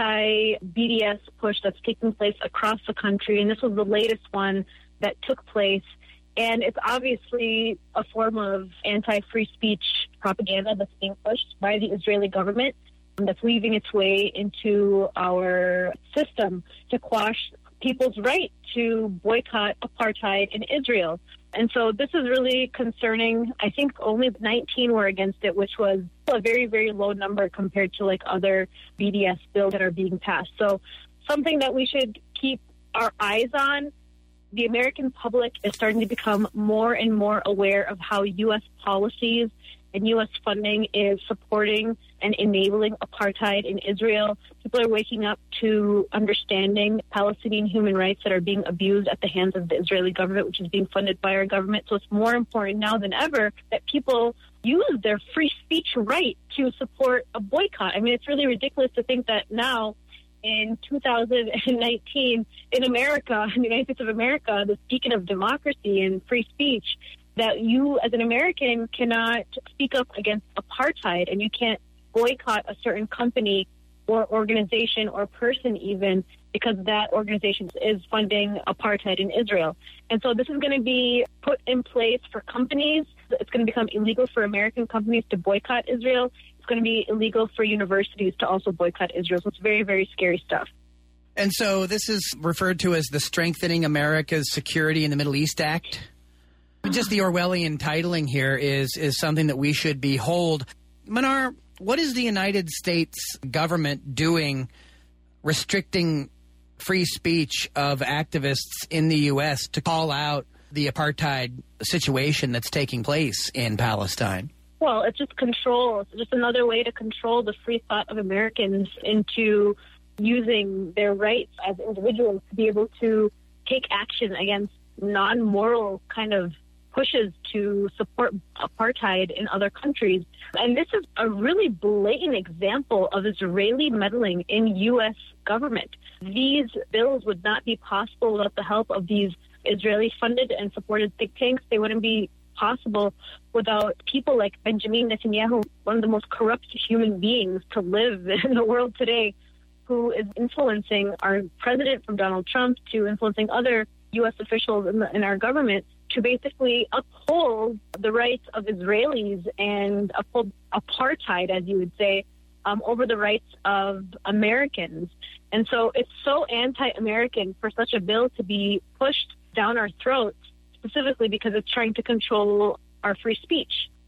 anti-B D S push that's taking place across the country, and this was the latest one that took place. And it's obviously a form of anti-free speech propaganda that's being pushed by the Israeli government that's weaving its way into our system to quash people's right to boycott apartheid in Israel. And so this is really concerning. I think only nineteen were against it, which was a very, very low number compared to like other B D S bills that are being passed. So something that we should keep our eyes on. The American public is starting to become more and more aware of how U S policies and U S funding is supporting and enabling apartheid in Israel. People are waking up to understanding Palestinian human rights that are being abused at the hands of the Israeli government, which is being funded by our government. So it's more important now than ever that people use their free speech right to support a boycott. I mean, it's really ridiculous to think that now, in two thousand nineteen, in America, in the United States of America, the beacon of democracy and free speech, that you as an American cannot speak up against apartheid and you can't boycott a certain company or organization or person even because that organization is funding apartheid in Israel. And so this is going to be put in place for companies. It's going to become illegal for American companies to boycott Israel. It's going to be illegal for universities to also boycott Israel. So it's very, very scary stuff. And so this is referred to as the Strengthening America's Security in the Middle East Act. Just the Orwellian titling here is, is something that we should behold. Manar, what is the United States government doing restricting free speech of activists in the U S to call out the apartheid situation that's taking place in Palestine? Well, it's just control. It's just another way to control the free thought of Americans into using their rights as individuals to be able to take action against non-moral kind of pushes to support apartheid in other countries. And this is a really blatant example of Israeli meddling in U S government. These bills would not be possible without the help of these Israeli-funded and supported think tanks. They wouldn't be possible without people like Benjamin Netanyahu, one of the most corrupt human beings to live in the world today, who is influencing our president from Donald Trump to influencing other U S officials in, the, in our government to basically uphold the rights of Israelis and uphold apartheid, as you would say, um, over the rights of Americans. And so it's so anti-American for such a bill to be pushed down our throats, specifically because it's trying to control our free speech.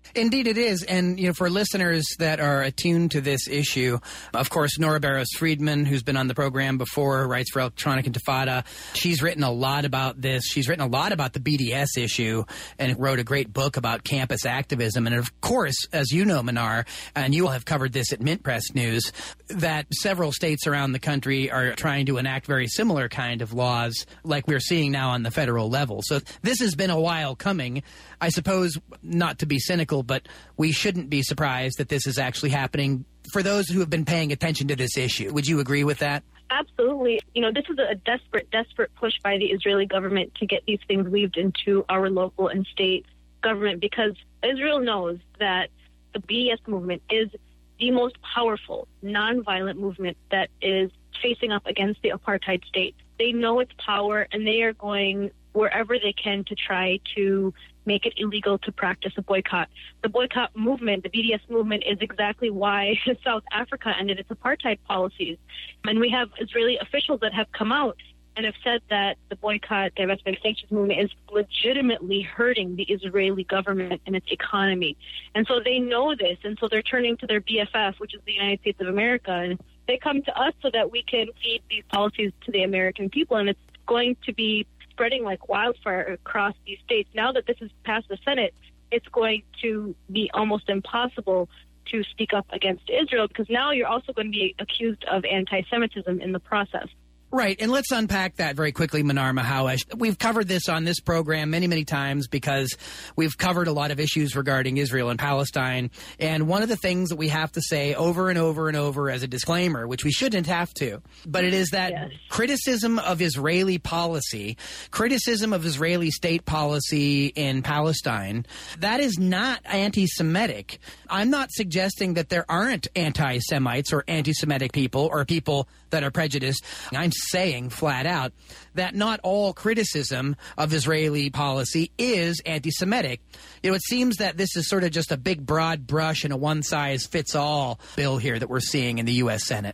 Indeed it is. And, you know, for listeners that are attuned to this issue, of course, Nora Barrows-Friedman, who's been on the program before, writes for Electronic Intifada. She's written a lot about this. She's written a lot about the B D S issue and wrote a great book about campus activism. And, of course, as you know, Manar, and you all have covered this at Mint Press News, that several states around the country are trying to enact very similar kind of laws like we're seeing now on the federal level. So this has been a while coming. I suppose, not to be cynical, but we shouldn't be surprised that this is actually happening for those who have been paying attention to this issue. Would you agree with that? Absolutely. You know, this is a desperate, desperate push by the Israeli government to get these things weaved into our local and state government, because Israel knows that the B D S movement is the most powerful, nonviolent movement that is facing up against the apartheid state. They know its power, and they are going wherever they can to try to make it illegal to practice a boycott. The boycott movement, the B D S movement, is exactly why South Africa ended its apartheid policies. And we have Israeli officials that have come out and have said that the boycott, divestment, sanctions movement is legitimately hurting the Israeli government and its economy. And so they know this, and so they're turning to their B F F, which is the United States of America, and they come to us so that we can feed these policies to the American people, and it's going to be spreading like wildfire across these states. Now that this has passed the Senate, it's going to be almost impossible to speak up against Israel, because now you're also going to be accused of anti-Semitism in the process. Right, and let's unpack that very quickly, Manar Mahawesh. We've covered this on this program many, many times because we've covered a lot of issues regarding Israel and Palestine. And one of the things that we have to say over and over and over as a disclaimer, which we shouldn't have to, but it is that yes. criticism of Israeli policy, criticism of Israeli state policy in Palestine, that is not anti-Semitic. I'm not suggesting that there aren't anti-Semites or anti-Semitic people or people that are prejudiced. I'm saying flat out that not all criticism of Israeli policy is anti-Semitic. You know, it seems that this is sort of just a big broad brush and a one-size-fits-all bill here that we're seeing in the U S Senate.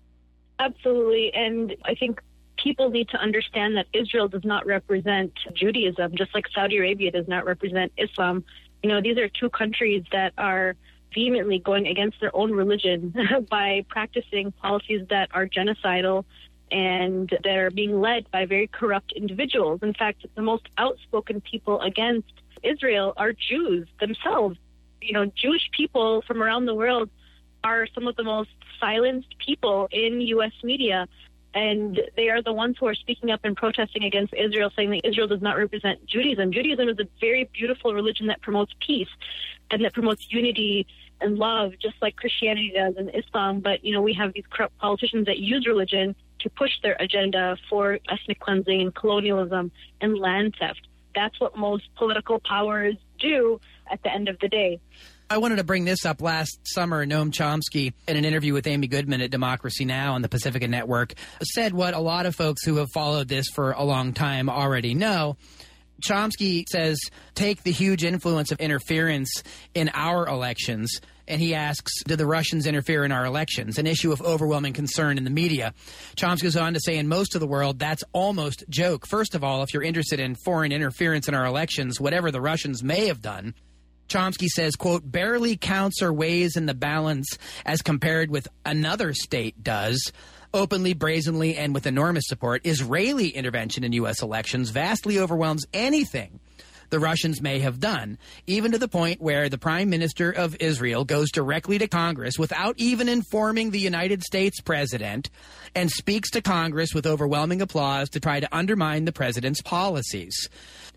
Absolutely, and I think people need to understand that Israel does not represent Judaism, just like Saudi Arabia does not represent Islam. You know, these are two countries that are vehemently going against their own religion by practicing policies that are genocidal and that are being led by very corrupt individuals. In fact, the most outspoken people against Israel are Jews themselves. You know, Jewish people from around the world are some of the most silenced people in U S media, and they are the ones who are speaking up and protesting against Israel, saying that Israel does not represent Judaism. Judaism is a very beautiful religion that promotes peace and that promotes unity and love, just like Christianity does and Islam. But, you know, we have these corrupt politicians that use religion to push their agenda for ethnic cleansing and colonialism and land theft. That's what most political powers do at the end of the day. I wanted to bring this up. Last summer, Noam Chomsky, in an interview with Amy Goodman at Democracy Now! On the Pacifica Network, said what a lot of folks who have followed this for a long time already know. Chomsky says, take the huge influence of interference in our elections, and he asks, did the Russians interfere in our elections? An issue of overwhelming concern in the media. Chomsky goes on to say, in most of the world, that's almost joke. First of all, if you're interested in foreign interference in our elections, whatever the Russians may have done, Chomsky says, quote, barely counts or weighs in the balance as compared with another state does. Openly, brazenly, and with enormous support, Israeli intervention in U S elections vastly overwhelms anything the Russians may have done, even to the point where the Prime Minister of Israel goes directly to Congress without even informing the United States president and speaks to Congress with overwhelming applause to try to undermine the president's policies.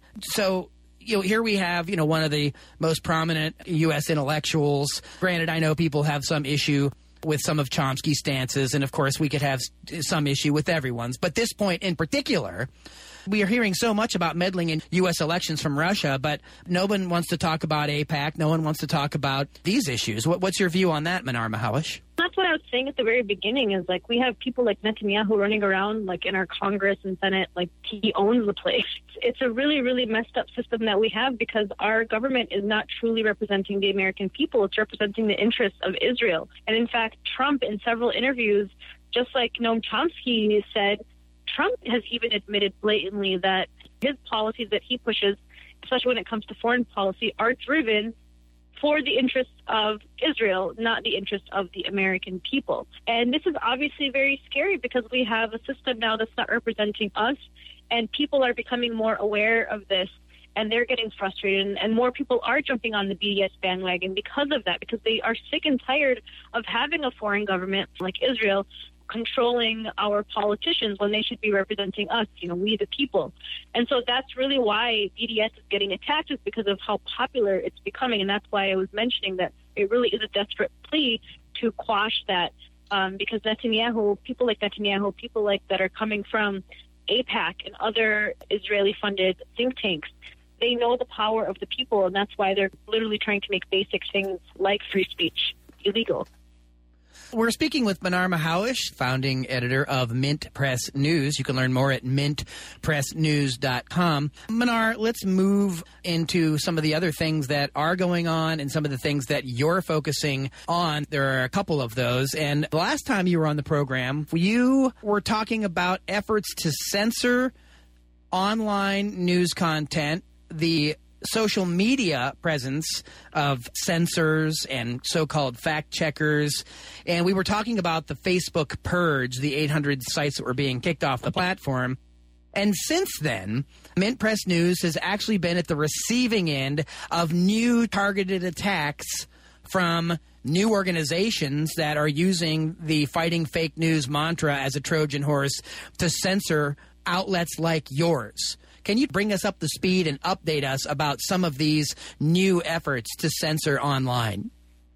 So, you know, here we have, you know, one of the most prominent U S intellectuals. Granted, I know people have some issue with some of Chomsky's stances, and of course we could have some issue with everyone's. But this point in particular, we are hearing so much about meddling in U S elections from Russia, but no one wants to talk about AIPAC. No one wants to talk about these issues. What, what's your view on that, Manar Mahawesh? That's what I was saying at the very beginning, is like we have people like Netanyahu running around like in our Congress and Senate, like he owns the place. It's a really, really messed up system that we have, because our government is not truly representing the American people. It's representing the interests of Israel. And in fact, Trump, in several interviews, just like Noam Chomsky said, Trump has even admitted blatantly that his policies that he pushes, especially when it comes to foreign policy, are driven for the interests of Israel, not the interests of the American people. And this is obviously very scary because we have a system now that's not representing us, and people are becoming more aware of this, and they're getting frustrated, and more people are jumping on the B D S bandwagon because of that, because they are sick and tired of having a foreign government like Israel controlling our politicians when they should be representing us, you know, we the people. And so that's really why B D S is getting attacked, is because of how popular it's becoming. And that's why I was mentioning that it really is a desperate plea to quash that, um, because Netanyahu, people like Netanyahu, people like that are coming from AIPAC and other Israeli-funded think tanks, they know the power of the people, and that's why they're literally trying to make basic things like free speech illegal. We're speaking with Manar Mahawish, founding editor of Mint Press News. You can learn more at mint press news dot com. Manar, let's move into some of the other things that are going on and some of the things that you're focusing on. There are a couple of those. And the last time you were on the program, you were talking about efforts to censor online news content, the social media presence of censors and so-called fact-checkers. And we were talking about the Facebook purge, the eight hundred sites that were being kicked off the platform. And since then, Mint Press News has actually been at the receiving end of new targeted attacks from new organizations that are using the fighting fake news mantra as a Trojan horse to censor outlets like yours. Can you bring us up to speed and update us about some of these new efforts to censor online?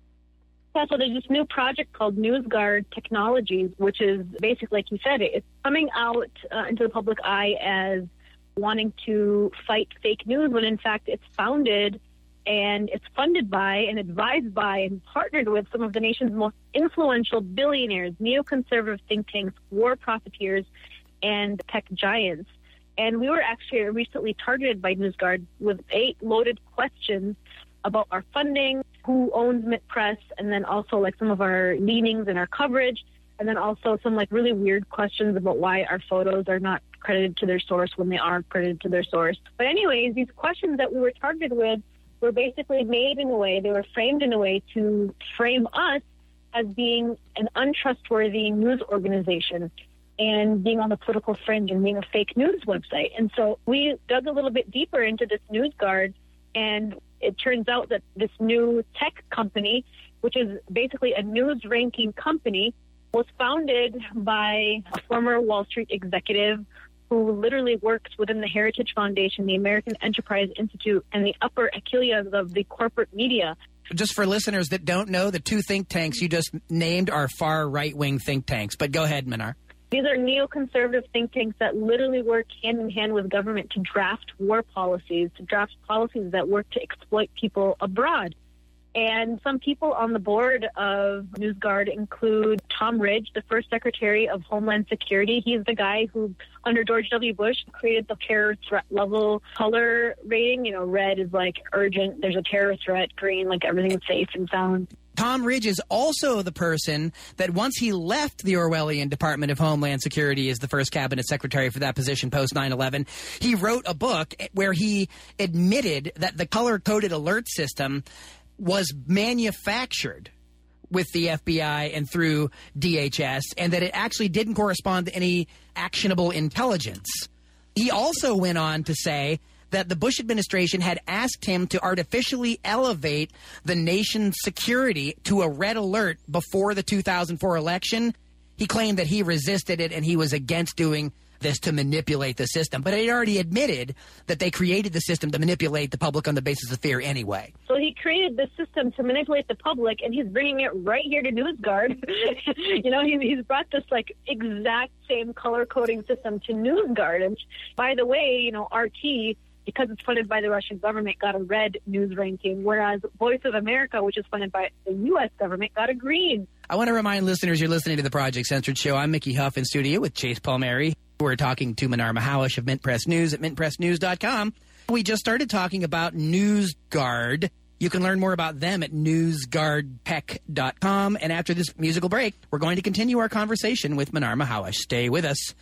Yeah, so there's this new project called NewsGuard Technologies, which is basically, like you said, it's coming out uh, into the public eye as wanting to fight fake news, when in fact it's founded and it's funded by and advised by and partnered with some of the nation's most influential billionaires, neoconservative think tanks, war profiteers, and tech giants. And we were actually recently targeted by NewsGuard with eight loaded questions about our funding, who owns Mint Press, and then also like some of our leanings and our coverage, and then also some like really weird questions about why our photos are not credited to their source when they are credited to their source. But anyways, these questions that we were targeted with were basically made in a way, they were framed in a way to frame us as being an untrustworthy news organization and being on the political fringe and being a fake news website. And so we dug a little bit deeper into this NewsGuard, and it turns out that this new tech company, which is basically a news ranking company, was founded by a former Wall Street executive who literally works within the Heritage Foundation, the American Enterprise Institute, and the upper Achilles of the corporate media. Just for listeners that don't know, the two think tanks you just named are far right-wing think tanks. But go ahead, Manar. These are neoconservative think tanks that literally work hand in hand with government to draft war policies, to draft policies that work to exploit people abroad. And some people on the board of NewsGuard include Tom Ridge, the first Secretary of Homeland Security. He's the guy who, under George W. Bush, created the terror threat level color rating. You know, red is like urgent, there's a terror threat, green, like everything is safe and sound. Tom Ridge is also the person that once he left the Orwellian Department of Homeland Security as the first cabinet secretary for that position post nine eleven, he wrote a book where he admitted that the color-coded alert system was manufactured with the F B I and through D H S, and that it actually didn't correspond to any actionable intelligence. He also went on to say that the Bush administration had asked him to artificially elevate the nation's security to a red alert before the two thousand four election. He claimed that he resisted it and he was against doing this to manipulate the system. But he already admitted that they created the system to manipulate the public on the basis of fear anyway. So he created the system to manipulate the public, and he's bringing it right here to NewsGuard. you know, he, he's brought this, like, exact same color coding system to NewsGuard. And by the way, you know, R T, because it's funded by the Russian government, got a red news ranking, whereas Voice of America, which is funded by the U S government, got a green. I want to remind listeners you're listening to the Project Censored Show. I'm Mickey Huff in studio with Chase Palmieri. We're talking to Manar Mahawish of Mint Press News at mint press news dot com. We just started talking about NewsGuard. You can learn more about them at news guard tech dot com. And after this musical break, we're going to continue our conversation with Manar Mahawish. Stay with us.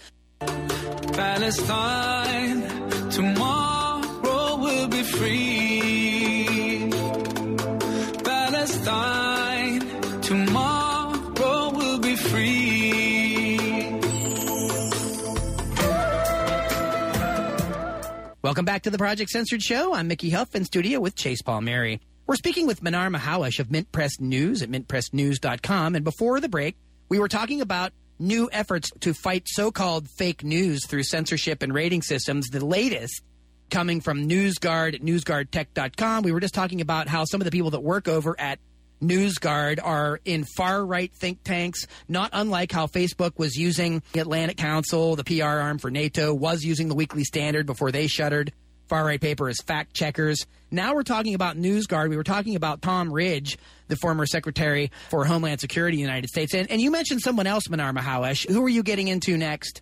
Palestine, tomorrow will be free. Palestine. Tomorrow we'll be free. Welcome back to the Project Censored Show. I'm Mickey Huff in studio with Chase Palmieri. We're speaking with Manar Mahawish of Mint Press News at mint press news dot com. And before the break, we were talking about new efforts to fight so-called fake news through censorship and rating systems. The latest coming from NewsGuard at news guard tech dot com. We were just talking about how some of the people that work over at NewsGuard are in far-right think tanks, not unlike how Facebook was using the Atlantic Council, the P R arm for NATO, was using the Weekly Standard before they shuttered far-right paper as fact checkers. Now we're talking about NewsGuard. We were talking about Tom Ridge, the former Secretary for Homeland Security in the United States. And, and you mentioned someone else, Manar Mahawish. Who are you getting into next?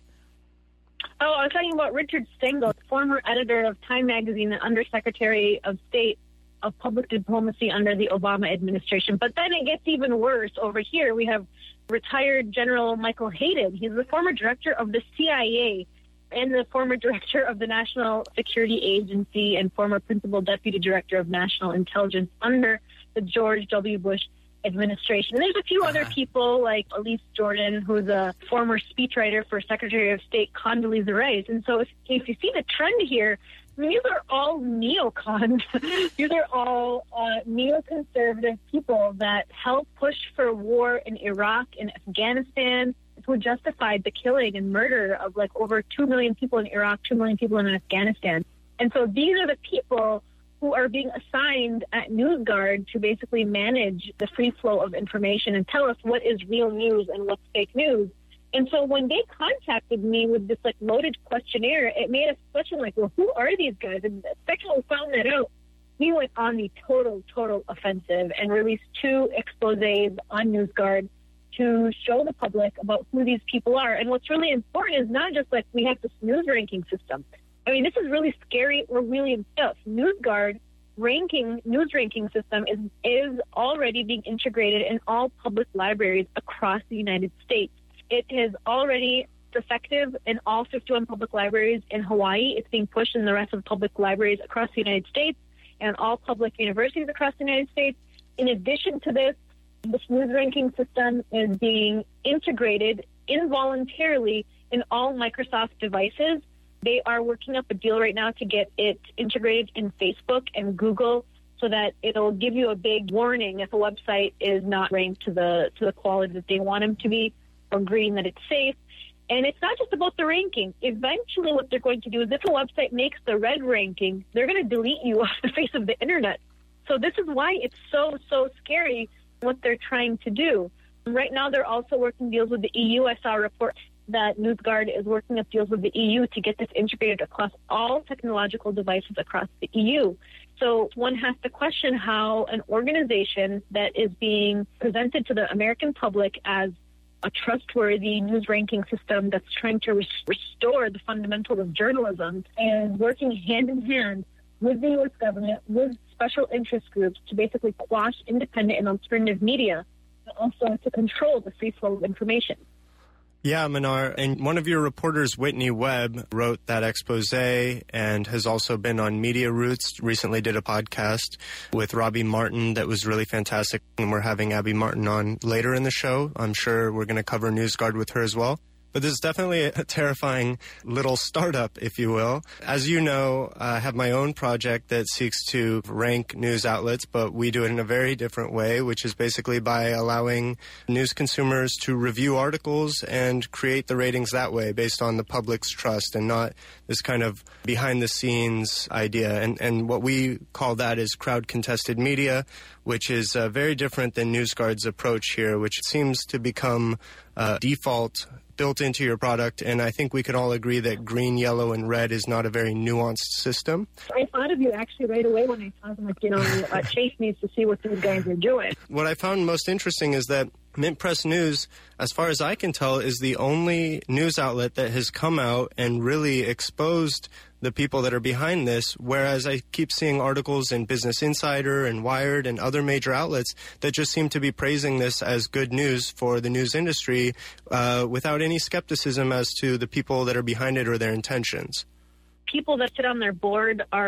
Oh, I was talking about Richard Stengel, former editor of Time magazine and Undersecretary of State of Public Diplomacy under the Obama administration. But then it gets even worse. Over here, we have retired General Michael Hayden. He's the former director of the C I A and the former director of the National Security Agency and former principal deputy director of national intelligence under the George W. Bush administration. And there's a few other people like Elise Jordan, who's a former speechwriter for Secretary of State Condoleezza Rice. And so if, if you see the trend here, I mean, these are all neocons. These are all uh, neoconservative people that help push for war in Iraq and Afghanistan, who justified the killing and murder of like over two million people in Iraq, two million people in Afghanistan. And so these are the people who are being assigned at NewsGuard to basically manage the free flow of information and tell us what is real news and what's fake news. And so when they contacted me with this like loaded questionnaire, it made us question like, well, who are these guys? And the second we found that out, we went on the total, total offensive and released two exposés on NewsGuard to show the public about who these people are. And what's really important is not just like we have this news ranking system. I mean, this is really scary or really stuff. NewsGuard ranking, news ranking system is, is already being integrated in all public libraries across the United States. It is already effective in all fifty-one public libraries in Hawaii. It's being pushed in the rest of public libraries across the United States and all public universities across the United States. In addition to this, this news ranking system is being integrated involuntarily in all Microsoft devices. They are working up a deal right now to get it integrated in Facebook and Google so that it'll give you a big warning if a website is not ranked to the to the quality that they want them to be, or green that it's safe. And it's not just about the ranking. Eventually what they're going to do is if a website makes the red ranking, they're going to delete you off the face of the internet. So this is why it's so, so scary what they're trying to do. Right now they're also working deals with the E U. I saw a report that NewsGuard is working up deals with the E U to get this integrated across all technological devices across the E U. So one has to question how an organization that is being presented to the American public as a trustworthy news ranking system that's trying to res- restore the fundamentals of journalism and working hand in hand with the U S government, with special interest groups to basically quash independent and alternative media, and also to control the free flow of information. Yeah, Manar, and one of your reporters, Whitney Webb, wrote that expose and has also been on Media Roots, recently did a podcast with Robbie Martin that was really fantastic, and we're having Abby Martin on later in the show. I'm sure we're going to cover NewsGuard with her as well. But this is definitely a terrifying little startup, if you will. As you know, I have my own project that seeks to rank news outlets, but we do it in a very different way, which is basically by allowing news consumers to review articles and create the ratings that way based on the public's trust and not this kind of behind-the-scenes idea. And, and what we call that is crowd-contested media, which is uh, very different than NewsGuard's approach here, which seems to become uh, default built into your product, and I think we can all agree that green, yellow, and red is not a very nuanced system. I thought of you actually right away when I saw them, like, you know, uh, Chase needs to see what these guys are doing. What I found most interesting is that Mint Press News, as far as I can tell, is the only news outlet that has come out and really exposed the people that are behind this, whereas I keep seeing articles in Business Insider and Wired and other major outlets that just seem to be praising this as good news for the news industry uh, without any skepticism as to the people that are behind it or their intentions. People that sit on their board are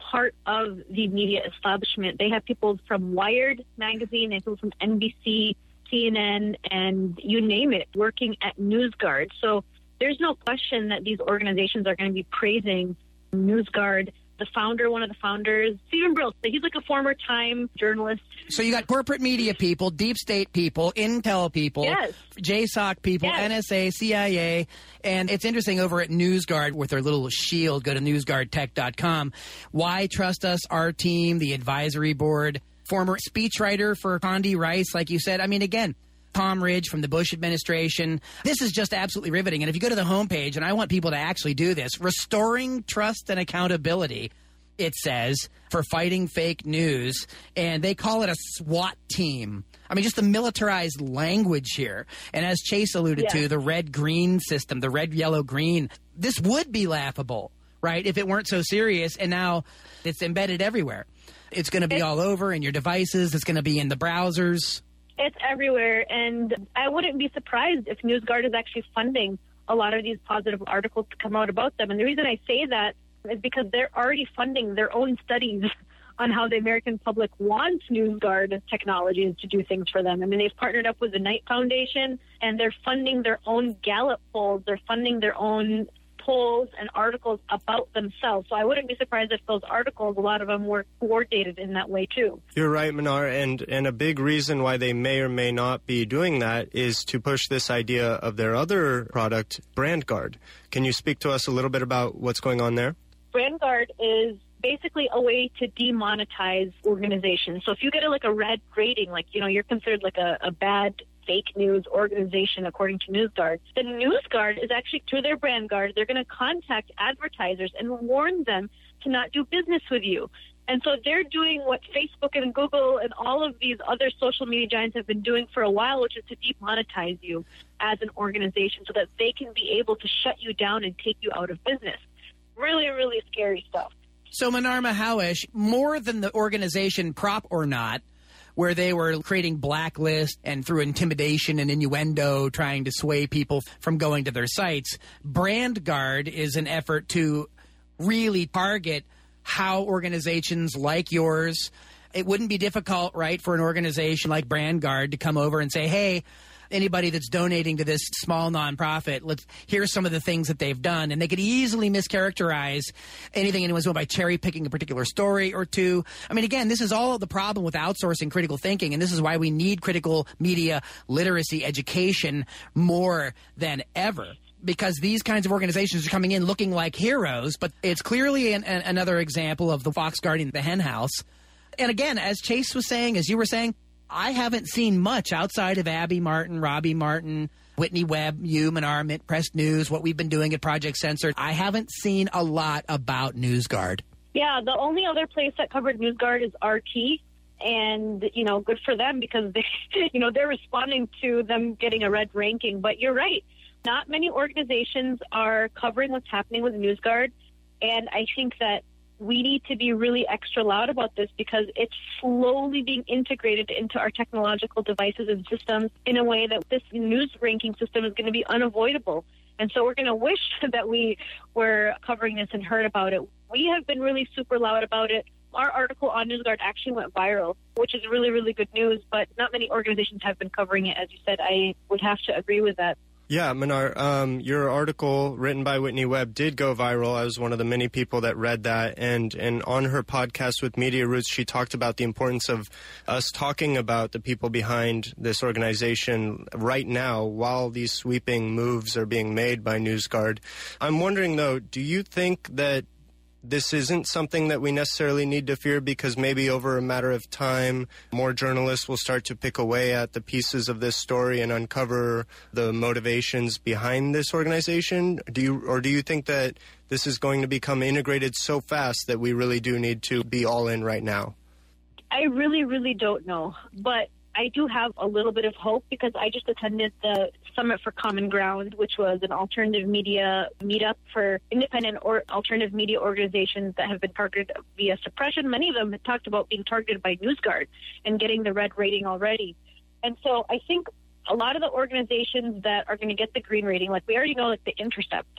part of the media establishment. They have people from Wired magazine, they have people from N B C, C N N, and you name it, working at NewsGuard. So there's no question that these organizations are going to be praising NewsGuard. The founder, one of the founders, Stephen Brill, he's like a former Time journalist. So you got corporate media people, deep state people, intel people, yes. J S O C people, yes. N S A, C I A. And it's interesting over at NewsGuard with their little shield, go to news guard tech dot com. Why trust us, our team, the advisory board, former speechwriter for Condi Rice, like you said. I mean, again, Tom Ridge from the Bush administration. This is just absolutely riveting. And if you go to the homepage, and I want people to actually do this, restoring trust and accountability, it says, for fighting fake news. And they call it a SWAT team. I mean, just the militarized language here. And as Chase alluded yeah. to, the red-green system, the red-yellow-green, this would be laughable, right, if it weren't so serious. And now it's embedded everywhere. It's going to be all over in your devices. It's going to be in the browsers. It's everywhere, and I wouldn't be surprised if NewsGuard is actually funding a lot of these positive articles to come out about them. And the reason I say that is because they're already funding their own studies on how the American public wants NewsGuard technologies to do things for them. I mean, they've partnered up with the Knight Foundation, and they're funding their own Gallup polls. They're funding their own polls and articles about themselves. So I wouldn't be surprised if those articles, a lot of them were coordinated in that way too. You're right, Manar, and, and a big reason why they may or may not be doing that is to push this idea of their other product, BrandGuard. Can you speak to us a little bit about what's going on there? BrandGuard is basically a way to demonetize organizations. So if you get a, like a red rating, like, you know, you're considered like a, a bad fake news organization according to NewsGuard, then NewsGuard is actually, through their BrandGuard, they're going to contact advertisers and warn them to not do business with you. And so they're doing what Facebook and Google and all of these other social media giants have been doing for a while, which is to demonetize you as an organization so that they can be able to shut you down and take you out of business. Really, really scary stuff. So, Manar Mahawish, more than the organization Prop or Not, where they were creating blacklists and through intimidation and innuendo trying to sway people from going to their sites, BrandGuard is an effort to really target how organizations like yours, it wouldn't be difficult, right, for an organization like BrandGuard to come over and say, hey, anybody that's donating to this small nonprofit, let's here's some of the things that they've done. And they could easily mischaracterize anything anyone's doing by cherry picking a particular story or two. I mean, again, this is all the problem with outsourcing critical thinking, and this is why we need critical media literacy education more than ever. Because these kinds of organizations are coming in looking like heroes, but it's clearly an, an, another example of the fox guarding the hen house. And again, as Chase was saying, as you were saying, I haven't seen much outside of Abby Martin, Robbie Martin, Whitney Webb, you, Manar, Mint Press News, what we've been doing at Project Censored. I haven't seen a lot about NewsGuard. Yeah, the only other place that covered NewsGuard is R T. And, you know, good for them because, they, you know, they're responding to them getting a red ranking. But you're right. Not many organizations are covering what's happening with NewsGuard. And I think that we need to be really extra loud about this because it's slowly being integrated into our technological devices and systems in a way that this news ranking system is going to be unavoidable. And so we're going to wish that we were covering this and heard about it. We have been really super loud about it. Our article on NewsGuard actually went viral, which is really, really good news, but not many organizations have been covering it. As you said, I would have to agree with that. Yeah, Manar, um, your article written by Whitney Webb did go viral. I was one of the many people that read that. And, and on her podcast with Media Roots, she talked about the importance of us talking about the people behind this organization right now while these sweeping moves are being made by NewsGuard. I'm wondering, though, do you think that this isn't something that we necessarily need to fear because maybe over a matter of time, more journalists will start to pick away at the pieces of this story and uncover the motivations behind this organization? Do you, or do you think that this is going to become integrated so fast that we really do need to be all in right now? I really, really don't know. But I do have a little bit of hope because I just attended the Summit for Common Ground, which was an alternative media meetup for independent or alternative media organizations that have been targeted via suppression. Many of them have talked about being targeted by NewsGuard and getting the red rating already. And so I think a lot of the organizations that are going to get the green rating, like we already know, like The Intercept,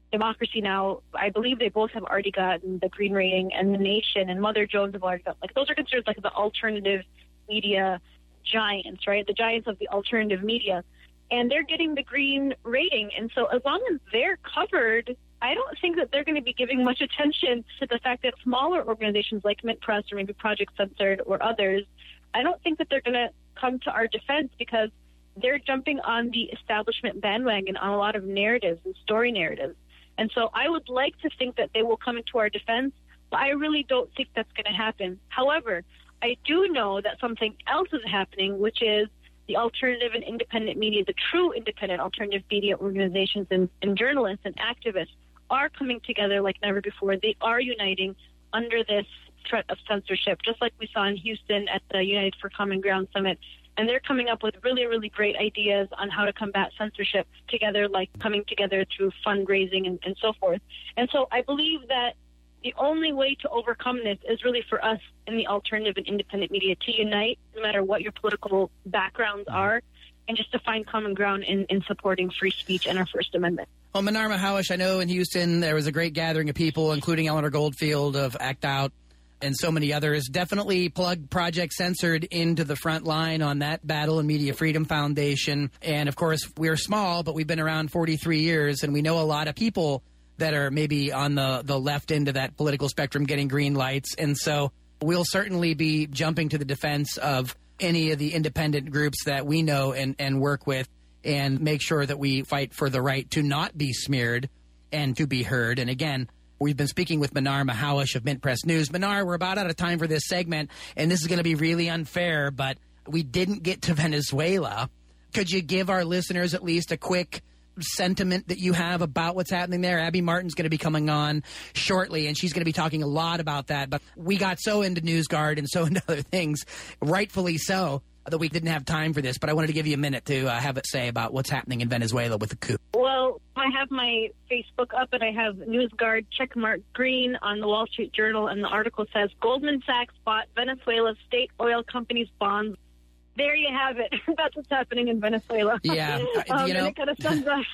Democracy Now!, I believe they both have already gotten the green rating, and The Nation and Mother Jones have already got, like, those are considered like the alternative media giants, right? The giants of the alternative media. And they're getting the green rating. And so as long as they're covered, I don't think that they're going to be giving much attention to the fact that smaller organizations like Mint Press or maybe Project Censored or others, I don't think that they're going to come to our defense because they're jumping on the establishment bandwagon on a lot of narratives and story narratives. And so I would like to think that they will come into our defense, but I really don't think that's going to happen. However, I do know that something else is happening, which is the alternative and independent media, the true independent alternative media organizations and, and journalists and activists are coming together like never before. They are uniting under this threat of censorship, just like we saw in Houston at the United for Common Ground Summit. And they're coming up with really, really great ideas on how to combat censorship together, like coming together through fundraising and, and so forth. And so I believe that the only way to overcome this is really for us in the alternative and independent media to unite, no matter what your political backgrounds are, and just to find common ground in, in supporting free speech and our First Amendment. Well, Manar Mahawish, I know in Houston there was a great gathering of people, including Eleanor Goldfield of ACT Out and so many others. Definitely plug Project Censored into the front line on that battle and Media Freedom Foundation. And, of course, we're small, but we've been around forty-three years, and we know a lot of people that are maybe on the, the left end of that political spectrum getting green lights. And so we'll certainly be jumping to the defense of any of the independent groups that we know and, and work with and make sure that we fight for the right to not be smeared and to be heard. And, again, we've been speaking with Manar Mahawish of Mint Press News. Manar, we're about out of time for this segment, and this is going to be really unfair, but we didn't get to Venezuela. Could you give our listeners at least a quick sentiment that you have about what's happening there? Abby Martin's going to be coming on shortly, and she's going to be talking a lot about that. But we got so into NewsGuard and so into other things, rightfully so, that we didn't have time for this. But I wanted to give you a minute to uh, have it say about what's happening in Venezuela with the coup. Well, I have my Facebook up, and I have NewsGuard checkmark green on the Wall Street Journal, and the article says, Goldman Sachs bought Venezuela's state oil company's bonds. There you have it. That's what's happening in Venezuela. Yeah, um, you know, and it kind of sums up.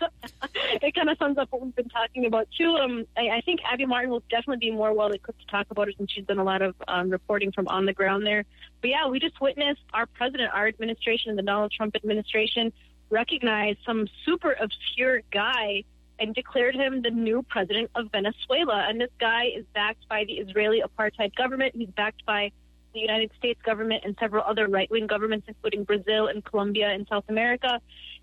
It kind of sums up what we've been talking about too. Um, I, I think Abby Martin will definitely be more well equipped to talk about it since she's done a lot of um, reporting from on the ground there. But yeah, we just witnessed our president, our administration, the Donald Trump administration, recognize some super obscure guy and declared him the new president of Venezuela. And this guy is backed by the Israeli apartheid government. He's backed by the United States government and several other right-wing governments, including Brazil and Colombia and South America.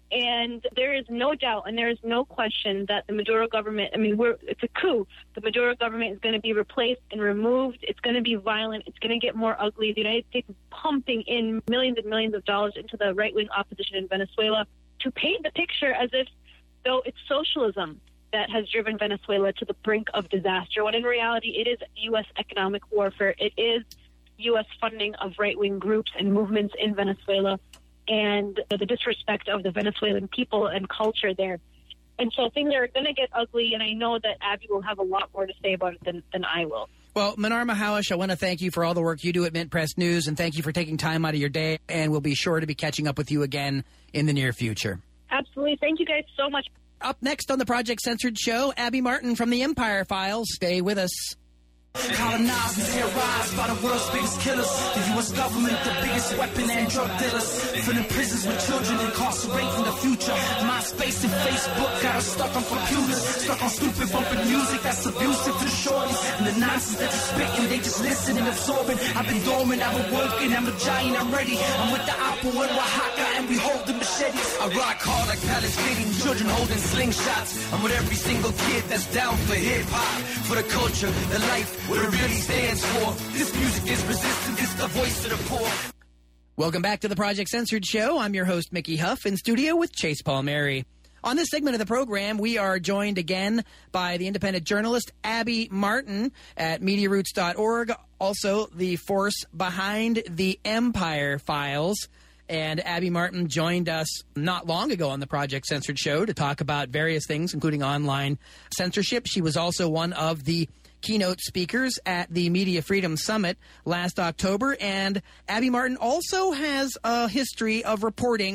And there is no doubt and there is no question that the Maduro government, I mean, we're, it's a coup. The Maduro government is going to be replaced and removed. It's going to be violent. It's going to get more ugly. The United States is pumping in millions and millions of dollars into the right-wing opposition in Venezuela to paint the picture as if, though, it's socialism that has driven Venezuela to the brink of disaster, when in reality it is U S economic warfare. It is U S funding of right-wing groups and movements in Venezuela and the disrespect of the Venezuelan people and culture there. And so things are going to get ugly, and I know that Abby will have a lot more to say about it than, than I will. Well, Manar Mahawish, I want to thank you for all the work you do at Mint Press News, and thank you for taking time out of your day, and we'll be sure to be catching up with you again in the near future. Absolutely. Thank you guys so much. Up next on the Project Censored show, Abby Martin from the Empire Files. Stay with us. Colonized and terrorized by the world's biggest killers. The U S government, the biggest weapon and drug dealers. Filling prisons with children, incarcerating the future. MySpace and Facebook got us stuck on computers. Stuck on stupid bumping music that's abusive to the shorties. And the nonsense that you're spitting, they just listen and absorbing. I've been dormant, I've been working, I'm a giant, I'm ready. I'm with the Apple and Oaxaca, and we hold the machetes. I rock hard like Palestinian children holding slingshots. I'm with every single kid that's down for hip-hop. For the culture, the life, what it really stands for. This music is resistance, it's the voice of the poor. Welcome back to the Project Censored show. I'm your host, Mickey Huff, in studio with Chase Palmieri. On this segment of the program, we are joined again by the independent journalist Abby Martin at media roots dot org, also the force behind the Empire Files. And Abby Martin joined us not long ago on the Project Censored show to talk about various things, including online censorship. She was also one of the keynote speakers at the Media Freedom Summit last October. And Abby Martin also has a history of reporting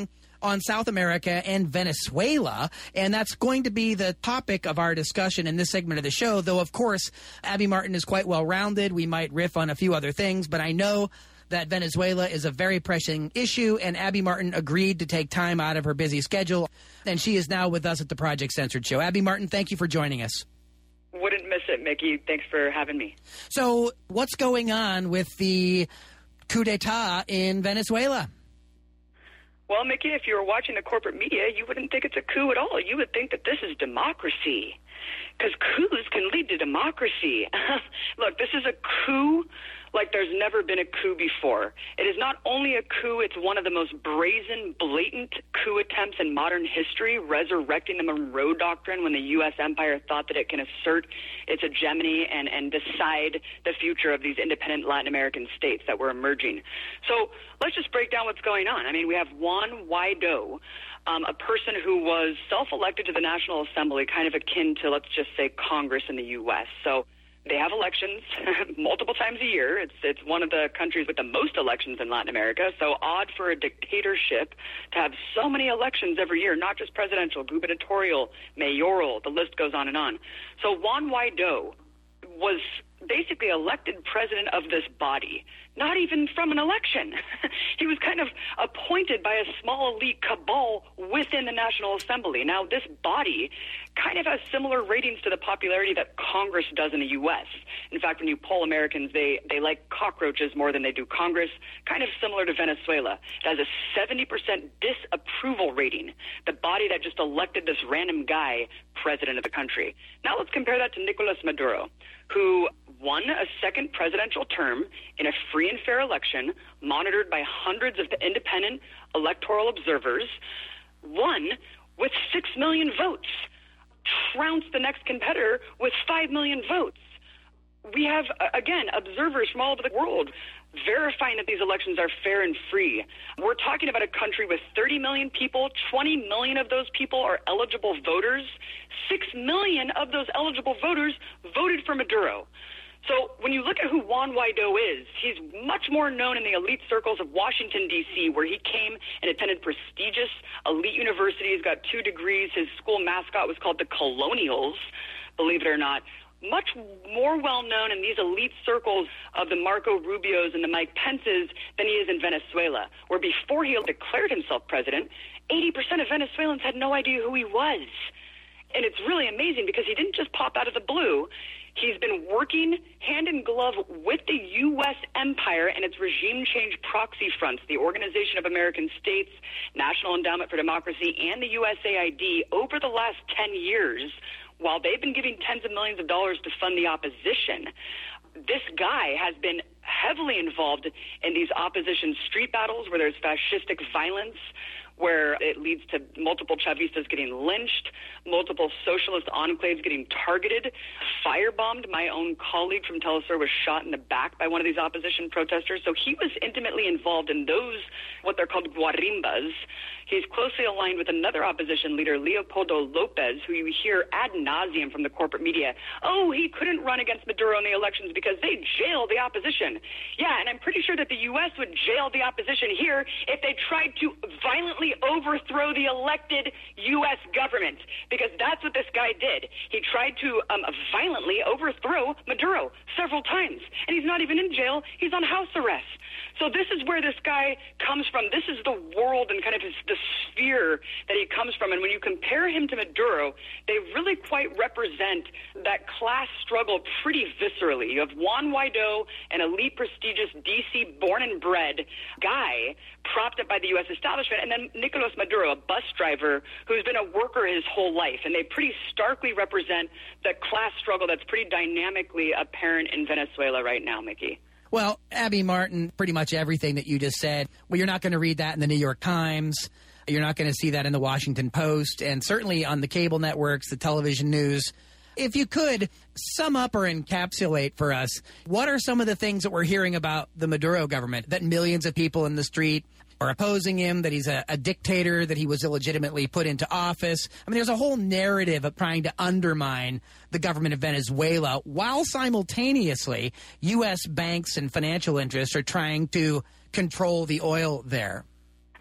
on South America and Venezuela, and that's going to be the topic of our discussion in this segment of the show, though, of course, Abby Martin is quite well-rounded. We might riff on a few other things, but I know that Venezuela is a very pressing issue, and Abby Martin agreed to take time out of her busy schedule, and she is now with us at the Project Censored Show. Abby Martin, thank you for joining us. Wouldn't miss it, Mickey. Thanks for having me. So what's going on with the coup d'etat in Venezuela? Well, Mickey, if you were watching the corporate media, you wouldn't think it's a coup at all. You would think that this is democracy, because coups can lead to democracy. Look, this is a coup like there's never been a coup before. It is not only a coup, it's one of the most brazen, blatant coup attempts in modern history, resurrecting the Monroe Doctrine when the U S empire thought that it can assert its hegemony and, and decide the future of these independent Latin American states that were emerging. So let's just break down what's going on. I mean, we have Juan Guaido, um, a person who was self-elected to the National Assembly, kind of akin to, let's just say, Congress in the U S. So they have elections multiple times a year. It's it's one of the countries with the most elections in Latin America, so odd for a dictatorship to have so many elections every year, not just presidential, gubernatorial, mayoral, the list goes on and on. So Juan Guaido was basically elected president of this body, not even from an election. He was kind of appointed by a small elite cabal within the National Assembly. Now, this body kind of has similar ratings to the popularity that Congress does in the U S. In fact, when you poll Americans, they, they like cockroaches more than they do Congress, kind of similar to Venezuela. It has a seventy percent disapproval rating, the body that just elected this random guy president of the country. Now let's compare that to Nicolas Maduro, who won a second presidential term in a free and fair election, monitored by hundreds of the independent electoral observers, won with six million votes, trounced the next competitor with five million votes. We have, again, observers from all over the world verifying that these elections are fair and free. We're talking about a country with thirty million people. twenty million of those people are eligible voters. six million of those eligible voters voted for Maduro. So when you look at who Juan Guaido is, he's much more known in the elite circles of Washington, D C, where he came and attended prestigious elite universities, got two degrees. His school mascot was called the Colonials, believe it or not. Much more well-known in these elite circles of the Marco Rubios and the Mike Pences than he is in Venezuela, where before he declared himself president, eighty percent of Venezuelans had no idea who he was. And it's really amazing because he didn't just pop out of the blue. He's been working hand in glove with the U S empire and its regime change proxy fronts, the Organization of American States, National Endowment for Democracy, and the U S A I D over the last ten years, while they've been giving tens of millions of dollars to fund the opposition. This guy has been heavily involved in these opposition street battles where there's fascistic violence, where it leads to multiple Chavistas getting lynched, multiple socialist enclaves getting targeted, firebombed. My own colleague from Telesur was shot in the back by one of these opposition protesters. So he was intimately involved in those, what they're called guarimbas. He's closely aligned with another opposition leader, Leopoldo Lopez, who you hear ad nauseum from the corporate media. Oh, he couldn't run against Maduro in the elections because they jailed the opposition. Yeah, and I'm pretty sure that the U S would jail the opposition here if they tried to violently overthrow the elected U S government, because that's what this guy did. He tried to um, violently overthrow Maduro several times, and he's not even in jail. He's on house arrest. So this is where this guy comes from. This is the world and kind of his, the sphere that he comes from. And when you compare him to Maduro, they really quite represent that class struggle pretty viscerally. You have Juan Guaido, an elite, prestigious D C born and bred guy, propped up by the U S establishment, and then Nicolas Maduro, a bus driver who's been a worker his whole life. And they pretty starkly represent the class struggle that's pretty dynamically apparent in Venezuela right now, Mickey. Well, Abby Martin, pretty much everything that you just said, well, you're not going to read that in the New York Times. You're not going to see that in the Washington Post, and certainly on the cable networks, the television news. If you could sum up or encapsulate for us, what are some of the things that we're hearing about the Maduro government, that millions of people in the street are opposing him, that he's a, a dictator, that he was illegitimately put into office? I mean, there's a whole narrative of trying to undermine the government of Venezuela, while simultaneously U S banks and financial interests are trying to control the oil there.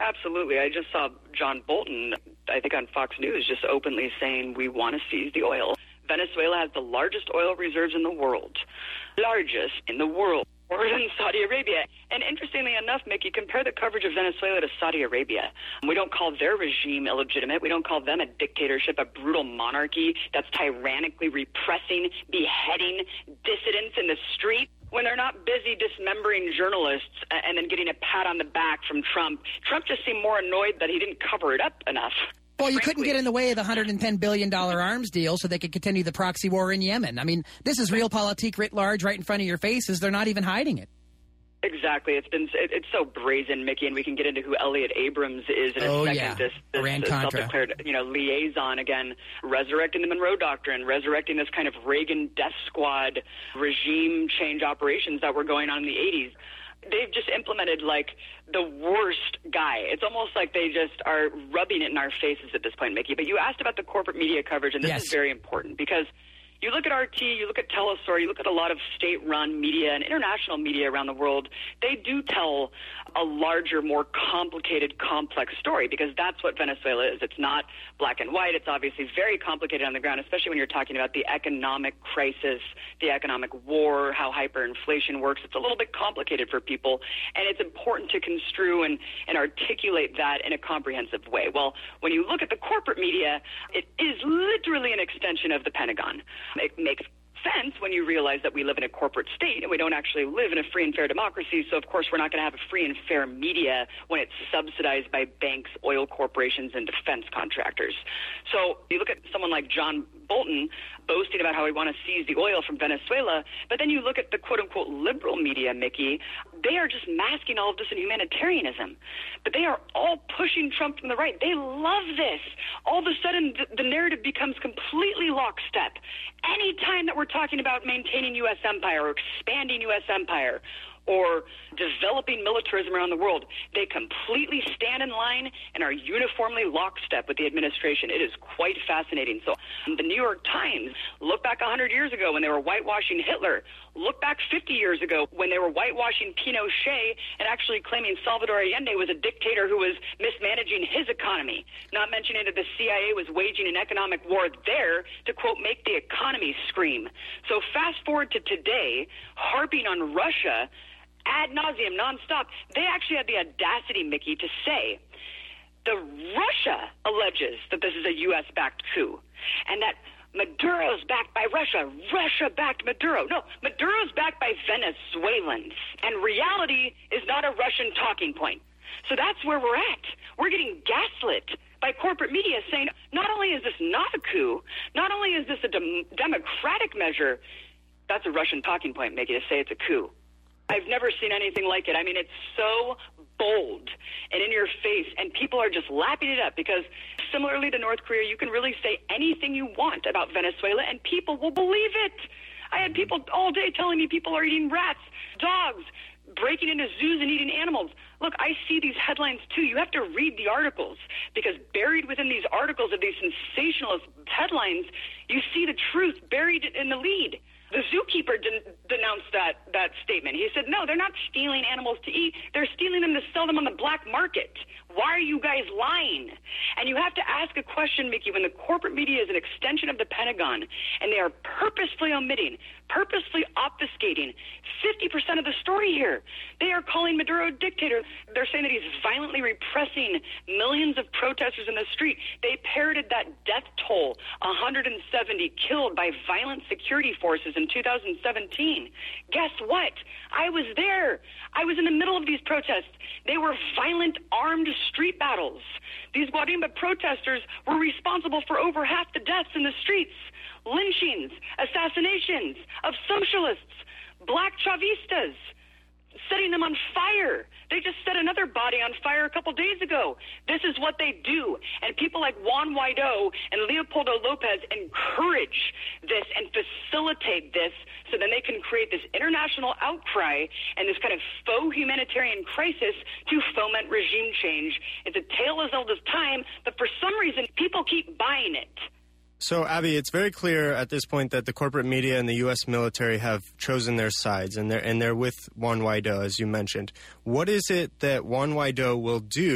Absolutely. I just saw John Bolton, I think on Fox News, just openly saying we want to seize the oil. Venezuela has the largest oil reserves in the world. Largest in the world. More than Saudi Arabia. And interestingly enough, Mickey, compare the coverage of Venezuela to Saudi Arabia. We don't call their regime illegitimate. We don't call them a dictatorship, a brutal monarchy that's tyrannically repressing, beheading dissidents in the street. When they're not busy dismembering journalists and then getting a pat on the back from Trump, Trump just seemed more annoyed that he didn't cover it up enough. Well, you couldn't get in the way of the one hundred ten billion dollars arms deal so they could continue the proxy war in Yemen. I mean, this is realpolitik writ large right in front of your faces. They're not even hiding it. Exactly. It's been it, it's so brazen, Mickey, and we can get into who Elliot Abrams is in a oh, second. Yeah. This, this, this self-declared, you know, liaison again, resurrecting the Monroe Doctrine, resurrecting this kind of Reagan death squad regime change operations that were going on in the eighties. They've just implemented, like, the worst guy. It's almost like they just are rubbing it in our faces at this point, Mickey. But you asked about the corporate media coverage, and this yes. is very important because you look at R T, you look at Telesur, you look at a lot of state-run media and international media around the world, they do tell a larger, more complicated, complex story because that's what Venezuela is. It's not black and white. It's obviously very complicated on the ground, especially when you're talking about the economic crisis, the economic war, how hyperinflation works. It's a little bit complicated for people, and it's important to construe and, and articulate that in a comprehensive way. Well, when you look at the corporate media, it is literally an extension of the Pentagon. It makes sense when you realize that we live in a corporate state and we don't actually live in a free and fair democracy. So, of course, we're not going to have a free and fair media when it's subsidized by banks, oil corporations, and defense contractors. So you look at someone like John Bolton boasting about how we want to seize the oil from Venezuela, but then you look at the quote-unquote liberal media, Mickey, they are just masking all of this in humanitarianism. But they are all pushing Trump from the right. They love this. All of a sudden, the, the narrative becomes completely lockstep. Any time that we're talking about maintaining U S empire or expanding U S empire or developing militarism around the world, they completely stand in line and are uniformly lockstep with the administration. It is quite fascinating. So the New York Times, look back one hundred years ago when they were whitewashing Hitler. Look back fifty years ago when they were whitewashing Pinochet and actually claiming Salvador Allende was a dictator who was mismanaging his economy, not mentioning that the C I A was waging an economic war there to, quote, make the economy scream. So fast forward to today, harping on Russia ad nauseum, nonstop. They actually had the audacity, Mickey, to say the Russia alleges that this is a U S-backed coup and that Maduro's backed by Russia. Russia backed Maduro. No, Maduro's backed by Venezuelans. And reality is not a Russian talking point. So that's where we're at. We're getting gaslit by corporate media saying not only is this not a coup, not only is this a dem- democratic measure, that's a Russian talking point, Mickey, to say it's a coup. I've never seen anything like it. I mean, it's so bold and in your face, and people are just lapping it up because similarly to North Korea, you can really say anything you want about Venezuela and people will believe it. I had people all day telling me people are eating rats, dogs, breaking into zoos and eating animals. Look, I see these headlines too. You have to read the articles because buried within these articles of these sensationalist headlines, you see the truth buried in the lead. The zookeeper den- denounced that, that statement. He said, no, they're not stealing animals to eat. They're stealing them to sell them on the black market. Why are you guys lying? And you have to ask a question, Mickey, when the corporate media is an extension of the Pentagon and they are purposefully omitting, purposefully obfuscating fifty percent of the story here. They are calling Maduro a dictator. They're saying that he's violently repressing millions of protesters in the street. They parroted that death toll, one hundred seventy killed by violent security forces in two thousand seventeen. Guess what? I was there. I was in the middle of these protests. They were violent, armed street battles. These Guarimba protesters were responsible for over half the deaths in the streets. Lynchings, assassinations of socialists, black Chavistas, setting them on fire. They just set another body on fire a couple days ago. This is what they do. And people like Juan Guaido and Leopoldo Lopez encourage this and facilitate this so then they can create this international outcry and this kind of faux humanitarian crisis to foment regime change. It's a tale as old as time, but for some reason, people keep buying it. So, Abby, it's very clear at this point that the corporate media and the U S military have chosen their sides, and they're and they're with Juan Guaido, as you mentioned. What is it that Juan Guaido will do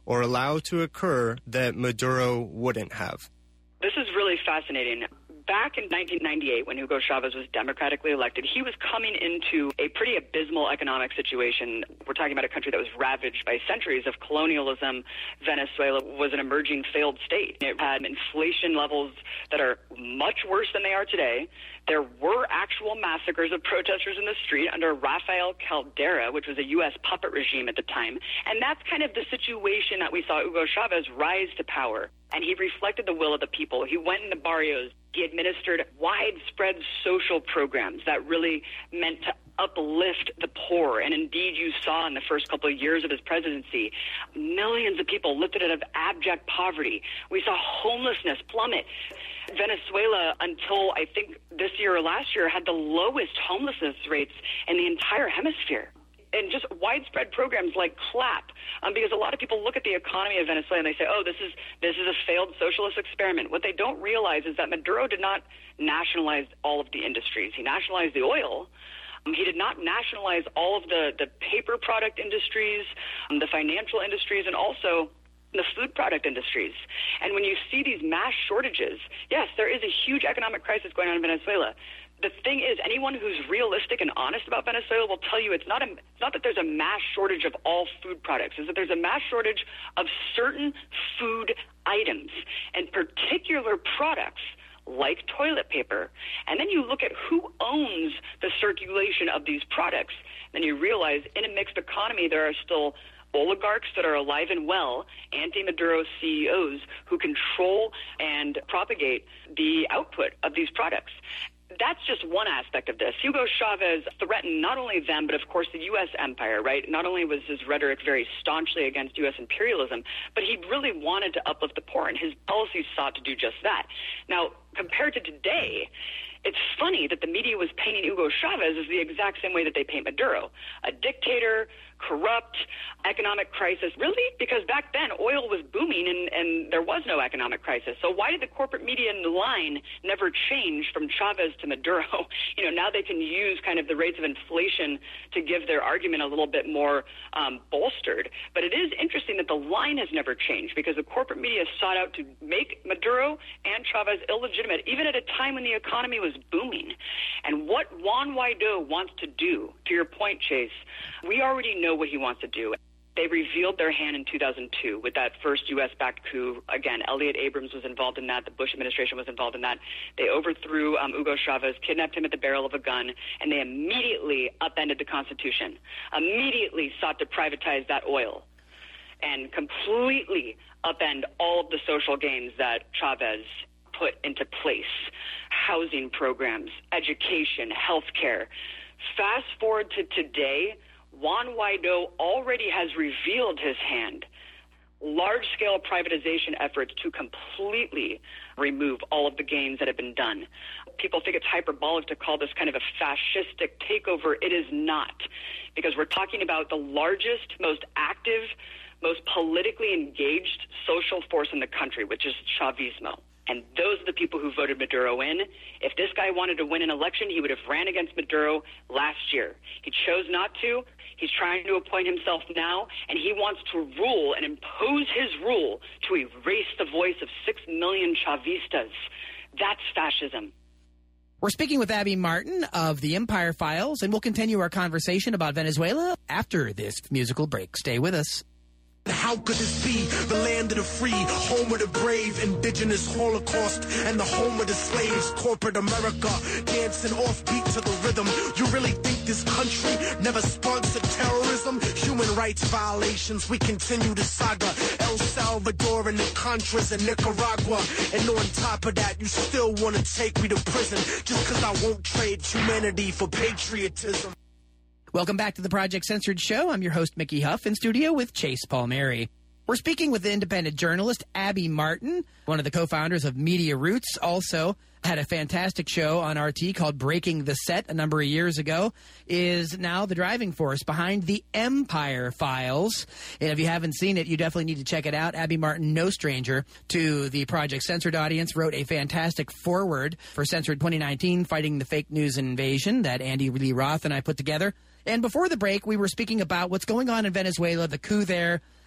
or allow to occur that Maduro wouldn't have? This is really fascinating. Back in nineteen ninety-eight, when Hugo Chavez was democratically elected, he was coming into a pretty abysmal economic situation. We're talking about a country that was ravaged by centuries of colonialism. Venezuela was an emerging failed state. It had inflation levels that are much worse than they are today. There were actual massacres of protesters in the street under Rafael Caldera, which was a U S puppet regime at the time. And that's kind of the situation that we saw Hugo Chavez rise to power. And he reflected the will of the people. He went into barrios. He administered widespread social programs that really meant to uplift the poor. And indeed, you saw in the first couple of years of his presidency, millions of people lifted out of abject poverty. We saw homelessness plummet. Venezuela, until I think this year or last year, had the lowest homelessness rates in the entire hemisphere. And just widespread programs like CLAP, um, because a lot of people look at the economy of Venezuela and they say, oh, this is this is a failed socialist experiment. What they don't realize is that Maduro did not nationalize all of the industries. He nationalized the oil. Um, he did not nationalize all of the, the paper product industries, um, the financial industries, and also the food product industries. And when you see these mass shortages, yes, there is a huge economic crisis going on in Venezuela. The thing is, anyone who's realistic and honest about Venezuela will tell you it's not a, it's not that there's a mass shortage of all food products. It's that there's a mass shortage of certain food items and particular products like toilet paper. And then you look at who owns the circulation of these products. Then you realize in a mixed economy there are still oligarchs that are alive and well, anti-Maduro C E Os who control and propagate the output of these products. That's just one aspect of this. Hugo Chavez threatened not only them, but of course the U S empire, right? Not only was his rhetoric very staunchly against U S imperialism, but he really wanted to uplift the poor, and his policies sought to do just that. Now, compared to today, it's funny that the media was painting Hugo Chavez as the exact same way that they paint Maduro. A dictator, corrupt, economic crisis. Really? Because back then oil was booming and, and there was no economic crisis. So why did the corporate media in the line never change from Chavez to Maduro? You know, now they can use kind of the rates of inflation to give their argument a little bit more um, bolstered. But it is interesting that the line has never changed because the corporate media sought out to make Maduro and Chavez illegitimate, even at a time when the economy was booming. And what Juan Guaido wants to do, to your point, Chase, we already know what he wants to do. They revealed their hand in two thousand two with that first U S-backed coup. Again, Elliot Abrams was involved in that. The Bush administration was involved in that. They overthrew um, Hugo Chavez, kidnapped him at the barrel of a gun, and they immediately upended the Constitution, immediately sought to privatize that oil, and completely upend all of the social gains that Chavez put into place. Housing programs, education, healthcare. Fast forward to today, Juan Guaido already has revealed his hand. Large-scale privatization efforts to completely remove all of the gains that have been done. People think it's hyperbolic to call this kind of a fascistic takeover. It is not, because we're talking about the largest, most active, most politically engaged social force in the country, which is Chavismo. And those are the people who voted Maduro in. If this guy wanted to win an election, he would have ran against Maduro last year. He chose not to. He's trying to appoint himself now, and he wants to rule and impose his rule to erase the voice of six million Chavistas. That's fascism. We're speaking with Abby Martin of the Empire Files, and we'll continue our conversation about Venezuela after this musical break. Stay with us. How could this be the land of the free, home of the brave, indigenous Holocaust, and the home of the slaves, corporate America, dancing offbeat to the rhythm? You really think this country never sponsored terrorism? Human rights violations, we continue the saga. El Salvador and the Contras and Nicaragua. And on top of that, you still want to take me to prison just because I won't trade humanity for patriotism. Welcome back to the Project Censored Show. I'm your host, Mickey Huff, in studio with Chase Palmieri. We're speaking with the independent journalist, Abby Martin, one of the co-founders of Media Roots, also had a fantastic show on R T called Breaking the Set a number of years ago, is now the driving force behind the Empire Files. And if you haven't seen it, you definitely need to check it out. Abby Martin, no stranger to the Project Censored audience, wrote a fantastic foreword for Censored twenty nineteen, Fighting the Fake News Invasion, that Andy Lee Roth and I put together. And before the break, we were speaking about what's going on in Venezuela, the coup there,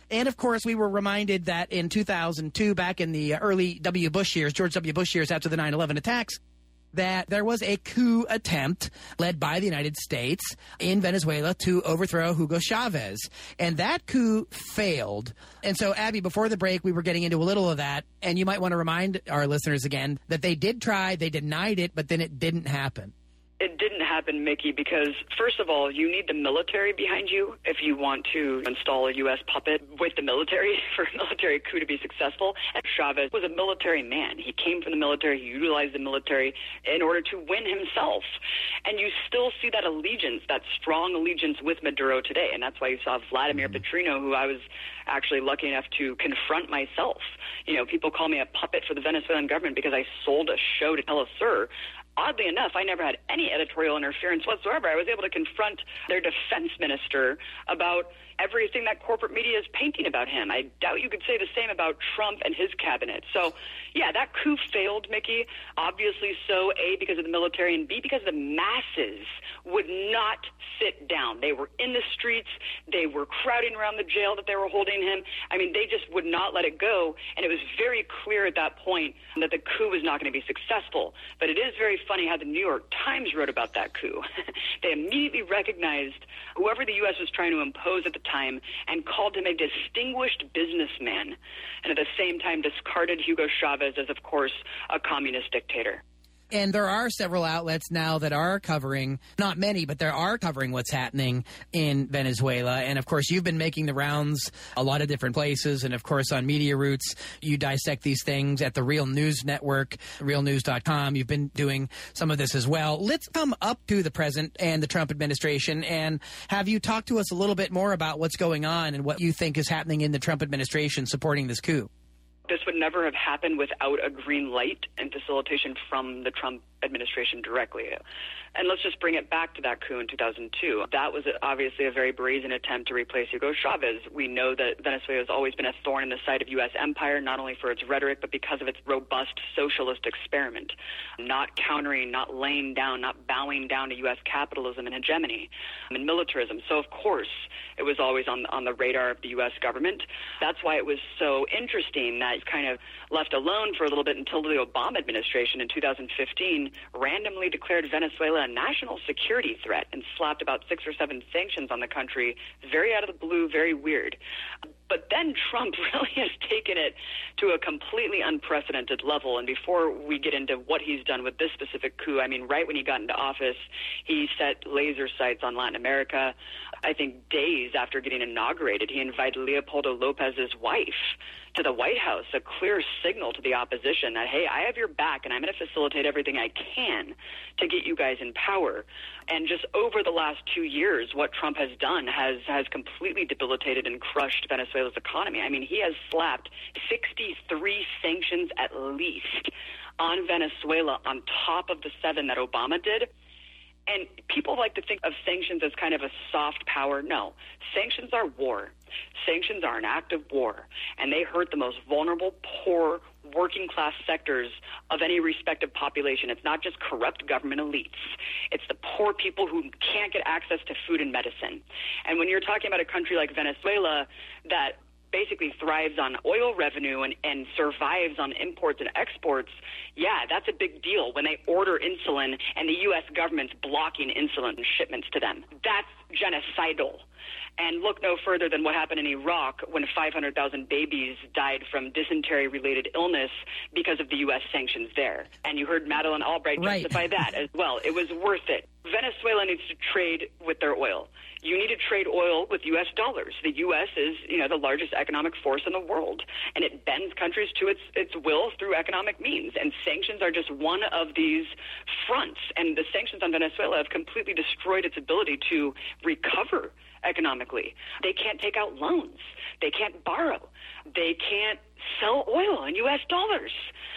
And, of course, we were reminded that in two thousand two, back in the early W. Bush years, George W. Bush years after the nine eleven attacks, that there was a coup attempt led by the United States in Venezuela to overthrow Hugo Chavez. And that coup failed. And so, Abby, before the break, we were getting into a little of that. And you might want to remind our listeners again that they did try, they denied it, but then it didn't happen. It didn't happen, Mickey, because, first of all, you need the military behind you if you want to install a U S puppet with the military for a military coup to be successful. And Chavez was a military man. He came from the military. He utilized the military in order to win himself. And you still see that allegiance, that strong allegiance with Maduro today. And that's why you saw Vladimir Petrino, who I was actually lucky enough to confront myself. You know, people call me a puppet for the Venezuelan government because I sold a show to Telesur. Oddly enough, I never had any editorial interference whatsoever. I was able to confront their defense minister about everything that corporate media is painting about him. I doubt you could say the same about Trump and his cabinet. So, yeah, that coup failed, Mickey. Obviously so, A, because of the military, and B, because the masses would not sit down. They were in the streets. They were crowding around the jail that they were holding him. I mean, they just would not let it go. And it was very clear at that point that the coup was not going to be successful. But it is very funny how the New York Times wrote about that coup. They immediately recognized whoever the U S was trying to impose at the time and called him a distinguished businessman, and at the same time discarded Hugo Chavez as, of course, a communist dictator. And there are several outlets now that are covering, not many, but there are covering what's happening in Venezuela. And, of course, you've been making the rounds a lot of different places. And, of course, on Media Roots, you dissect these things at the Real News Network, real news dot com. You've been doing some of this as well. Let's come up to the present and the Trump administration and have you talk to us a little bit more about what's going on and what you think is happening in the Trump administration supporting this coup. This would never have happened without a green light and facilitation from the Trump administration directly. And let's just bring it back to that coup in two thousand two. That was obviously a very brazen attempt to replace Hugo Chavez. We know that Venezuela has always been a thorn in the side of U S empire, not only for its rhetoric, but because of its robust socialist experiment, not countering, not laying down, not bowing down to U S capitalism and hegemony and militarism. So, of course, it was always on, on the radar of the U S government. That's why it was so interesting that it's kind of left alone for a little bit until the Obama administration in two thousand fifteen randomly declared Venezuela a national security threat and slapped about six or seven sanctions on the country, very out of the blue, very weird. But then Trump really has taken it to a completely unprecedented level. And before we get into what he's done with this specific coup, I mean, right when he got into office, he set laser sights on Latin America. I think days after getting inaugurated, he invited Leopoldo Lopez's wife to the White House, a clear signal to the opposition that, hey, I have your back and I'm going to facilitate everything I can to get you guys in power. And just over the last two years, what Trump has done has, has completely debilitated and crushed Venezuela's economy. I mean, he has slapped sixty-three sanctions at least on Venezuela on top of the seven that Obama did. And people like to think of sanctions as kind of a soft power. No, sanctions are war. Sanctions are an act of war, and they hurt the most vulnerable, poor, working-class sectors of any respective population. It's not just corrupt government elites. It's the poor people who can't get access to food and medicine. And when you're talking about a country like Venezuela that basically thrives on oil revenue and, and survives on imports and exports, yeah, that's a big deal when they order insulin and the U S government's blocking insulin shipments to them. That's genocidal. And look no further than what happened in Iraq when five hundred thousand babies died from dysentery-related illness because of the U S sanctions there. And you heard Madeleine Albright right. justify that as well. It was worth it. Venezuela needs to trade with their oil. You need to trade oil with U S dollars. The U S is, you know, the largest economic force in the world, and it bends countries to its its will through economic means. And sanctions are just one of these fronts. And the sanctions on Venezuela have completely destroyed its ability to recover economically. They can't take out loans. They can't borrow. They can't sell oil in U S dollars.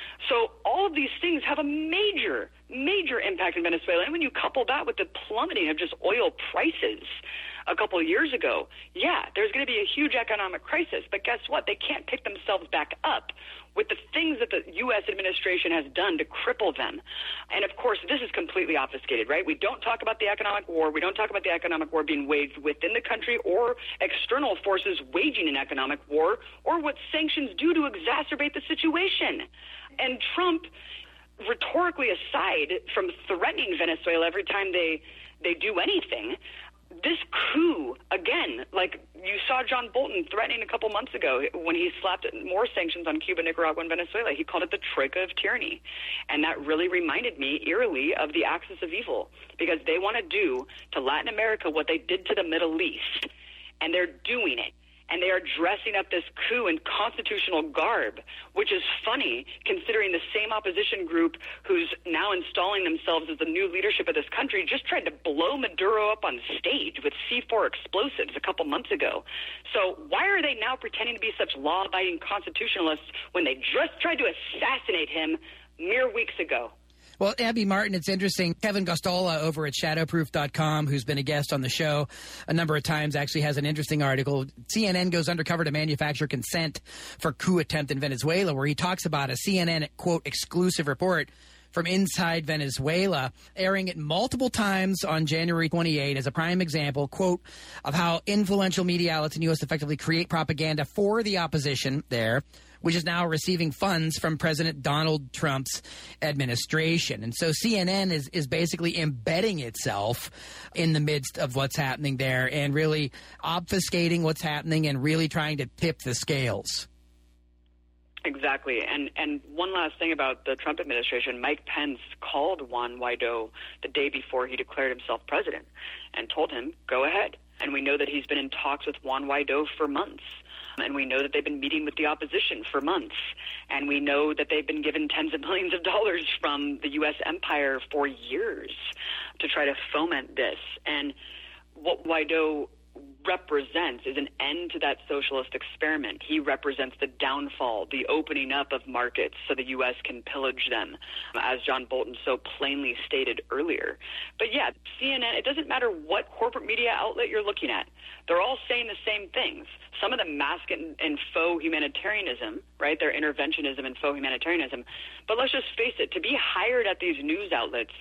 So all of these things have a major, major impact in Venezuela. And when you couple that with the plummeting of just oil prices a couple of years ago, yeah, there's going to be a huge economic crisis. But guess what? They can't pick themselves back up with the things that the U S administration has done to cripple them. And, of course, this is completely obfuscated, right? We don't talk about the economic war. We don't talk about the economic war being waged within the country or external forces waging an economic war or what sanctions do to exacerbate the situation. And Trump, rhetorically aside from threatening Venezuela every time they, they do anything, this coup, again, like you saw John Bolton threatening a couple months ago when he slapped more sanctions on Cuba, Nicaragua, and Venezuela. He called it the troika of tyranny. And that really reminded me eerily of the axis of evil, because they want to do to Latin America what they did to the Middle East. And they're doing it. And they are dressing up this coup in constitutional garb, which is funny considering the same opposition group who's now installing themselves as the new leadership of this country just tried to blow Maduro up on stage with C four explosives a couple months ago. So why are they now pretending to be such law-abiding constitutionalists when they just tried to assassinate him mere weeks ago? Well, Abby Martin, it's interesting. Kevin Gosztola over at shadowproof dot com, who's been a guest on the show a number of times, actually has an interesting article. C N N goes undercover to manufacture consent for coup attempt in Venezuela, where he talks about a C N N, quote, exclusive report from inside Venezuela, airing it multiple times on January twenty-eighth as a prime example, quote, of how influential media outlets in the U S effectively create propaganda for the opposition there, which is now receiving funds from President Donald Trump's administration. And so C N N is, is basically embedding itself in the midst of what's happening there and really obfuscating what's happening and really trying to tip the scales. Exactly. And and one last thing about the Trump administration, Mike Pence called Juan Guaido the day before he declared himself president and told him, go ahead. And we know that he's been in talks with Juan Guaido for months. And we know that they've been meeting with the opposition for months. And we know that they've been given tens of millions of dollars from the U S empire for years to try to foment this. And what Guaido represents is an end to that socialist experiment. He represents the downfall, the opening up of markets so the U S can pillage them, as John Bolton so plainly stated earlier. But yeah, C N N, it doesn't matter what corporate media outlet you're looking at. They're all saying the same things. Some of them mask it in, in faux humanitarianism, right? Their interventionism and faux humanitarianism. But let's just face it, to be hired at these news outlets,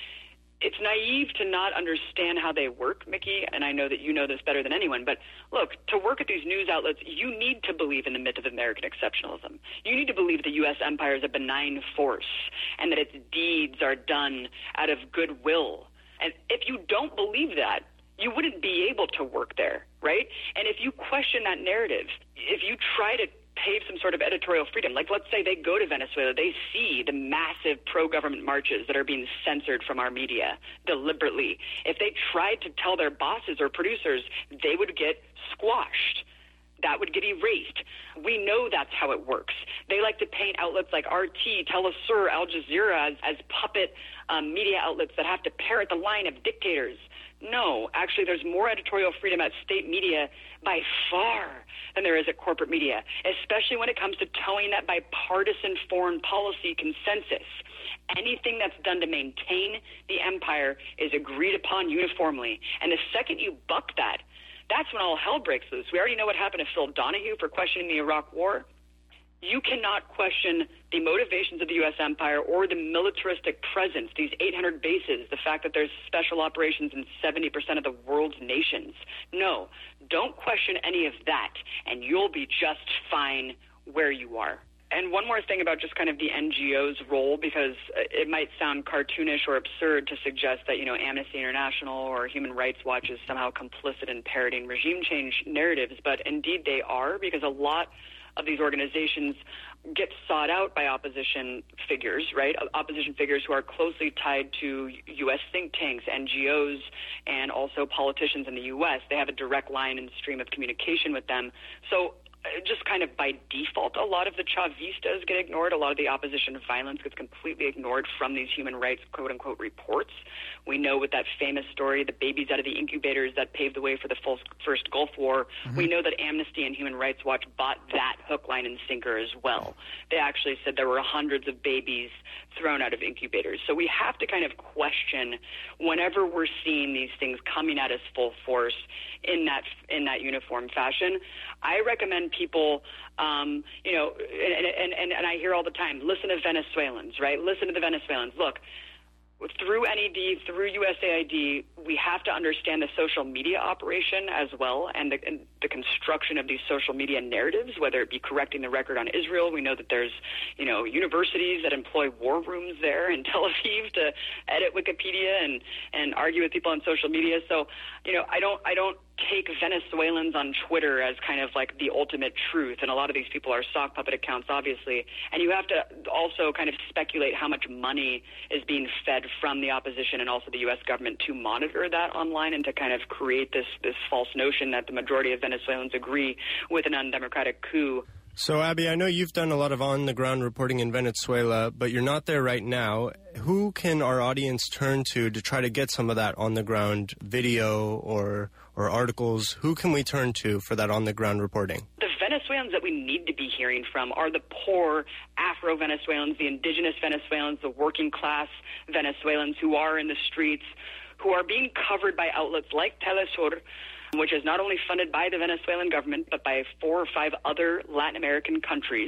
it's naive to not understand how they work, Mickey, and I know that you know this better than anyone, but look, to work at these news outlets, you need to believe in the myth of American exceptionalism. You need to believe the U S empire is a benign force and that its deeds are done out of goodwill. And if you don't believe that, you wouldn't be able to work there, right? And if you question that narrative, if you try to pave some sort of editorial freedom. Like, let's say they go to Venezuela, they see the massive pro-government marches that are being censored from our media deliberately. If they tried to tell their bosses or producers, they would get squashed. That would get erased. We know that's how it works. They like to paint outlets like R T, Telesur, Al Jazeera as, as puppet um, media outlets that have to parrot the line of dictators. No, actually, there's more editorial freedom at state media by far than there is at corporate media, especially when it comes to towing that bipartisan foreign policy consensus. Anything that's done to maintain the empire is agreed upon uniformly. And the second you buck that, that's when all hell breaks loose. We already know what happened to Phil Donahue for questioning the Iraq War. You cannot question the motivations of the U S empire or the militaristic presence, these eight hundred bases, the fact that there's special operations in seventy percent of the world's nations. No, don't question any of that, and you'll be just fine where you are. And one more thing about just kind of the N G O's role, because it might sound cartoonish or absurd to suggest that, you know, Amnesty International or Human Rights Watch is somehow complicit in parroting regime change narratives, but indeed they are, because a lot of these organizations get sought out by opposition figures, right? Opposition figures who are closely tied to U S think tanks, N G Os, and also politicians in the U S. They have a direct line and stream of communication with them. So just kind of by default, a lot of the Chavistas get ignored. A lot of the opposition violence gets completely ignored from these human rights, quote-unquote, reports. We know with that famous story, the babies out of the incubators that paved the way for the first Gulf War, mm-hmm. we know that Amnesty and Human Rights Watch bought that hook, line, and sinker as well. They actually said there were hundreds of babies thrown out of incubators. So we have to kind of question whenever we're seeing these things coming at us full force in that in that uniform fashion. I recommend people, um, you know, and, and, and, and I hear all the time, listen to Venezuelans, right? Listen to the Venezuelans. Look, through N E D, through U S A I D, we have to understand the social media operation as well, and the, and the construction of these social media narratives, whether it be correcting the record on Israel. We know that there's, you know, universities that employ war rooms there in Tel Aviv to edit Wikipedia and, and argue with people on social media. So, you know, I don't, I don't take Venezuelans on Twitter as kind of like the ultimate truth, and a lot of these people are sock puppet accounts, obviously. And you have to also kind of speculate how much money is being fed from the opposition and also the U S government to monitor that online and to kind of create this, this false notion that the majority of Venezuelans agree with an undemocratic coup. So, Abby, I know you've done a lot of on-the-ground reporting in Venezuela, but you're not there right now. Who can our audience turn to to try to get some of that on-the-ground video or or articles? Who can we turn to for that on-the-ground reporting? The Venezuelans that we need to be hearing from are the poor Afro-Venezuelans, the indigenous Venezuelans, the working-class Venezuelans who are in the streets, who are being covered by outlets like Telesur, which is not only funded by the Venezuelan government, but by four or five other Latin American countries,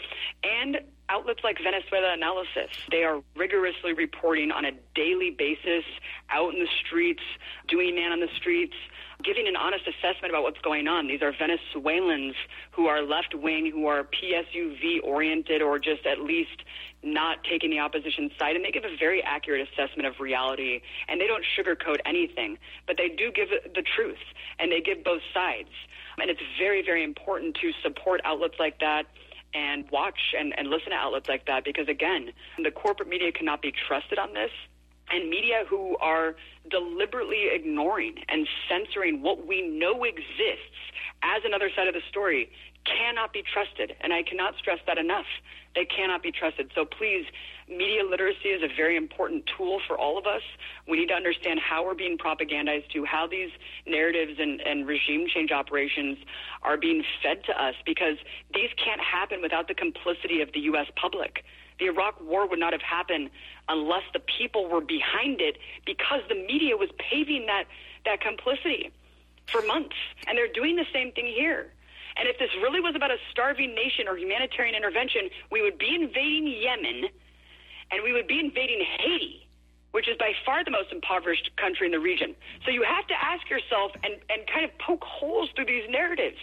and outlets like Venezuela Analysis. They are rigorously reporting on a daily basis, out in the streets, doing man on the streets, giving an honest assessment about what's going on. These are Venezuelans who are left-wing, who are P S U V-oriented, or just at least not taking the opposition side, and they give a very accurate assessment of reality, and they don't sugarcoat anything, but they do give the truth, and they give both sides. And it's very, very important to support outlets like that and watch and, and listen to outlets like that, because, again, the corporate media cannot be trusted on this, and media who are deliberately ignoring and censoring what we know exists as another side of the story cannot be trusted, and I cannot stress that enough. They cannot be trusted. So please, media literacy is a very important tool for all of us. We need to understand how we're being propagandized to, how these narratives and, and regime change operations are being fed to us, because these can't happen without the complicity of the U S public. The Iraq War would not have happened unless the people were behind it, because the media was paving that, that complicity for months. And they're doing the same thing here. And if this really was about a starving nation or humanitarian intervention, we would be invading Yemen, and we would be invading Haiti, which is by far the most impoverished country in the region. So you have to ask yourself and, and kind of poke holes through these narratives.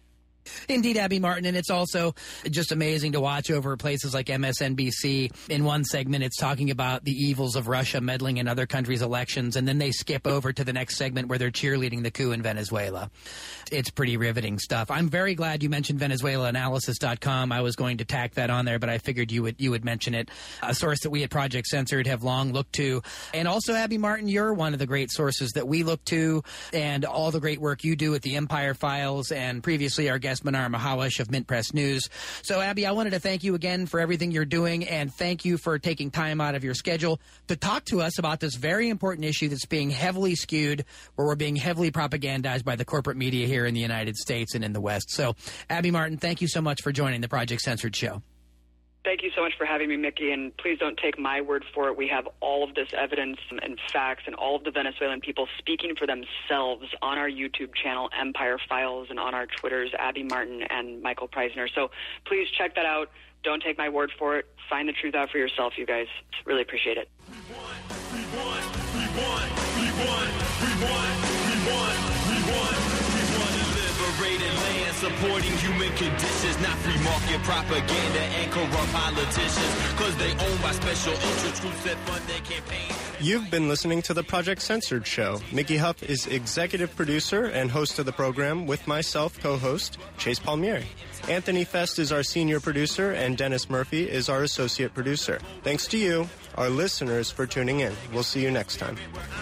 Indeed, Abby Martin, and it's also just amazing to watch over places like M S N B C. In one segment, it's talking about the evils of Russia meddling in other countries' elections, and then they skip over to the next segment where they're cheerleading the coup in Venezuela. It's pretty riveting stuff. I'm very glad you mentioned Venezuela Analysis dot com. I was going to tack that on there, but I figured you would you would mention it. A source that we at Project Censored have long looked to. And also, Abby Martin, you're one of the great sources that we look to, and all the great work you do with the Empire Files, and previously our guest Manar Mahawish of Mint Press News. So, Abby, I wanted to thank you again for everything you're doing, and thank you for taking time out of your schedule to talk to us about this very important issue that's being heavily skewed, where we're being heavily propagandized by the corporate media here in the United States and in the West. So, Abby Martin, thank you so much for joining the Project Censored show. Thank you so much for having me, Mickey, and please don't take my word for it. We have all of this evidence and facts and all of the Venezuelan people speaking for themselves on our YouTube channel, Empire Files, and on our Twitters, Abby Martin and Michael Preisner. So please check that out. Don't take my word for it. Find the truth out for yourself, you guys. Really appreciate it. We won, we won, we won, we won, we won, we won, we won a liberated land, supporting human conditions, not free market propaganda and corrupt politicians, because they own by special interest groups that fund their campaigns. You've been listening to the Project Censored show. Mickey Huff is executive producer and host of the program, with myself, co-host Chase Palmieri. Anthony Fest is our senior producer, and Dennis Murphy is our associate producer. Thanks to you, our listeners, for tuning in. We'll see you next time.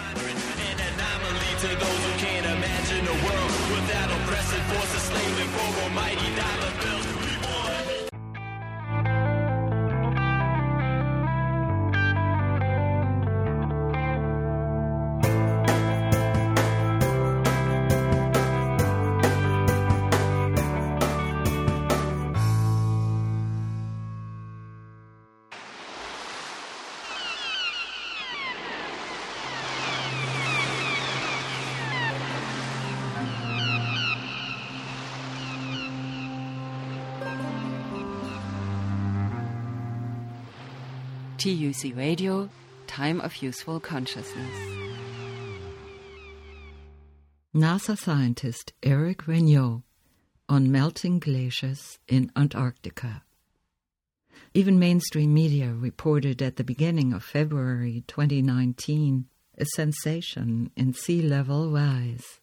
To those who can't imagine a world without oppressive forces slaving for almighty dollar bills. T U C Radio, Time of Useful Consciousness. NASA scientist Eric Regnault on melting glaciers in Antarctica. Even mainstream media reported at the beginning of February twenty nineteen a sensation in sea level rise.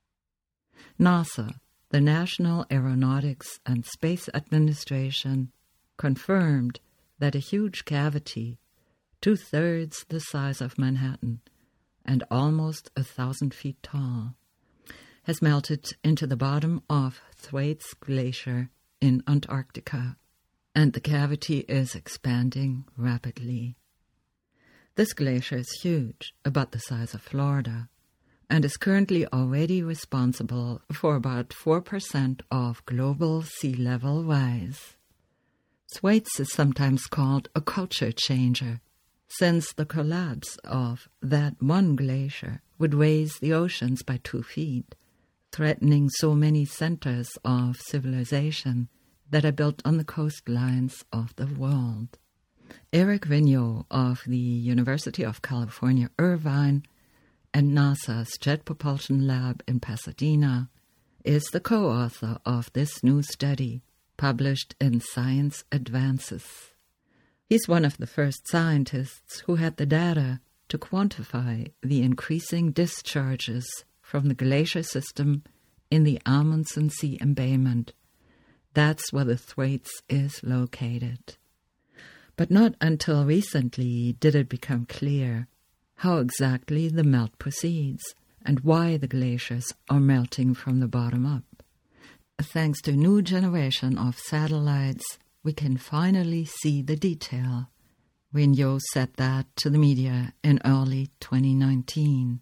NASA, the National Aeronautics and Space Administration, confirmed that a huge cavity, two-thirds the size of Manhattan and almost a thousand feet tall, has melted into the bottom of Thwaites Glacier in Antarctica, and the cavity is expanding rapidly. This glacier is huge, about the size of Florida, and is currently already responsible for about four percent of global sea level rise. Thwaites is sometimes called a culture changer, since the collapse of that one glacier would raise the oceans by two feet, threatening so many centers of civilization that are built on the coastlines of the world. Eric Regnault of the University of California, Irvine, and NASA's Jet Propulsion Lab in Pasadena is the co-author of this new study, published in Science Advances. He's one of the first scientists who had the data to quantify the increasing discharges from the glacier system in the Amundsen Sea embayment. That's where the Thwaites is located. But not until recently did it become clear how exactly the melt proceeds and why the glaciers are melting from the bottom up. Thanks to a new generation of satellites, we can finally see the detail. Regnault said that to the media in early twenty nineteen.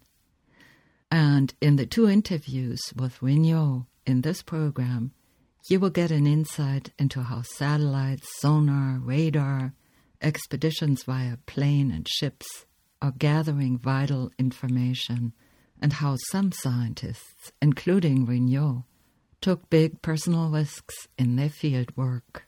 And in the two interviews with Regnault in this program, you will get an insight into how satellites, sonar, radar, expeditions via plane and ships are gathering vital information, and how some scientists, including Regnault, took big personal risks in their field work.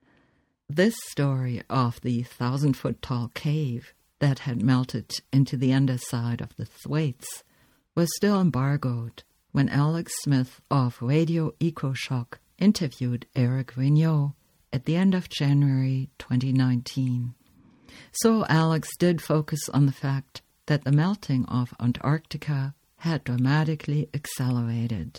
This story of the thousand-foot-tall cave that had melted into the underside of the Thwaites was still embargoed when Alex Smith of Radio EcoShock interviewed Eric Regnault at the end of January twenty nineteen. So Alex did focus on the fact that the melting of Antarctica had dramatically accelerated.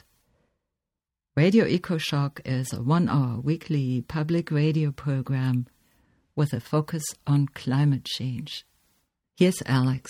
Radio EcoShock is a one-hour weekly public radio program with a focus on climate change. Here's Alex.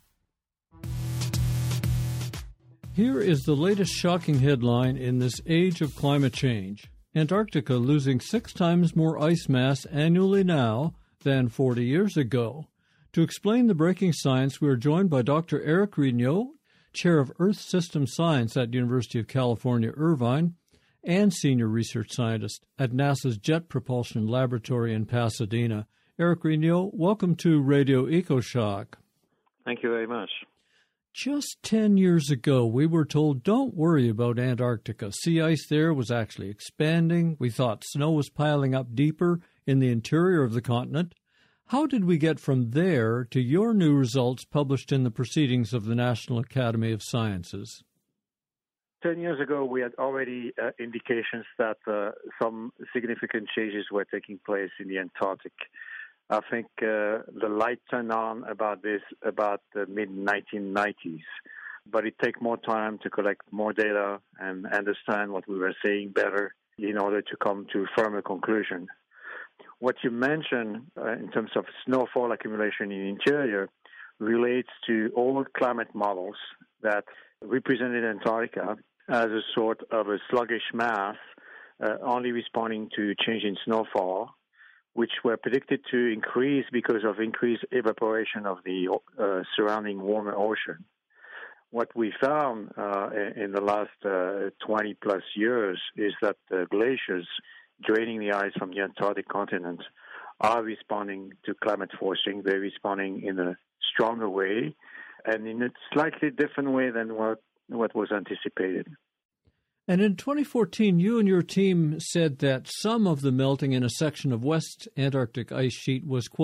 Here is the latest shocking headline in this age of climate change. Antarctica losing six times more ice mass annually now than forty years ago. To explain the breaking science, we are joined by Doctor Eric Regnault, Chair of Earth System Science at University of California, Irvine, and Senior Research Scientist at NASA's Jet Propulsion Laboratory in Pasadena. Eric Regnault, welcome to Radio EcoShock. Thank you very much. Just ten years ago, we were told, don't worry about Antarctica. Sea ice there was actually expanding. We thought snow was piling up deeper in the interior of the continent. How did we get from there to your new results published in the Proceedings of the National Academy of Sciences? Ten years ago, we had already uh, indications that uh, some significant changes were taking place in the Antarctic. I think uh, the light turned on about this about the mid nineteen nineties, but it takes more time to collect more data and understand what we were seeing better in order to come to a firmer conclusion. What you mentioned uh, in terms of snowfall accumulation in the interior relates to old climate models that represented Antarctica as a sort of a sluggish mass, uh, only responding to change in snowfall, which were predicted to increase because of increased evaporation of the uh, surrounding warmer ocean. What we found uh, in the last uh, twenty plus years is that the glaciers draining the ice from the Antarctic continent are responding to climate forcing. They're responding in a stronger way and in a slightly different way than what, what was anticipated. And in twenty fourteen, you and your team said that some of the melting in a section of West Antarctic ice sheet was, quote,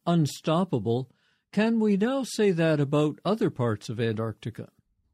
unstoppable. Can we now say that about other parts of Antarctica?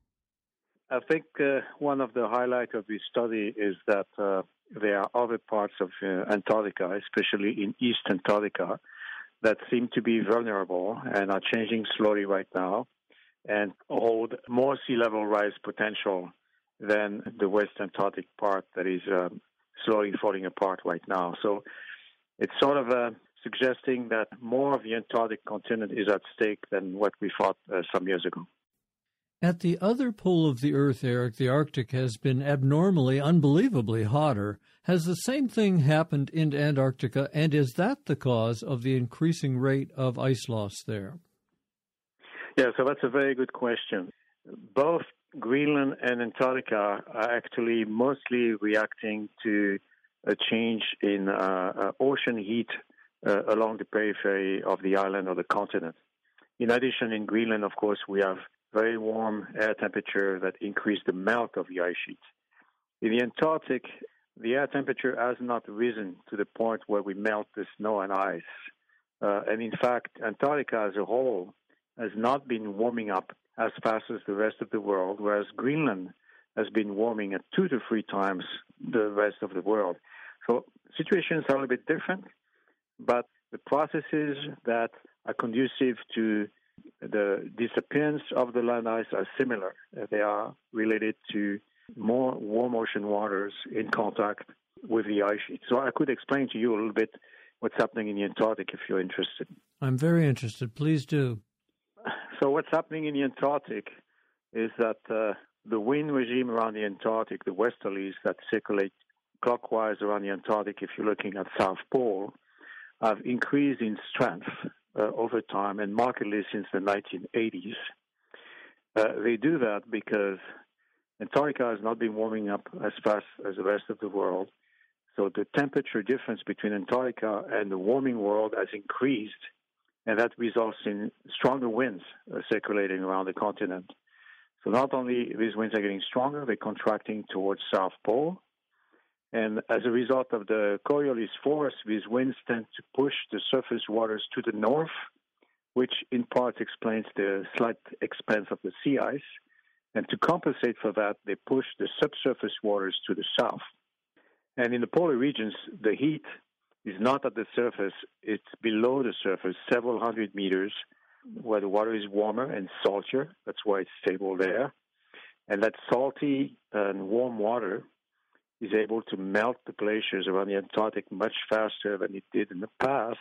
I think uh, one of the highlights of this study is that uh, there are other parts of uh, Antarctica, especially in East Antarctica, that seem to be vulnerable and are changing slowly right now and hold more sea level rise potential than the West Antarctic part that is um, slowly falling apart right now. So it's sort of uh, suggesting that more of the Antarctic continent is at stake than what we thought uh, some years ago. At the other pole of the Earth, Eric, the Arctic has been abnormally, unbelievably hotter. Has the same thing happened in Antarctica, and is that the cause of the increasing rate of ice loss there? Yeah, so that's a very good question. Both Greenland and Antarctica are actually mostly reacting to a change in uh, uh, ocean heat uh, along the periphery of the island or the continent. In addition, in Greenland, of course, we have very warm air temperature that increase the melt of the ice sheet. In the Antarctic, the air temperature has not risen to the point where we melt the snow and ice. Uh, and in fact, Antarctica as a whole has not been warming up as fast as the rest of the world, whereas Greenland has been warming at two to three times the rest of the world. So situations are a little bit different, but the processes that are conducive to the disappearance of the land ice are similar. They are related to more warm ocean waters in contact with the ice sheet. So I could explain to you a little bit what's happening in the Antarctic if you're interested. I'm very interested. Please do. So what's happening in the Antarctic is that uh, the wind regime around the Antarctic, the westerlies that circulate clockwise around the Antarctic, if you're looking at South Pole, have increased in strength uh, over time and markedly since the nineteen eighties. Uh, they do that because Antarctica has not been warming up as fast as the rest of the world. So the temperature difference between Antarctica and the warming world has increased, and that results in stronger winds uh, circulating around the continent. So not only these winds are getting stronger, they're contracting towards South Pole. And as a result of the Coriolis force, these winds tend to push the surface waters to the north, which in part explains the slight expanse of the sea ice. And to compensate for that, they push the subsurface waters to the south. And in the polar regions, the heat is not at the surface, it's below the surface, several hundred meters, where the water is warmer and saltier. That's why it's stable there. And that salty and warm water is able to melt the glaciers around the Antarctic much faster than it did in the past.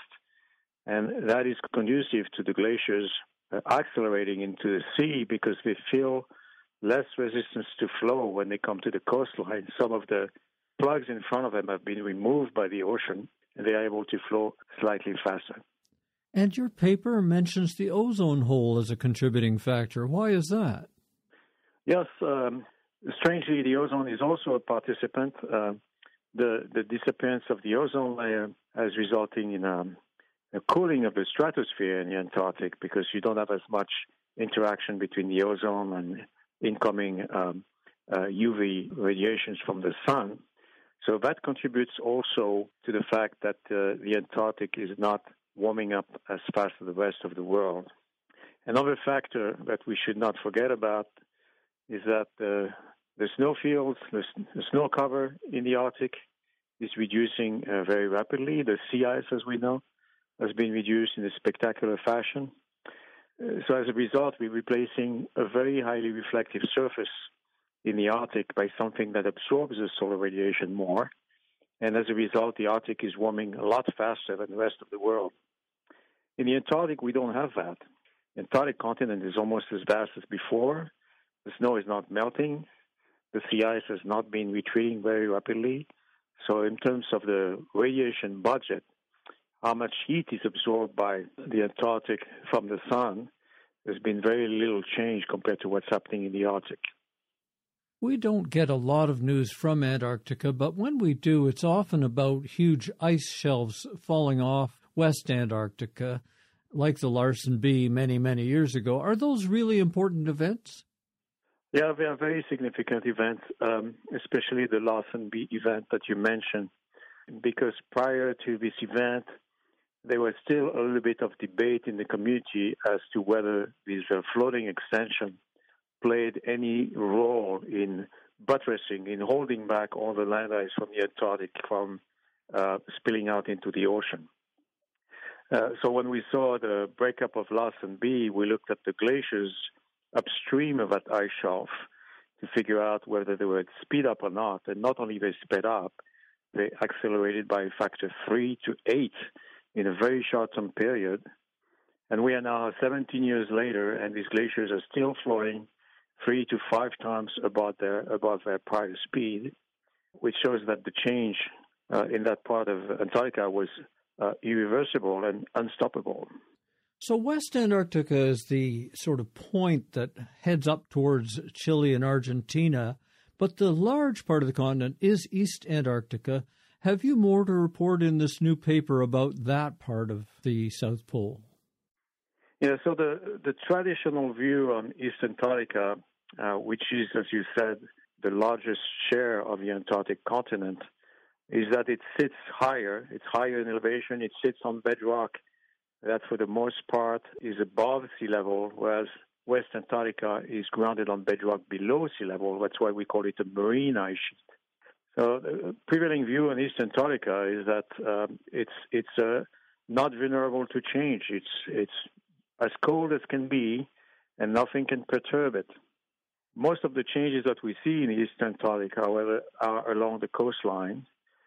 And that is conducive to the glaciers uh, accelerating into the sea because they feel less resistance to flow when they come to the coastline. Some of the plugs in front of them have been removed by the ocean, and they are able to flow slightly faster. And your paper mentions the ozone hole as a contributing factor. Why is that? Yes, um, strangely, the ozone is also a participant. Uh, the, the disappearance of the ozone layer is resulting in um, a cooling of the stratosphere in the Antarctic because you don't have as much interaction between the ozone and incoming um, uh, U V radiations from the sun. So that contributes also to the fact that uh, the Antarctic is not warming up as fast as the rest of the world. Another factor that we should not forget about is that uh, the snowfields, the, the snow cover in the Arctic is reducing uh, very rapidly. The sea ice, as we know, has been reduced in a spectacular fashion. Uh, so as a result, we're replacing a very highly reflective surface in the Arctic by something that absorbs the solar radiation more. And as a result, the Arctic is warming a lot faster than the rest of the world. In the Antarctic, we don't have that. The Antarctic continent is almost as vast as before. The snow is not melting. The sea ice has not been retreating very rapidly. So in terms of the radiation budget, how much heat is absorbed by the Antarctic from the sun, there's been very little change compared to what's happening in the Arctic. We don't get a lot of news from Antarctica, but when we do, it's often about huge ice shelves falling off West Antarctica, like the Larsen B many, many years ago. Are those really important events? Yeah, they are very significant events, um, especially the Larsen B event that you mentioned, because prior to this event, there was still a little bit of debate in the community as to whether this uh, floating extension played any role in buttressing, in holding back all the land ice from the Antarctic from uh, spilling out into the ocean. Uh, so when we saw the breakup of Larsen B, we looked at the glaciers upstream of that ice shelf to figure out whether they would speed up or not. And not only they sped up, they accelerated by a factor three to eight in a very short-term period. And we are now seventeen years later, and these glaciers are still flowing three to five times above their above their prior speed, which shows that the change uh, in that part of Antarctica was uh, irreversible and unstoppable. So West Antarctica is the sort of point that heads up towards Chile and Argentina, but the large part of the continent is East Antarctica. Have you more to report in this new paper about that part of the South Pole? Yeah, so the, the traditional view on East Antarctica, uh, which is, as you said, the largest share of the Antarctic continent, is that it sits higher. It's higher in elevation. It sits on bedrock that, for the most part, is above sea level, whereas West Antarctica is grounded on bedrock below sea level. That's why we call it a marine ice sheet. So the prevailing view on East Antarctica is that um, it's it's uh, not vulnerable to change. It's it's as cold as can be, and nothing can perturb it. Most of the changes that we see in East Antarctica, however, are along the coastline.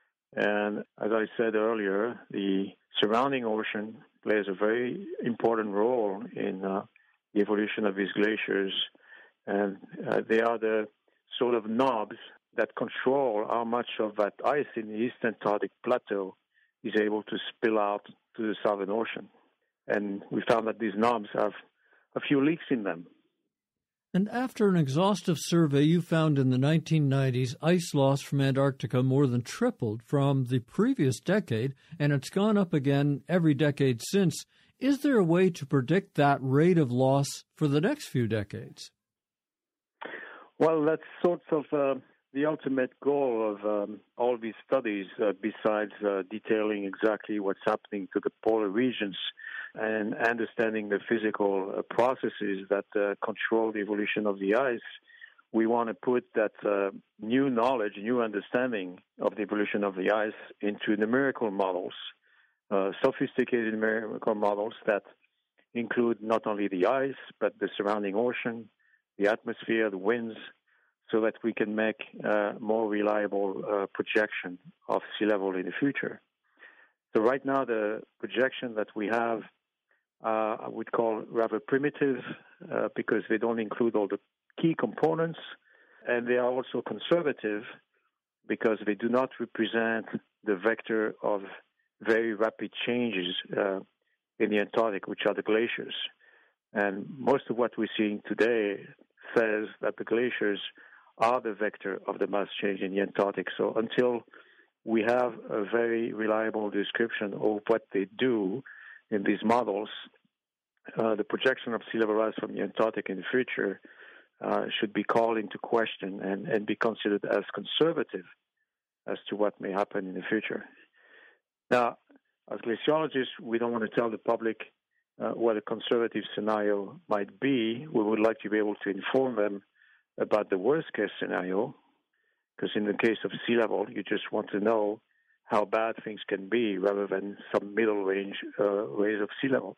And as I said earlier, the surrounding ocean plays a very important role in uh, the evolution of these glaciers. And uh, they are the sort of knobs that control how much of that ice in the East Antarctic plateau is able to spill out to the Southern Ocean. And we found that these knobs have a few leaks in them. And after an exhaustive survey, you found in the nineteen nineties ice loss from Antarctica more than tripled from the previous decade, and it's gone up again every decade since. Is there a way to predict that rate of loss for the next few decades? Well, that's sort of uh, the ultimate goal of um, all these studies, uh, besides uh, detailing exactly what's happening to the polar regions and understanding the physical uh, processes that uh, control the evolution of the ice. We want to put that uh, new knowledge, new understanding of the evolution of the ice into numerical models, uh, sophisticated numerical models that include not only the ice, but the surrounding ocean, the atmosphere, the winds, so that we can make uh, more reliable uh, projection of sea level in the future. So right now, the projection that we have, uh, I would call rather primitive, uh, because they don't include all the key components, and they are also conservative because they do not represent the vector of very rapid changes uh, in the Antarctic, which are the glaciers. And most of what we're seeing today says that the glaciers are the vector of the mass change in the Antarctic. So until we have a very reliable description of what they do in these models, uh, the projection of sea level rise from the Antarctic in the future uh, should be called into question and, and be considered as conservative as to what may happen in the future. Now, as glaciologists, we don't want to tell the public uh, what a conservative scenario might be. We would like to be able to inform them about the worst-case scenario, because in the case of sea level, you just want to know how bad things can be rather than some middle range uh, raise of sea level.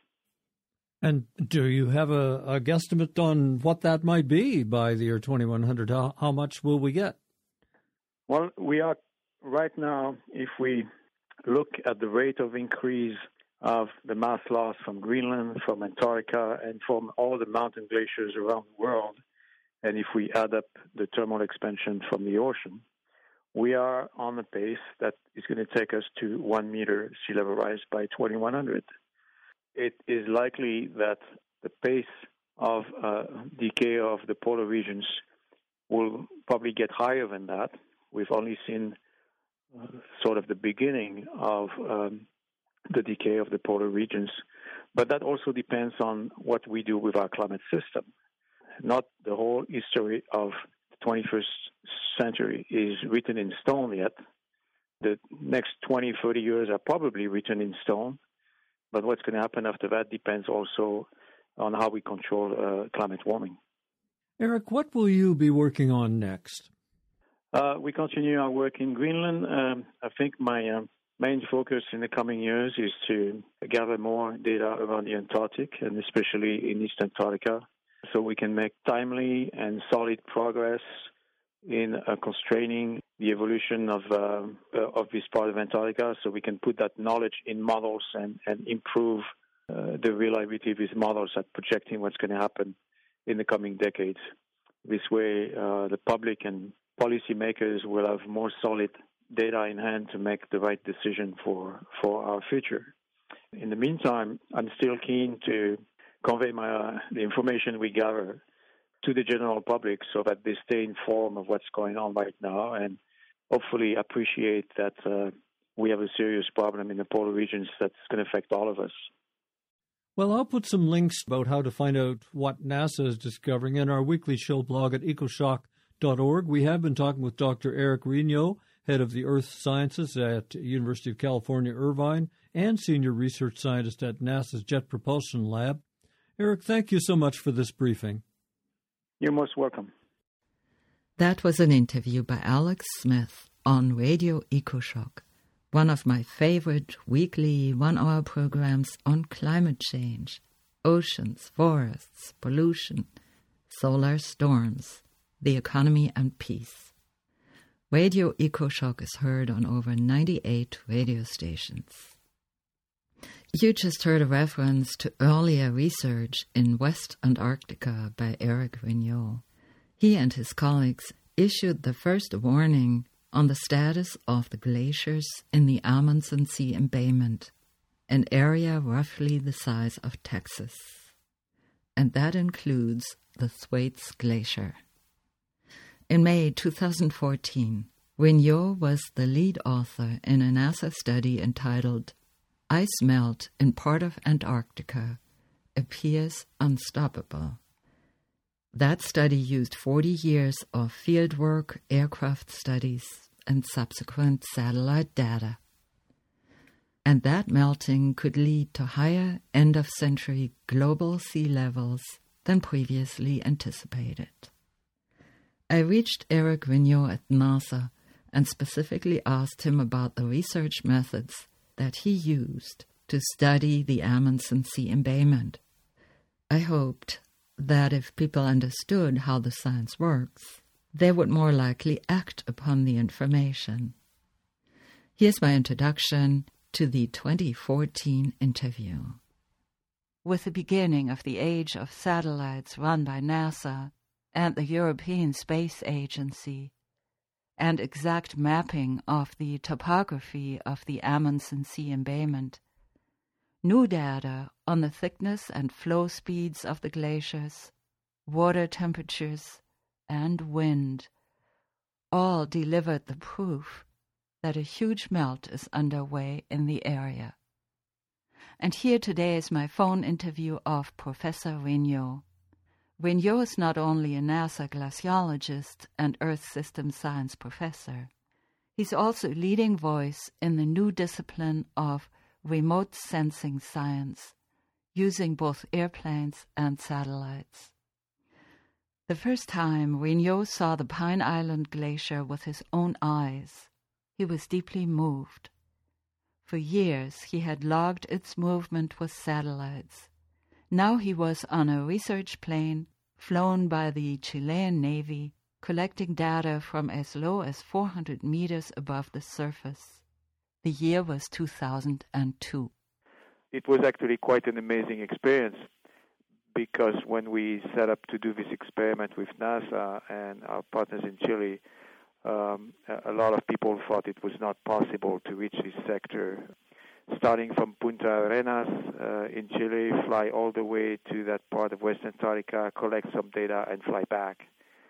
And do you have a, a guesstimate on what that might be by the year twenty-one hundred? How, how much will we get? Well, we are right now, if we look at the rate of increase of the mass loss from Greenland, from Antarctica, and from all the mountain glaciers around the world, and if we add up the thermal expansion from the ocean, we are on a pace that is going to take us to one meter sea level rise by twenty-one hundred. It is likely that the pace of uh, decay of the polar regions will probably get higher than that. We've only seen uh, sort of the beginning of um, the decay of the polar regions, but that also depends on what we do with our climate system. Not the whole history of the twenty-first century is written in stone yet. The next twenty, thirty years are probably written in stone. But what's going to happen after that depends also on how we control uh, climate warming. Eric, what will you be working on next? Uh, we continue our work in Greenland. Um, I think my um, main focus in the coming years is to gather more data around the Antarctic, and especially in East Antarctica, so we can make timely and solid progress in uh, constraining the evolution of uh, uh, of this part of Antarctica, so we can put that knowledge in models and, and improve uh, the reliability of these models at projecting what's going to happen in the coming decades. This way, uh, the public and policymakers will have more solid data in hand to make the right decision for, for our future. In the meantime, I'm still keen to convey my, uh, the information we gather to the general public so that they stay informed of what's going on right now and hopefully appreciate that uh, we have a serious problem in the polar regions that's going to affect all of us. Well, I'll put some links about how to find out what NASA is discovering in our weekly show blog at ecoshock dot org. We have been talking with Doctor Eric Regnault, head of the Earth Sciences at University of California, Irvine, and senior research scientist at NASA's Jet Propulsion Lab. Eric, thank you so much for this briefing. You're most welcome. That was an interview by Alex Smith on Radio EcoShock, one of my favorite weekly one-hour programs on climate change, oceans, forests, pollution, solar storms, the economy and peace. Radio EcoShock is heard on over ninety-eight radio stations. You just heard a reference to earlier research in West Antarctica by Eric Regnault. He and his colleagues issued the first warning on the status of the glaciers in the Amundsen Sea embayment, an area roughly the size of Texas. And that includes the Thwaites Glacier. In May two thousand fourteen, Regnault was the lead author in a NASA study entitled Ice Melt in Part of Antarctica Appears Unstoppable. That study used forty years of fieldwork, aircraft studies, and subsequent satellite data. And that melting could lead to higher end-of-century global sea levels than previously anticipated. I reached Eric Regnault at NASA and specifically asked him about the research methods that he used to study the Amundsen Sea embayment. I hoped that if people understood how the science works, they would more likely act upon the information. Here's my introduction to the twenty fourteen interview. With the beginning of the age of satellites run by NASA and the European Space Agency, and exact mapping of the topography of the Amundsen Sea embayment, new data on the thickness and flow speeds of the glaciers, water temperatures, and wind all delivered the proof that a huge melt is underway in the area. And here today is my phone interview of Professor Regnault. Regnault is not only a NASA glaciologist and Earth System Science professor. He's also a leading voice in the new discipline of remote sensing science, using both airplanes and satellites. The first time Regnault saw the Pine Island Glacier with his own eyes, he was deeply moved. For years he had logged its movement with satellites. Now he was on a research plane flown by the Chilean Navy, collecting data from as low as four hundred meters above the surface. The year was two thousand two. It was actually quite an amazing experience because when we set up to do this experiment with NASA and our partners in Chile, um, a lot of people thought it was not possible to reach this sector. Starting from Punta Arenas uh, in Chile, fly all the way to that part of West Antarctica, collect some data, and fly back.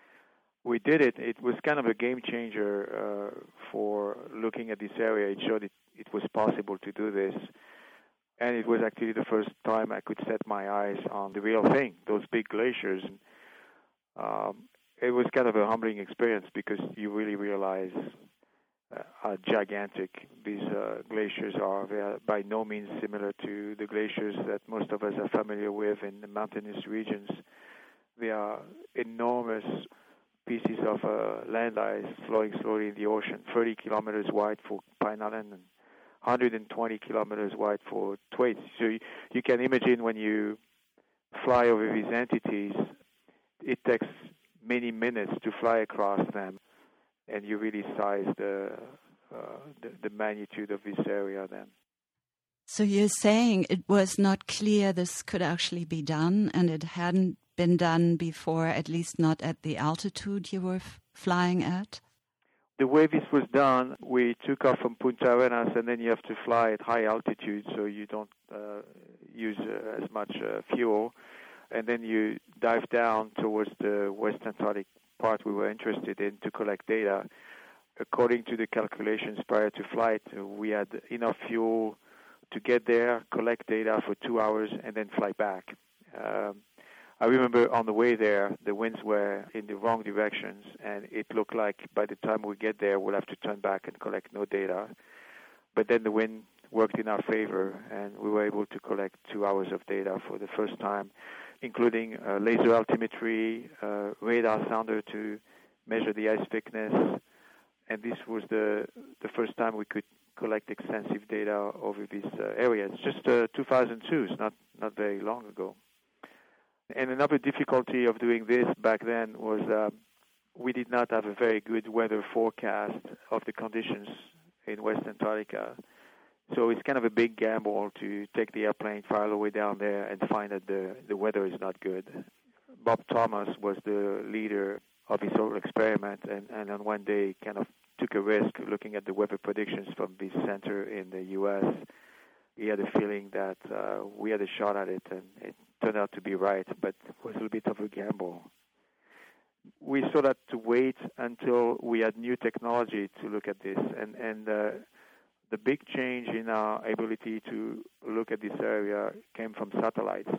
We did it. It was kind of a game changer uh, for looking at this area. It showed it, it was possible to do this. And it was actually the first time I could set my eyes on the real thing, those big glaciers. Um, it was kind of a humbling experience because you really realize uh, are gigantic. These uh, glaciers are they are by no means similar to the glaciers that most of us are familiar with in the mountainous regions. They are enormous pieces of uh, land ice flowing slowly in the ocean, thirty kilometers wide for Pine Island and one hundred twenty kilometers wide for Thwaites. So you, you can imagine when you fly over these entities, it takes many minutes to fly across them, and you really size the, uh, the, the magnitude of this area then. So you're saying it was not clear this could actually be done, and it hadn't been done before, at least not at the altitude you were f- flying at? The way this was done, we took off from Punta Arenas, and then you have to fly at high altitude, so you don't uh, use uh, as much uh, fuel. And then you dive down towards the West Antarctic part we were interested in to collect data. According to the calculations prior to flight, we had enough fuel to get there, collect data for two hours, and then fly back. Um, I remember on the way there, the winds were in the wrong directions, and it looked like by the time we get there, we'll have to turn back and collect no data. But then the wind worked in our favor, and we were able to collect two hours of data for the first time, including uh, laser altimetry, uh, radar sounder to measure the ice thickness. And this was the the first time we could collect extensive data over this uh, area. It's just uh, two thousand two, it's not, not very long ago. And another difficulty of doing this back then was uh, we did not have a very good weather forecast of the conditions in West Antarctica. So it's kind of a big gamble to take the airplane far all the way down there and find that the, the weather is not good. Bob Thomas was the leader of his whole experiment, and, and on one day kind of took a risk looking at the weather predictions from this center in the U S. He had a feeling that uh, we had a shot at it, and it turned out to be right, but it was a little bit of a gamble. We sort of had to wait until we had new technology to look at this, and, and uh, the big change in our ability to look at this area came from satellites.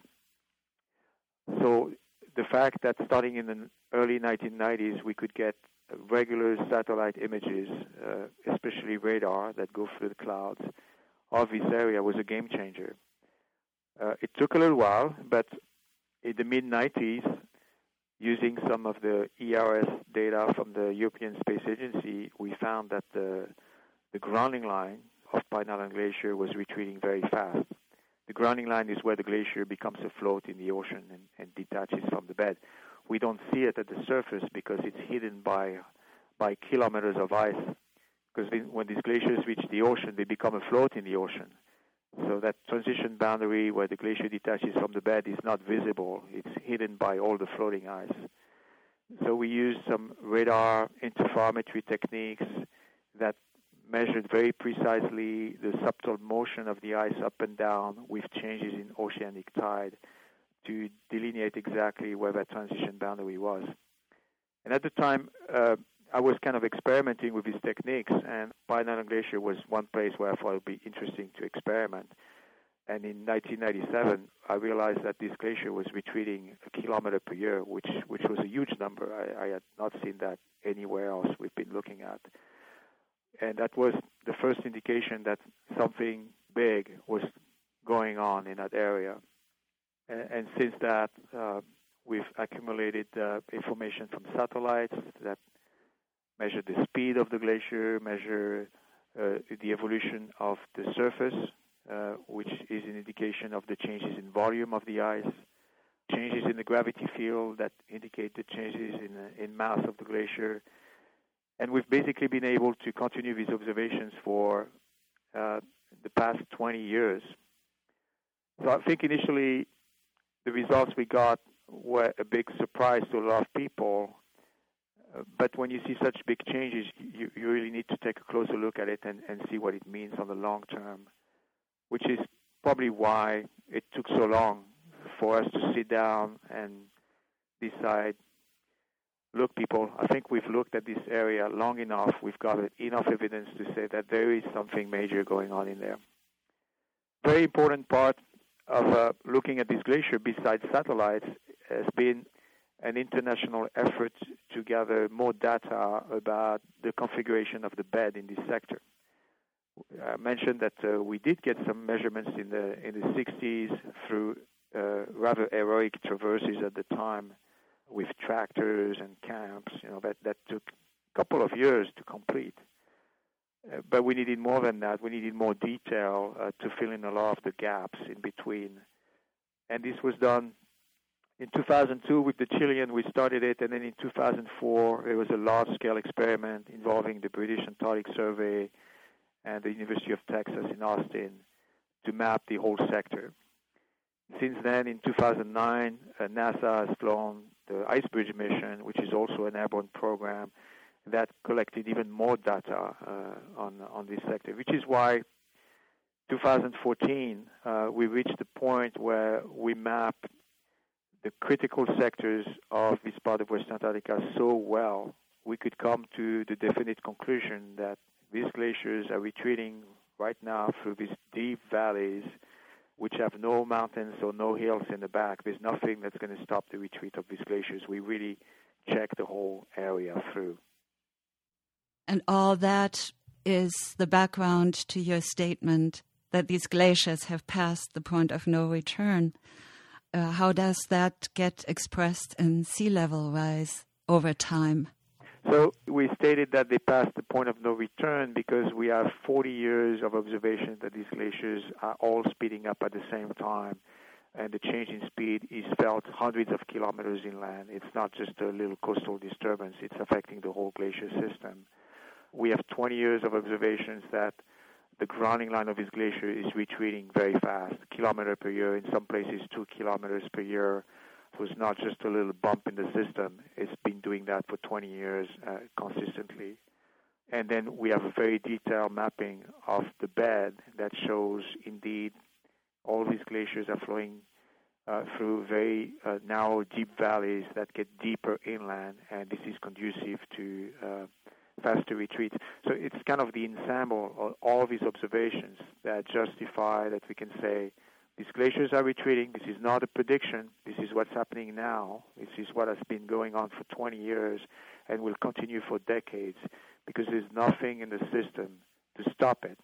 So the fact that starting in the early nineteen nineties, we could get regular satellite images, uh, especially radar that go through the clouds, of this area was a game changer. Uh, it took a little while, but in the mid nineties, using some of the E R S data from the European Space Agency, we found that the, the grounding line of Pine Island Glacier was retreating very fast. The grounding line is where the glacier becomes a float in the ocean and, and detaches from the bed. We don't see it at the surface because it's hidden by by kilometers of ice. Because when these glaciers reach the ocean, they become a float in the ocean. So that transition boundary where the glacier detaches from the bed is not visible. It's hidden by all the floating ice. So we used some radar interferometry techniques that measured very precisely the subtle motion of the ice up and down with changes in oceanic tide to delineate exactly where that transition boundary was. And at the time, uh, I was kind of experimenting with these techniques, and Pine Island Glacier was one place where I thought it would be interesting to experiment. And in nineteen ninety-seven, I realized that this glacier was retreating a kilometer per year, which which was a huge number. I, I had not seen that anywhere else we've been looking at. And that was the first indication that something big was going on in that area. And, and since that, uh, we've accumulated uh, information from satellites that measure the speed of the glacier, measure uh, the evolution of the surface, uh, which is an indication of the changes in volume of the ice, changes in the gravity field that indicate the changes in, uh, in mass of the glacier. And we've basically been able to continue these observations for uh, the past twenty years. So I think initially the results we got were a big surprise to a lot of people. Uh, but when you see such big changes, you, you really need to take a closer look at it and, and see what it means on the long term, which is probably why it took so long for us to sit down and decide, look, people, I think we've looked at this area long enough. We've got enough evidence to say that there is something major going on in there. Very important part of uh, looking at this glacier, besides satellites, has been an international effort to gather more data about the configuration of the bed in this sector. I mentioned that uh, we did get some measurements in the in the sixties through uh, rather heroic traverses at the time with tractors and camps. You know, that, that took a couple of years to complete. Uh, but we needed more than that. We needed more detail uh, to fill in a lot of the gaps in between. And this was done in two thousand two with the Chilean. We started it, and then in two thousand four there was a large-scale experiment involving the British Antarctic Survey and the University of Texas in Austin to map the whole sector. Since then, in two thousand nine, uh, NASA has flown the IceBridge mission, which is also an airborne program that collected even more data uh, on on this sector, which is why two thousand fourteen uh, we reached the point where we mapped the critical sectors of this part of West Antarctica so well, we could come to the definite conclusion that these glaciers are retreating right now through these deep valleys which have no mountains or no hills in the back. There's nothing that's going to stop the retreat of these glaciers. We really check the whole area through. And all that is the background to your statement that these glaciers have passed the point of no return. Uh, how does that get expressed in sea level rise over time? So we stated that they passed the point of no return because we have forty years of observation that these glaciers are all speeding up at the same time, and the change in speed is felt hundreds of kilometers inland. It's not just a little coastal disturbance. It's affecting the whole glacier system. We have twenty years of observations that the grounding line of this glacier is retreating very fast, kilometer per year, in some places two kilometers per year. It was not just a little bump in the system. It's been doing that for twenty years uh, consistently. And then we have a very detailed mapping of the bed that shows indeed all these glaciers are flowing uh, through very uh, narrow, deep valleys that get deeper inland, and this is conducive to uh, faster retreats. So it's kind of the ensemble of all these observations that justify that we can say these glaciers are retreating. This is not a prediction. This is what's happening now. This is what has been going on for twenty years and will continue for decades because there's nothing in the system to stop it.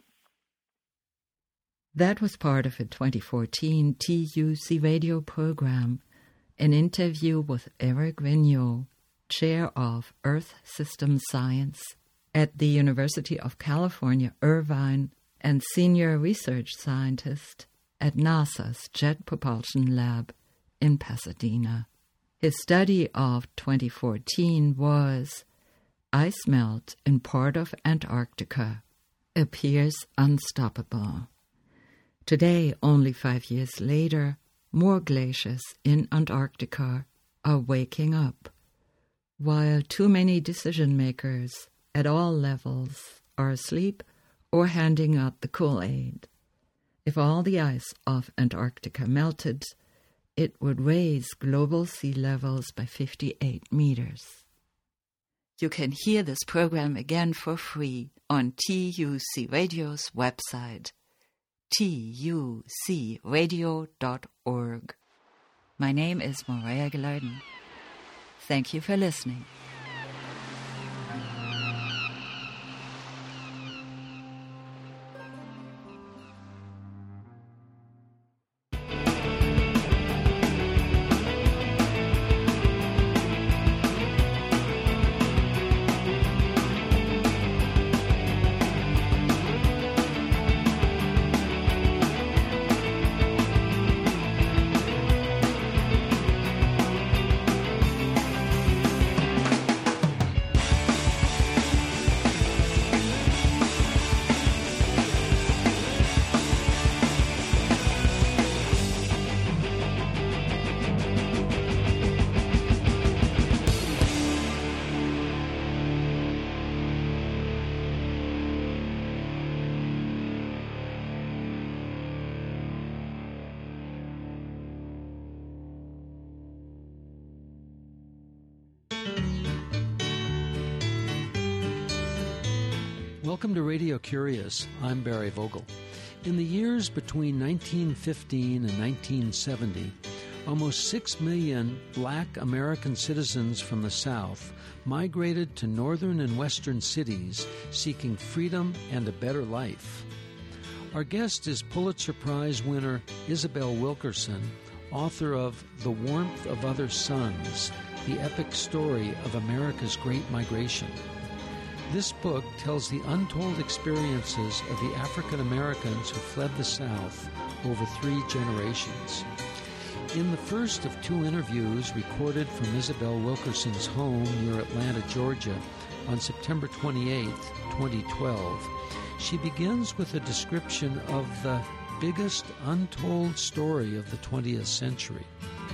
That was part of a twenty fourteen T U C radio program, an interview with Eric Regnault, Chair of Earth System Science at the University of California, Irvine, and Senior Research Scientist at NASA's Jet Propulsion Lab in Pasadena. His study of twenty fourteen was Ice Melt in Part of Antarctica Appears Unstoppable. Today, only five years later, more glaciers in Antarctica are waking up, while too many decision-makers at all levels are asleep or handing out the Kool-Aid. If all the ice off Antarctica melted, it would raise global sea levels by fifty-eight meters. You can hear this program again for free on T U C Radio's website, T U C radio dot org. My name is Maria Gelarden. Thank you for listening. Welcome to Radio Curious. I'm Barry Vogel. In the years between nineteen fifteen and nineteen seventy, Almost six million black American citizens from the South migrated to northern and western cities seeking freedom and a better life. Our guest is Pulitzer Prize winner Isabel Wilkerson, author of The Warmth of Other Suns, the epic story of America's Great Migration. This book tells the untold experiences of the African Americans who fled the South over three generations. In the first of two interviews recorded from Isabel Wilkerson's home near Atlanta, Georgia, on September twenty-eighth, twenty twelve, she begins with a description of the biggest untold story of the twentieth century.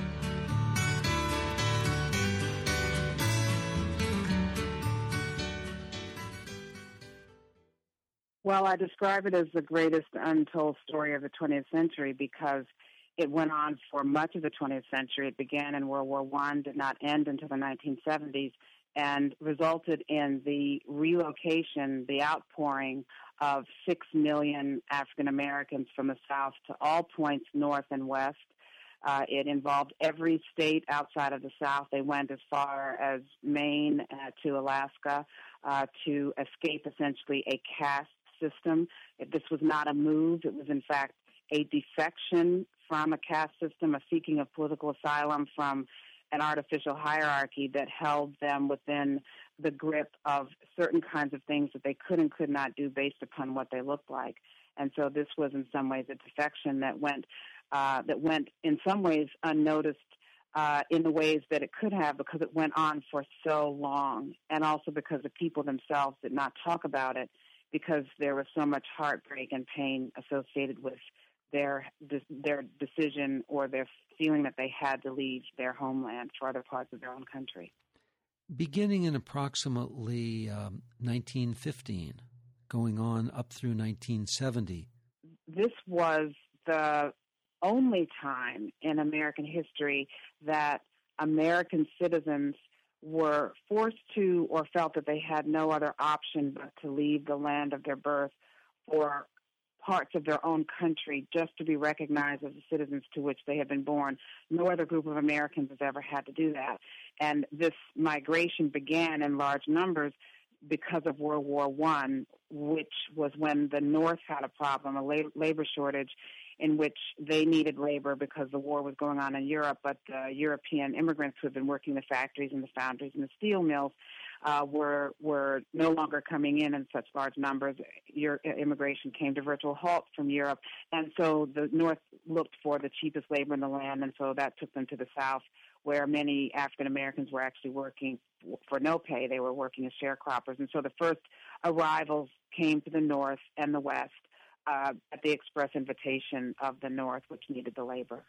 Well, I describe it as the greatest untold story of the twentieth century because it went on for much of the twentieth century. It began in World War One, did not end until the nineteen seventies, and resulted in the relocation, the outpouring of six million African Americans from the South to all points north and west. Uh, it involved every state outside of the South. They went as far as Maine uh, to Alaska uh, to escape essentially a caste system. This was not a move. It was, in fact, a defection from a caste system, a seeking of political asylum from an artificial hierarchy that held them within the grip of certain kinds of things that they could and could not do based upon what they looked like. And so this was in some ways a defection that went uh, that went in some ways unnoticed uh, in the ways that it could have because it went on for so long, and also because the people themselves did not talk about it because there was so much heartbreak and pain associated with their their decision or their feeling that they had to leave their homeland for other parts of their own country. Beginning in approximately um, nineteen fifteen, going on up through nineteen seventy. This was the only time in American history that American citizens were forced to or felt that they had no other option but to leave the land of their birth for parts of their own country just to be recognized as the citizens to which they had been born. No other group of Americans has ever had to do that. And this migration began in large numbers because of World War One, which was when the North had a problem, a labor shortage, in which they needed labor because the war was going on in Europe, but uh, European immigrants who had been working the factories and the foundries and the steel mills uh, were were no longer coming in in such large numbers. Your immigration came to virtual halt from Europe, and so the North looked for the cheapest labor in the land, and so that took them to the South, where many African Americans were actually working for no pay. They were working as sharecroppers, and so the first arrivals came to the North and the West uh, at the express invitation of the North, which needed the labor.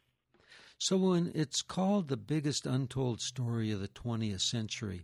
So when it's called the biggest untold story of the twentieth century,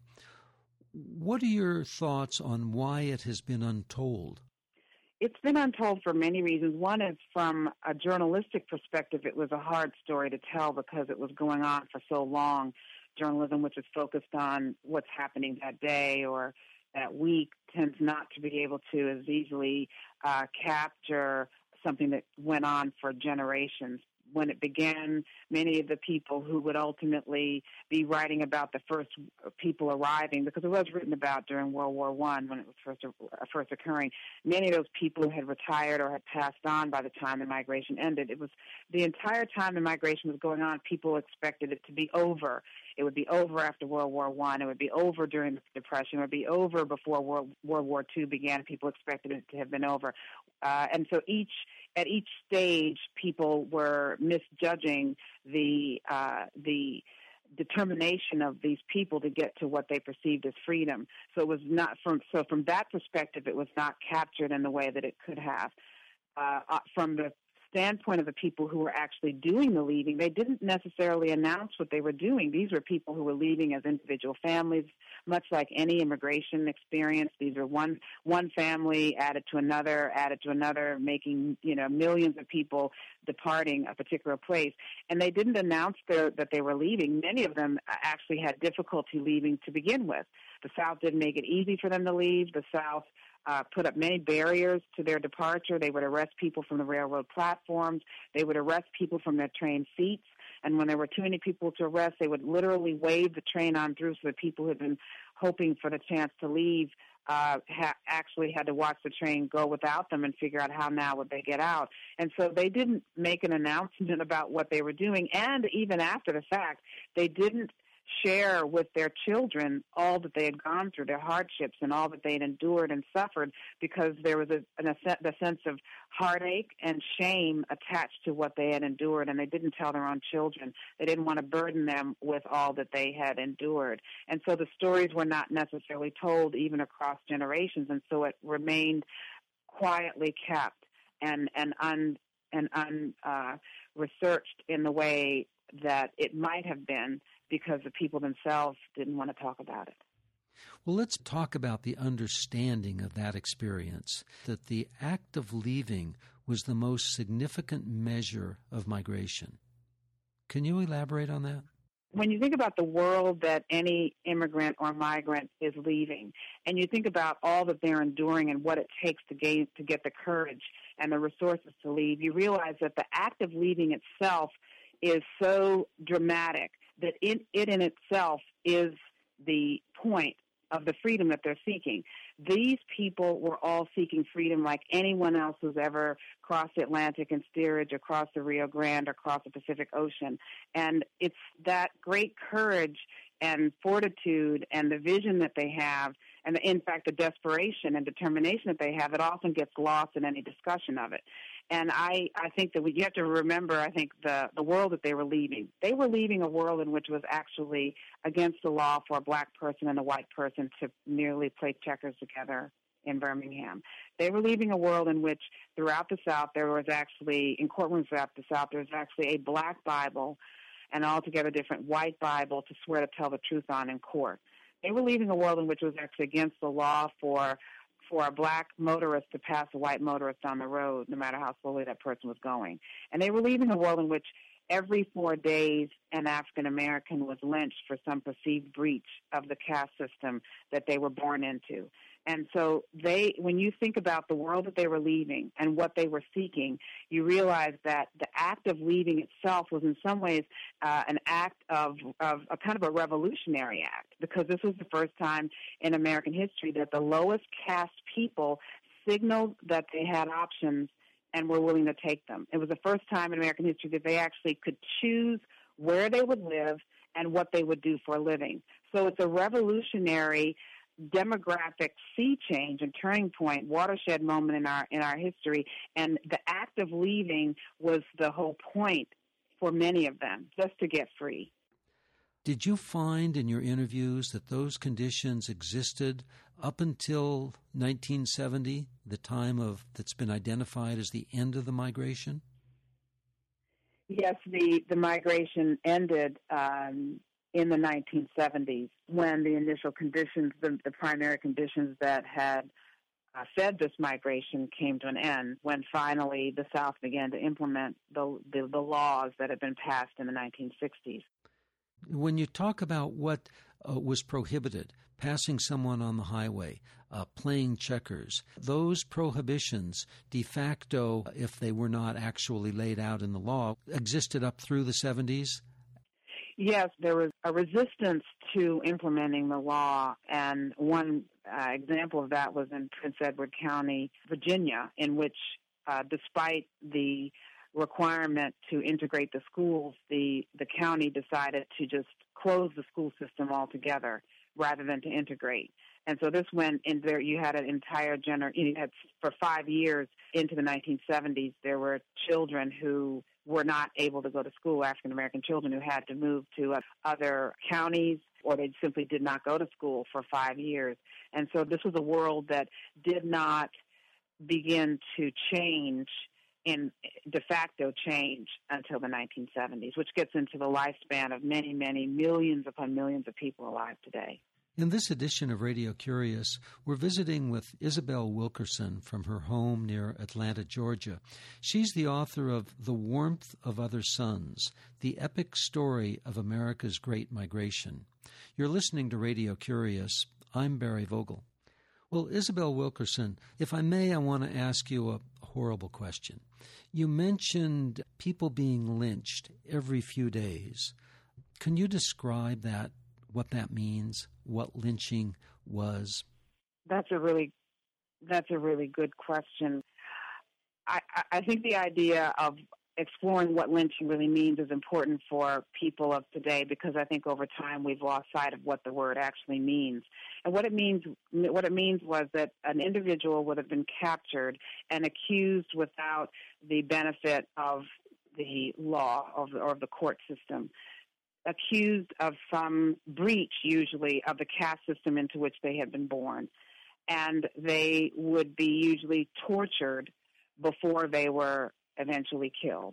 what are your thoughts on why it has been untold? It's been untold for many reasons. One is from a journalistic perspective, it was a hard story to tell because it was going on for so long. Journalism, which is focused on what's happening that day or that week, tends not to be able to as easily uh, capture something that went on for generations. When it began, many of the people who would ultimately be writing about the first people arriving, because it was written about during World War One when it was first uh, first occurring, many of those people had retired or had passed on by the time the migration ended. It was the entire time the migration was going on, people expected it to be over. It would be over after World War One. It would be over during the Depression. It would be over before World, World War Two began. People expected it to have been over. Uh, and so each at each stage, people were misjudging the uh, the determination of these people to get to what they perceived as freedom. So it was not from so from that perspective, it was not captured in the way that it could have. Uh, uh, from the standpoint of the people who were actually doing the leaving, they didn't necessarily announce what they were doing. These were people who were leaving as individual families, much like any immigration experience. These are one one family added to another, added to another, making, you know, millions of people departing a particular place. And they didn't announce their, that they were leaving. Many of them actually had difficulty leaving to begin with. The South didn't make it easy for them to leave. The South Uh, put up many barriers to their departure. They would arrest people from the railroad platforms. They would arrest people from their train seats. And when there were too many people to arrest, they would literally wave the train on through so that people who had been hoping for the chance to leave uh, ha- actually had to watch the train go without them and figure out how now would they get out. And so they didn't make an announcement about what they were doing. And even after the fact, they didn't share with their children all that they had gone through, their hardships and all that they had endured and suffered, because there was a, an, a sense of heartache and shame attached to what they had endured, and they didn't tell their own children. They didn't want to burden them with all that they had endured. And so the stories were not necessarily told even across generations, and so it remained quietly kept and, and un, and un, uh, researched in the way that it might have been, because the people themselves didn't want to talk about it. Well, let's talk about the understanding of that experience, that the act of leaving was the most significant measure of migration. Can you elaborate on that? When you think about the world that any immigrant or migrant is leaving, and you think about all that they're enduring and what it takes to gain, to get the courage and the resources to leave, you realize that the act of leaving itself is so dramatic that it, it in itself is the point of the freedom that they're seeking. These people were all seeking freedom like anyone else who's ever crossed the Atlantic in steerage, across the Rio Grande, across the Pacific Ocean. And it's that great courage and fortitude and the vision that they have, and the, in fact the desperation and determination that they have, it often gets lost in any discussion of it. And I, I think that we you have to remember, I think, the, the world that they were leaving. They were leaving a world in which was actually against the law for a black person and a white person to merely play checkers together in Birmingham. They were leaving a world in which throughout the South there was actually, in courtrooms throughout the South, there was actually a black Bible and altogether different white Bible to swear to tell the truth on in court. They were leaving a world in which it was actually against the law for for a black motorist to pass a white motorist on the road, no matter how slowly that person was going. And they were leaving a world in which every four days an African American was lynched for some perceived breach of the caste system that they were born into. And so they, when you think about the world that they were leaving and what they were seeking, you realize that the act of leaving itself was in some ways uh, an act of, of a kind of a revolutionary act, because this was the first time in American history that the lowest caste people signaled that they had options and were willing to take them. It was the first time in American history that they actually could choose where they would live and what they would do for a living. So it's a revolutionary demographic sea change and turning point, watershed moment in our in our history, and the act of leaving was the whole point for many of them, just to get free. Did you find in your interviews that those conditions existed up until nineteen seventy, the time of that's been identified as the end of the migration? Yes, the, the migration ended um, in the nineteen seventies, when the initial conditions, the, the primary conditions that had uh, fed this migration came to an end, when finally the South began to implement the, the, the laws that had been passed in the nineteen sixties. When you talk about what uh, was prohibited, passing someone on the highway, uh, playing checkers, those prohibitions de facto, if they were not actually laid out in the law, existed up through the seventies? Yes, there was a resistance to implementing the law, and one uh, example of that was in Prince Edward County, Virginia, in which, uh, despite the requirement to integrate the schools, the, the county decided to just close the school system altogether rather than to integrate. And so this went in there. You had an entire gener. You had for five years into the nineteen seventies. There were children who were not able to go to school. African American children who had to move to uh, other counties, or they simply did not go to school for five years. And so this was a world that did not begin to change in de facto change until the nineteen seventies, which gets into the lifespan of many, many millions upon millions of people alive today. In this edition of Radio Curious, we're visiting with Isabel Wilkerson from her home near Atlanta, Georgia. She's the author of The Warmth of Other Suns, the epic story of America's Great Migration. You're listening to Radio Curious. I'm Barry Vogel. Well, Isabel Wilkerson, if I may, I want to ask you a horrible question. You mentioned people being lynched every few days. Can you describe that, what that means, what lynching was? That's a really, that's a really good question. I, I think the idea of exploring what lynching really means is important for people of today, because I think over time we've lost sight of what the word actually means. And what it means, what it means was that an individual would have been captured and accused without the benefit of the law or the, or the court system, accused of some breach, usually, of the caste system into which they had been born. And they would be usually tortured before they were eventually killed.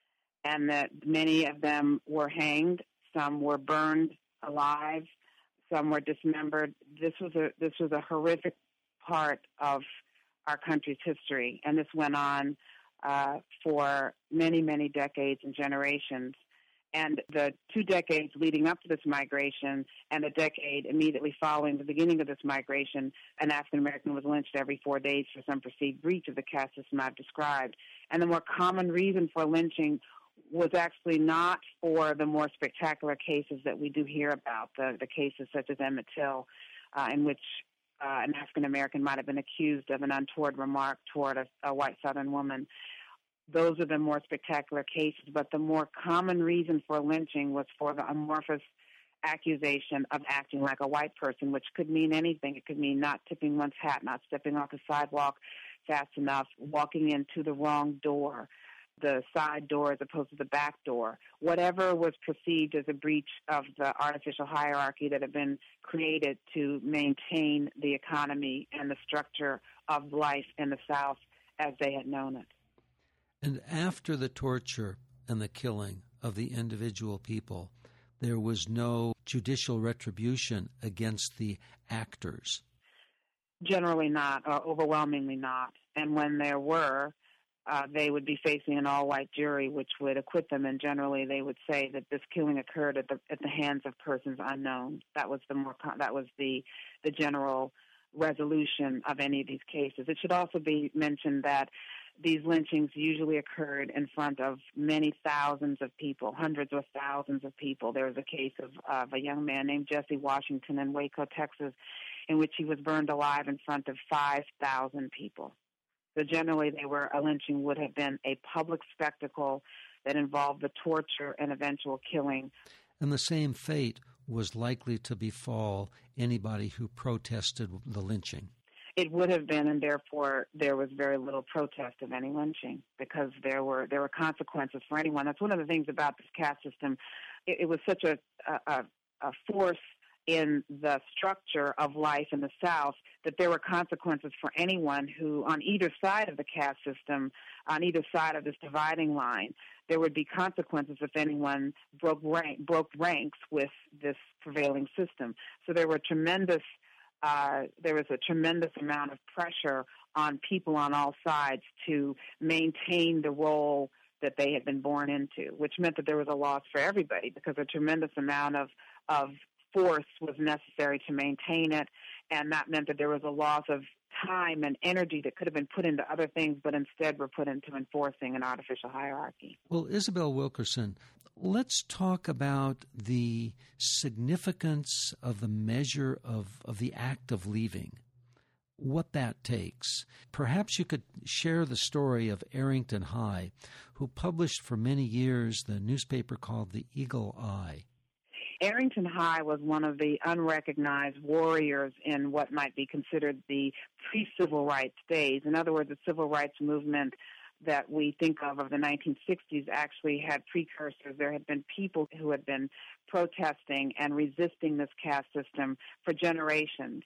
And that many of them were hanged, some were burned alive, some were dismembered. This was a this was a horrific part of our country's history, and this went on uh, for many, many decades and generations. And the two decades leading up to this migration and the decade immediately following the beginning of this migration, an African-American was lynched every four days for some perceived breach of the caste system I've described. And the more common reason for lynching was actually not for the more spectacular cases that we do hear about, the, the cases such as Emmett Till, uh, in which uh, an African-American might have been accused of an untoward remark toward a, a white Southern woman. Those are the more spectacular cases, but the more common reason for lynching was for the amorphous accusation of acting like a white person, which could mean anything. It could mean not tipping one's hat, not stepping off the sidewalk fast enough, walking into the wrong door, the side door as opposed to the back door. Whatever was perceived as a breach of the artificial hierarchy that had been created to maintain the economy and the structure of life in the South as they had known it. And after the torture and the killing of the individual people, there was no judicial retribution against the actors. Generally not, or overwhelmingly not. And when there were, uh, they would be facing an all-white jury, which would acquit them. And generally, they would say that this killing occurred at the at the hands of persons unknown. That was the more that was the the general resolution of any of these cases. It should also be mentioned that these lynchings usually occurred in front of many thousands of people, hundreds of thousands of people. There was a case of, of a young man named Jesse Washington in Waco, Texas, in which he was burned alive in front of five thousand people. So generally, they were a lynching would have been a public spectacle that involved the torture and eventual killing. And the same fate was likely to befall anybody who protested the lynching. It would have been, and therefore there was very little protest of any lynching because there were there were consequences for anyone. That's one of the things about this caste system. It, it was such a, a, a force in the structure of life in the South that there were consequences for anyone who, on either side of the caste system, on either side of this dividing line, there would be consequences if anyone broke rank, broke ranks with this prevailing system. So there were tremendous Uh, there was a tremendous amount of pressure on people on all sides to maintain the role that they had been born into, which meant that there was a loss for everybody because a tremendous amount of, of force was necessary to maintain it, and that meant that there was a loss of time and energy that could have been put into other things, but instead were put into enforcing an artificial hierarchy. Well, Isabel Wilkerson, let's talk about the significance of the measure of, of the act of leaving, what that takes. Perhaps you could share the story of Arrington High, who published for many years the newspaper called the Eagle Eye. Arrington High was one of the unrecognized warriors in what might be considered the pre-civil rights days. In other words, the civil rights movement that we think of of the nineteen sixties actually had precursors. There had been people who had been protesting and resisting this caste system for generations.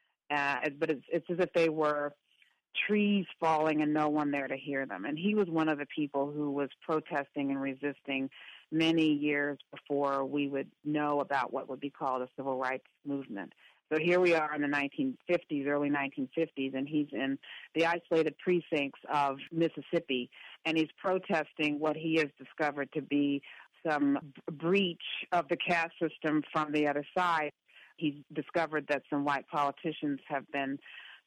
Uh, but it's, it's as if they were trees falling and no one there to hear them. And he was one of the people who was protesting and resisting many years before we would know about what would be called a civil rights movement. So here we are in the nineteen fifties, early nineteen fifties, and he's in the isolated precincts of Mississippi, and he's protesting what he has discovered to be some breach of the caste system from the other side. He's discovered that some white politicians have been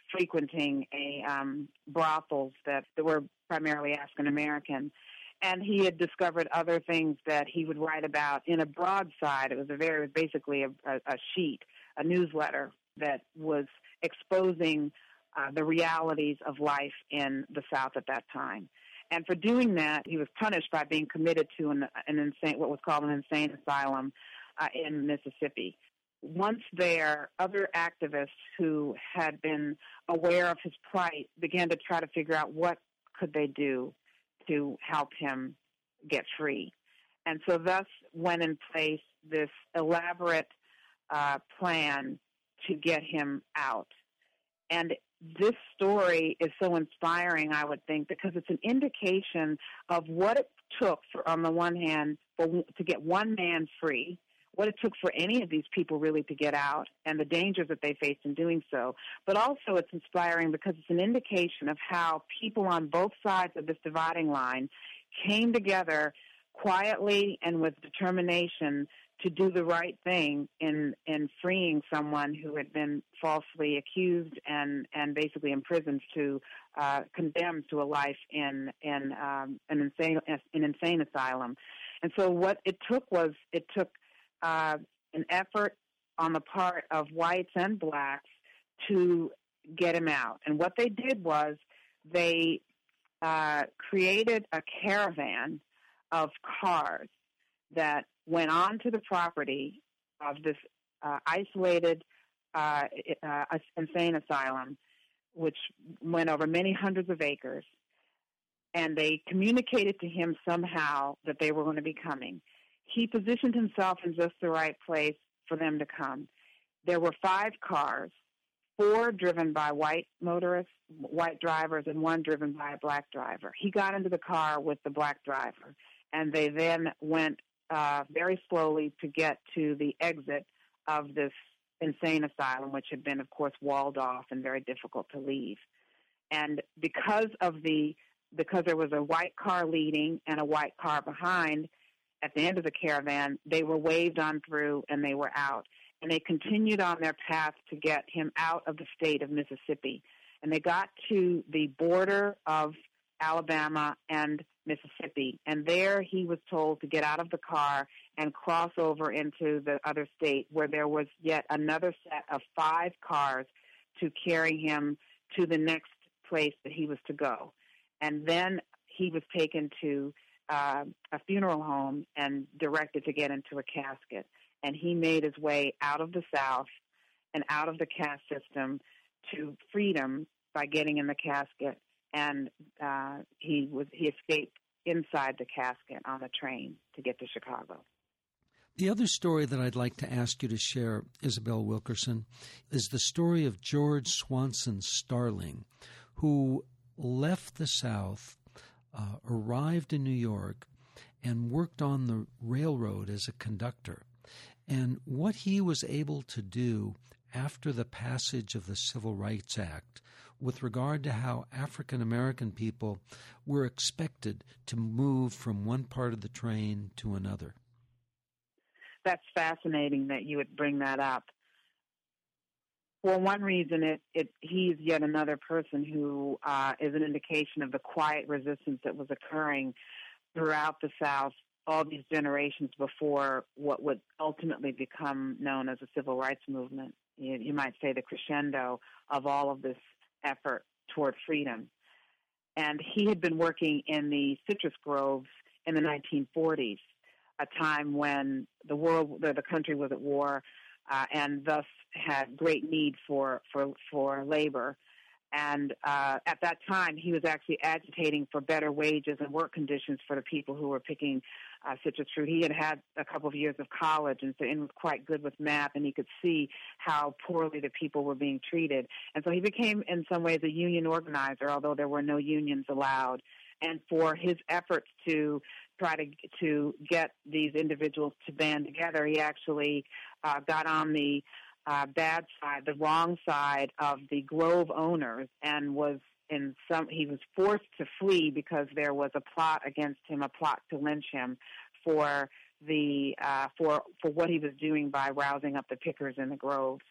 frequenting a um, brothels that, that were primarily African American. And he had discovered other things that he would write about in a broadside. It was a very, basically a, a, a sheet, a newsletter that was exposing uh, the realities of life in the South at that time. And for doing that, he was punished by being committed to an, an insane, what was called an insane asylum uh, in Mississippi. Once there, other activists who had been aware of his plight began to try to figure out what could they do to help him get free. And so thus went in place this elaborate uh, plan to get him out. And this story is so inspiring, I would think, because it's an indication of what it took, for, on the one hand, for, to get one man free, what it took for any of these people really to get out, and the dangers that they faced in doing so. But also it's inspiring because it's an indication of how people on both sides of this dividing line came together quietly and with determination to do the right thing in, in freeing someone who had been falsely accused and, and basically imprisoned to, uh, condemned to a life in, in um, an insane, an insane asylum. And so what it took was, it took Uh, an effort on the part of whites and blacks to get him out. And what they did was they uh, created a caravan of cars that went onto the property of this uh, isolated uh, uh, insane asylum, which went over many hundreds of acres. And they communicated to him somehow that they were going to be coming. He positioned himself in just the right place for them to come. There were five cars, four driven by white motorists, white drivers, and one driven by a black driver. He got into the car with the black driver, and they then went uh, very slowly to get to the exit of this insane asylum, which had been, of course, walled off and very difficult to leave. And because of the because there was a white car leading and a white car behind, at the end of the caravan, they were waved on through and they were out. And they continued on their path to get him out of the state of Mississippi. And they got to the border of Alabama and Mississippi. And there he was told to get out of the car and cross over into the other state, where there was yet another set of five cars to carry him to the next place that he was to go. And then he was taken to Uh, a funeral home and directed to get into a casket. And he made his way out of the South and out of the caste system to freedom by getting in the casket. And uh, he was he escaped inside the casket on the train to get to Chicago. The other story that I'd like to ask you to share, Isabel Wilkerson, is the story of George Swanson Starling, who left the South, Uh, arrived in New York, and worked on the railroad as a conductor. And what he was able to do after the passage of the Civil Rights Act with regard to how African American people were expected to move from one part of the train to another. That's fascinating that you would bring that up. For one reason, it, it he's yet another person who uh, is an indication of the quiet resistance that was occurring throughout the South all these generations before what would ultimately become known as the Civil Rights Movement. You, you might say the crescendo of all of this effort toward freedom. And he had been working in the citrus groves in the nineteen forties, a time when the world, the, the country was at war, uh, and thus had great need for for, for labor. And uh, at that time, he was actually agitating for better wages and work conditions for the people who were picking uh, citrus fruit. He had had a couple of years of college and, so, and was quite good with math, and he could see how poorly the people were being treated. And so he became, in some ways, a union organizer, although there were no unions allowed. And for his efforts to try to to get these individuals to band together, he actually uh, got on the Uh, bad side, the wrong side of the grove owners, and was in some. He was forced to flee because there was a plot against him, a plot to lynch him for the uh, for for what he was doing by rousing up the pickers in the groves.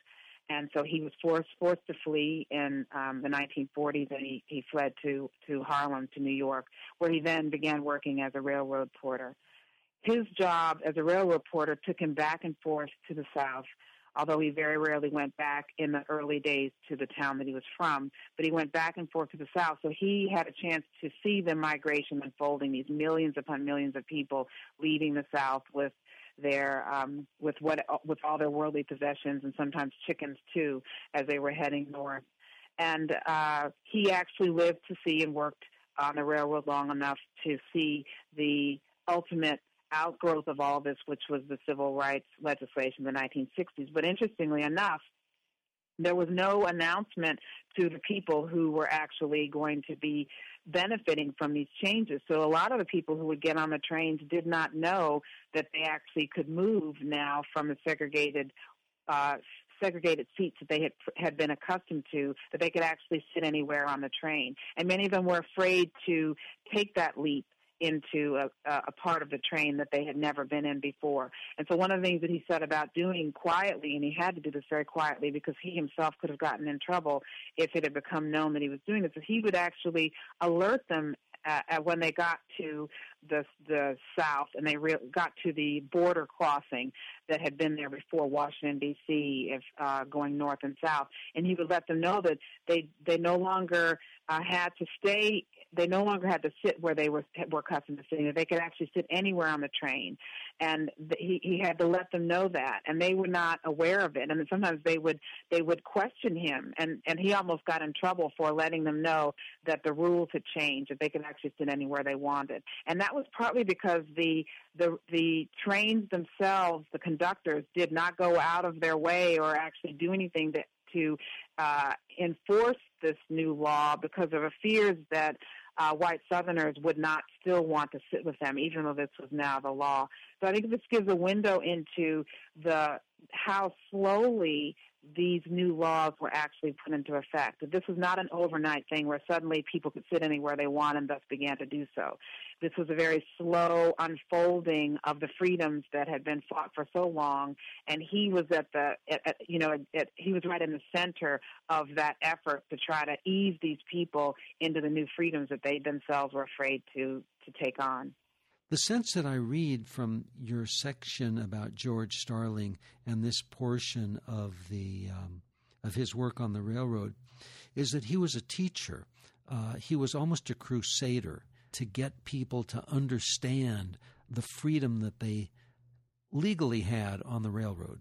And so he was forced forced to flee in um, the nineteen forties, and he, he fled to, to Harlem, to New York, where he then began working as a railroad porter. His job as a railroad porter took him back and forth to the South, although he very rarely went back in the early days to the town that he was from, but he went back and forth to the South. So he had a chance to see the migration unfolding, these millions upon millions of people leaving the South with their um, with what with all their worldly possessions, and sometimes chickens too, as they were heading north. And uh, he actually lived to see and worked on the railroad long enough to see the ultimate outgrowth of all this, which was the civil rights legislation in the nineteen sixties. But interestingly enough, there was no announcement to the people who were actually going to be benefiting from these changes. So a lot of the people who would get on the trains did not know that they actually could move now from the segregated uh, segregated seats that they had had been accustomed to, that they could actually sit anywhere on the train. And many of them were afraid to take that leap into a, a part of the train that they had never been in before. And so one of the things that he set about doing quietly, and he had to do this very quietly because he himself could have gotten in trouble if it had become known that he was doing this, is he would actually alert them uh, when they got to the the South and they re- got to the border crossing that had been there before, Washington, D C, if uh, going north and south. And he would let them know that they they no longer uh, had to stay, they no longer had to sit where they were, were accustomed to sitting, that they could actually sit anywhere on the train. And th- he, he had to let them know that, and they were not aware of it. And then sometimes they would they would question him, and, and he almost got in trouble for letting them know that the rules had changed, that they could actually sit anywhere they wanted. And that was partly because the the the trains themselves, the conductors, did not go out of their way or actually do anything to, to uh, enforce this new law because of a fears that uh, white Southerners would not still want to sit with them, even though this was now the law. So I think this gives a window into the how slowly these new laws were actually put into effect. This was not an overnight thing where suddenly people could sit anywhere they want and thus began to do so. This was a very slow unfolding of the freedoms that had been fought for so long, and he was at the, at, at, you know, at, he was right in the center of that effort to try to ease these people into the new freedoms that they themselves were afraid to, to take on. The sense that I read from your section about George Starling and this portion of the um, of his work on the railroad is that he was a teacher. Uh, he was almost a crusader to get people to understand the freedom that they legally had on the railroad.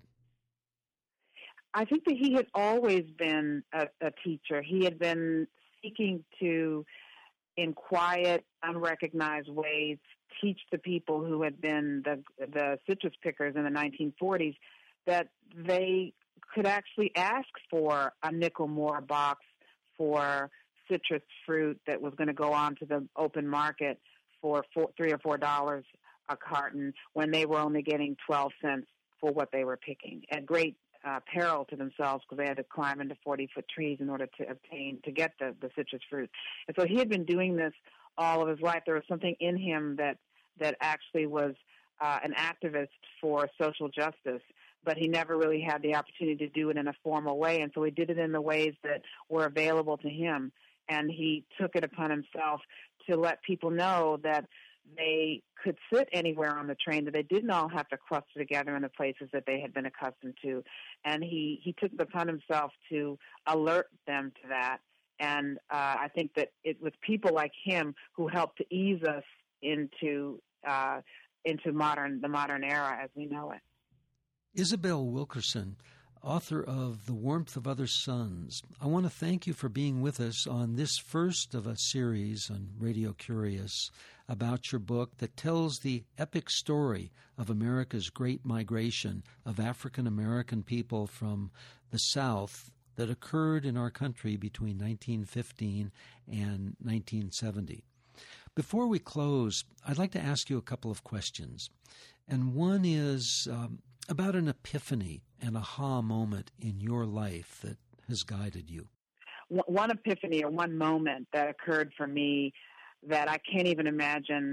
I think that he had always been a, a teacher. He had been seeking to, in quiet, unrecognized ways, teach the people who had been the the citrus pickers in the nineteen forties that they could actually ask for a nickel more box for citrus fruit that was going to go on to the open market for four, three or four dollars a carton when they were only getting twelve cents for what they were picking, at great uh, peril to themselves because they had to climb into forty-foot trees in order to obtain, to get the, the citrus fruit. And so he had been doing this all of his life. There was something in him that that actually was uh, an activist for social justice, but he never really had the opportunity to do it in a formal way, and so he did it in the ways that were available to him, and he took it upon himself to let people know that they could sit anywhere on the train, that they didn't all have to cluster together in the places that they had been accustomed to, and he, he took it upon himself to alert them to that. And uh, I think that it was people like him who helped to ease us into uh, into modern the modern era as we know it. Isabel Wilkerson, author of The Warmth of Other Suns, I want to thank you for being with us on this first of a series on Radio Curious about your book that tells the epic story of America's great migration of African American people from the South that occurred in our country between nineteen fifteen and nineteen seventy. Before we close, I'd like to ask you a couple of questions. And one is um, about an epiphany, an aha moment in your life that has guided you. One epiphany or one moment that occurred for me that I can't even imagine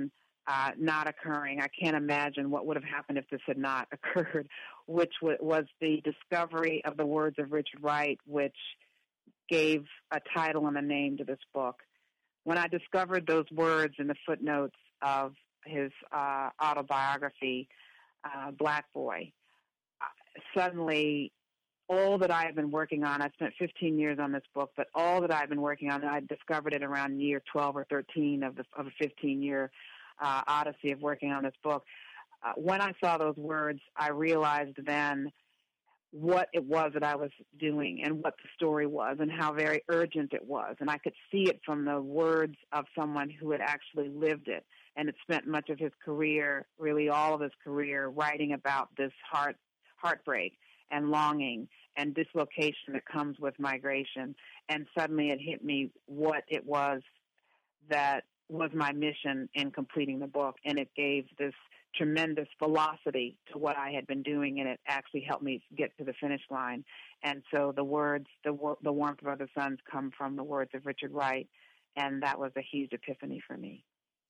uh, not occurring. I can't imagine what would have happened if this had not occurred, which w- was the discovery of the words of Richard Wright, which gave a title and a name to this book. When I discovered those words in the footnotes of his uh, autobiography, uh, Black Boy, uh, suddenly all that I have been working on, I spent fifteen years on this book, but all that I've been working on, I discovered it around year twelve or thirteen of, the, of a fifteen-year uh, odyssey of working on this book. Uh, when I saw those words, I realized then what it was that I was doing and what the story was and how very urgent it was. And I could see it from the words of someone who had actually lived it and had spent much of his career, really all of his career, writing about this heart heartbreak and longing and dislocation that comes with migration. And suddenly it hit me what it was that was my mission in completing the book, and it gave this tremendous velocity to what I had been doing, and it actually helped me get to the finish line. And so the words, the, the warmth of other suns come from the words of Richard Wright, and that was a huge epiphany for me.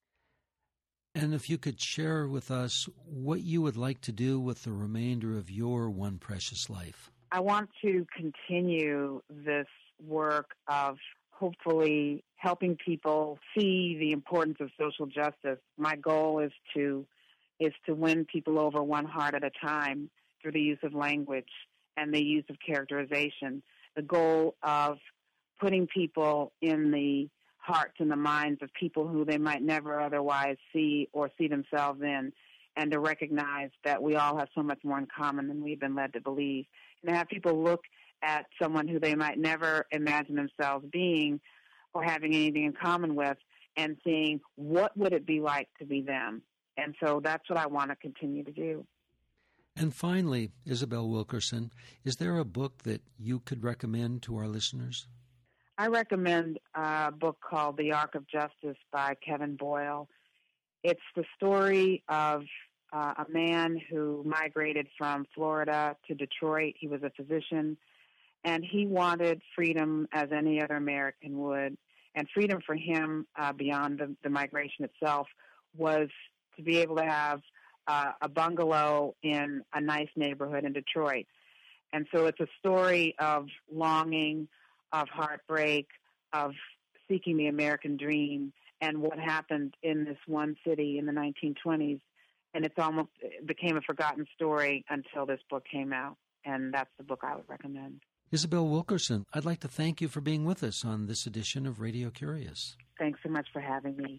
And if you could share with us what you would like to do with the remainder of your one precious life. I want to continue this work of hopefully helping people see the importance of social justice. My goal is to is to win people over one heart at a time through the use of language and the use of characterization. The goal of putting people in the hearts and the minds of people who they might never otherwise see or see themselves in, and to recognize that we all have so much more in common than we've been led to believe. And to have people look at someone who they might never imagine themselves being or having anything in common with and seeing what would it be like to be them. And so that's what I want to continue to do. And finally, Isabel Wilkerson, is there a book that you could recommend to our listeners? I recommend a book called The Arc of Justice by Kevin Boyle. It's the story of uh, a man who migrated from Florida to Detroit. He was a physician, and he wanted freedom as any other American would. And freedom for him, uh, beyond the, the migration itself, was to be able to have uh, a bungalow in a nice neighborhood in Detroit. And so it's a story of longing, of heartbreak, of seeking the American dream, and what happened in this one city in the nineteen twenties. And it's almost it became a forgotten story until this book came out, and that's the book I would recommend. Isabel Wilkerson, I'd like to thank you for being with us on this edition of Radio Curious. Thanks so much for having me.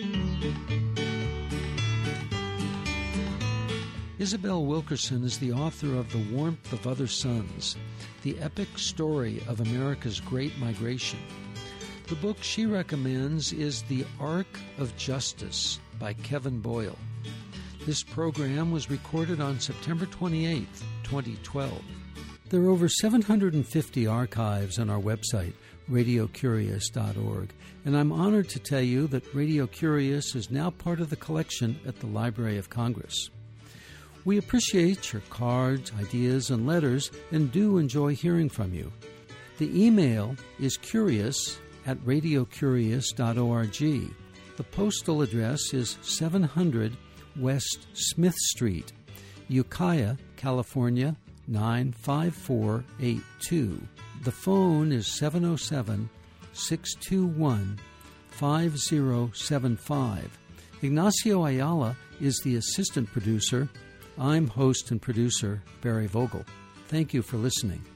Isabel Wilkerson is the author of The Warmth of Other Suns, the epic story of America's Great Migration. The book she recommends is The Arc of Justice by Kevin Boyle. This program was recorded on September twenty-eighth, twenty twelve. There are over seven hundred fifty archives on our website, radio curious dot org, and I'm honored to tell you that Radio Curious is now part of the collection at the Library of Congress. We appreciate your cards, ideas, and letters, and do enjoy hearing from you. The email is curious at radio curious dot org. The postal address is seven hundred West Smith Street, Ukiah, California, nine five four eight two. The phone is seven oh seven, six two one, five oh seven five. Ignacio Ayala is the assistant producer. I'm host and producer Barry Vogel. Thank you for listening.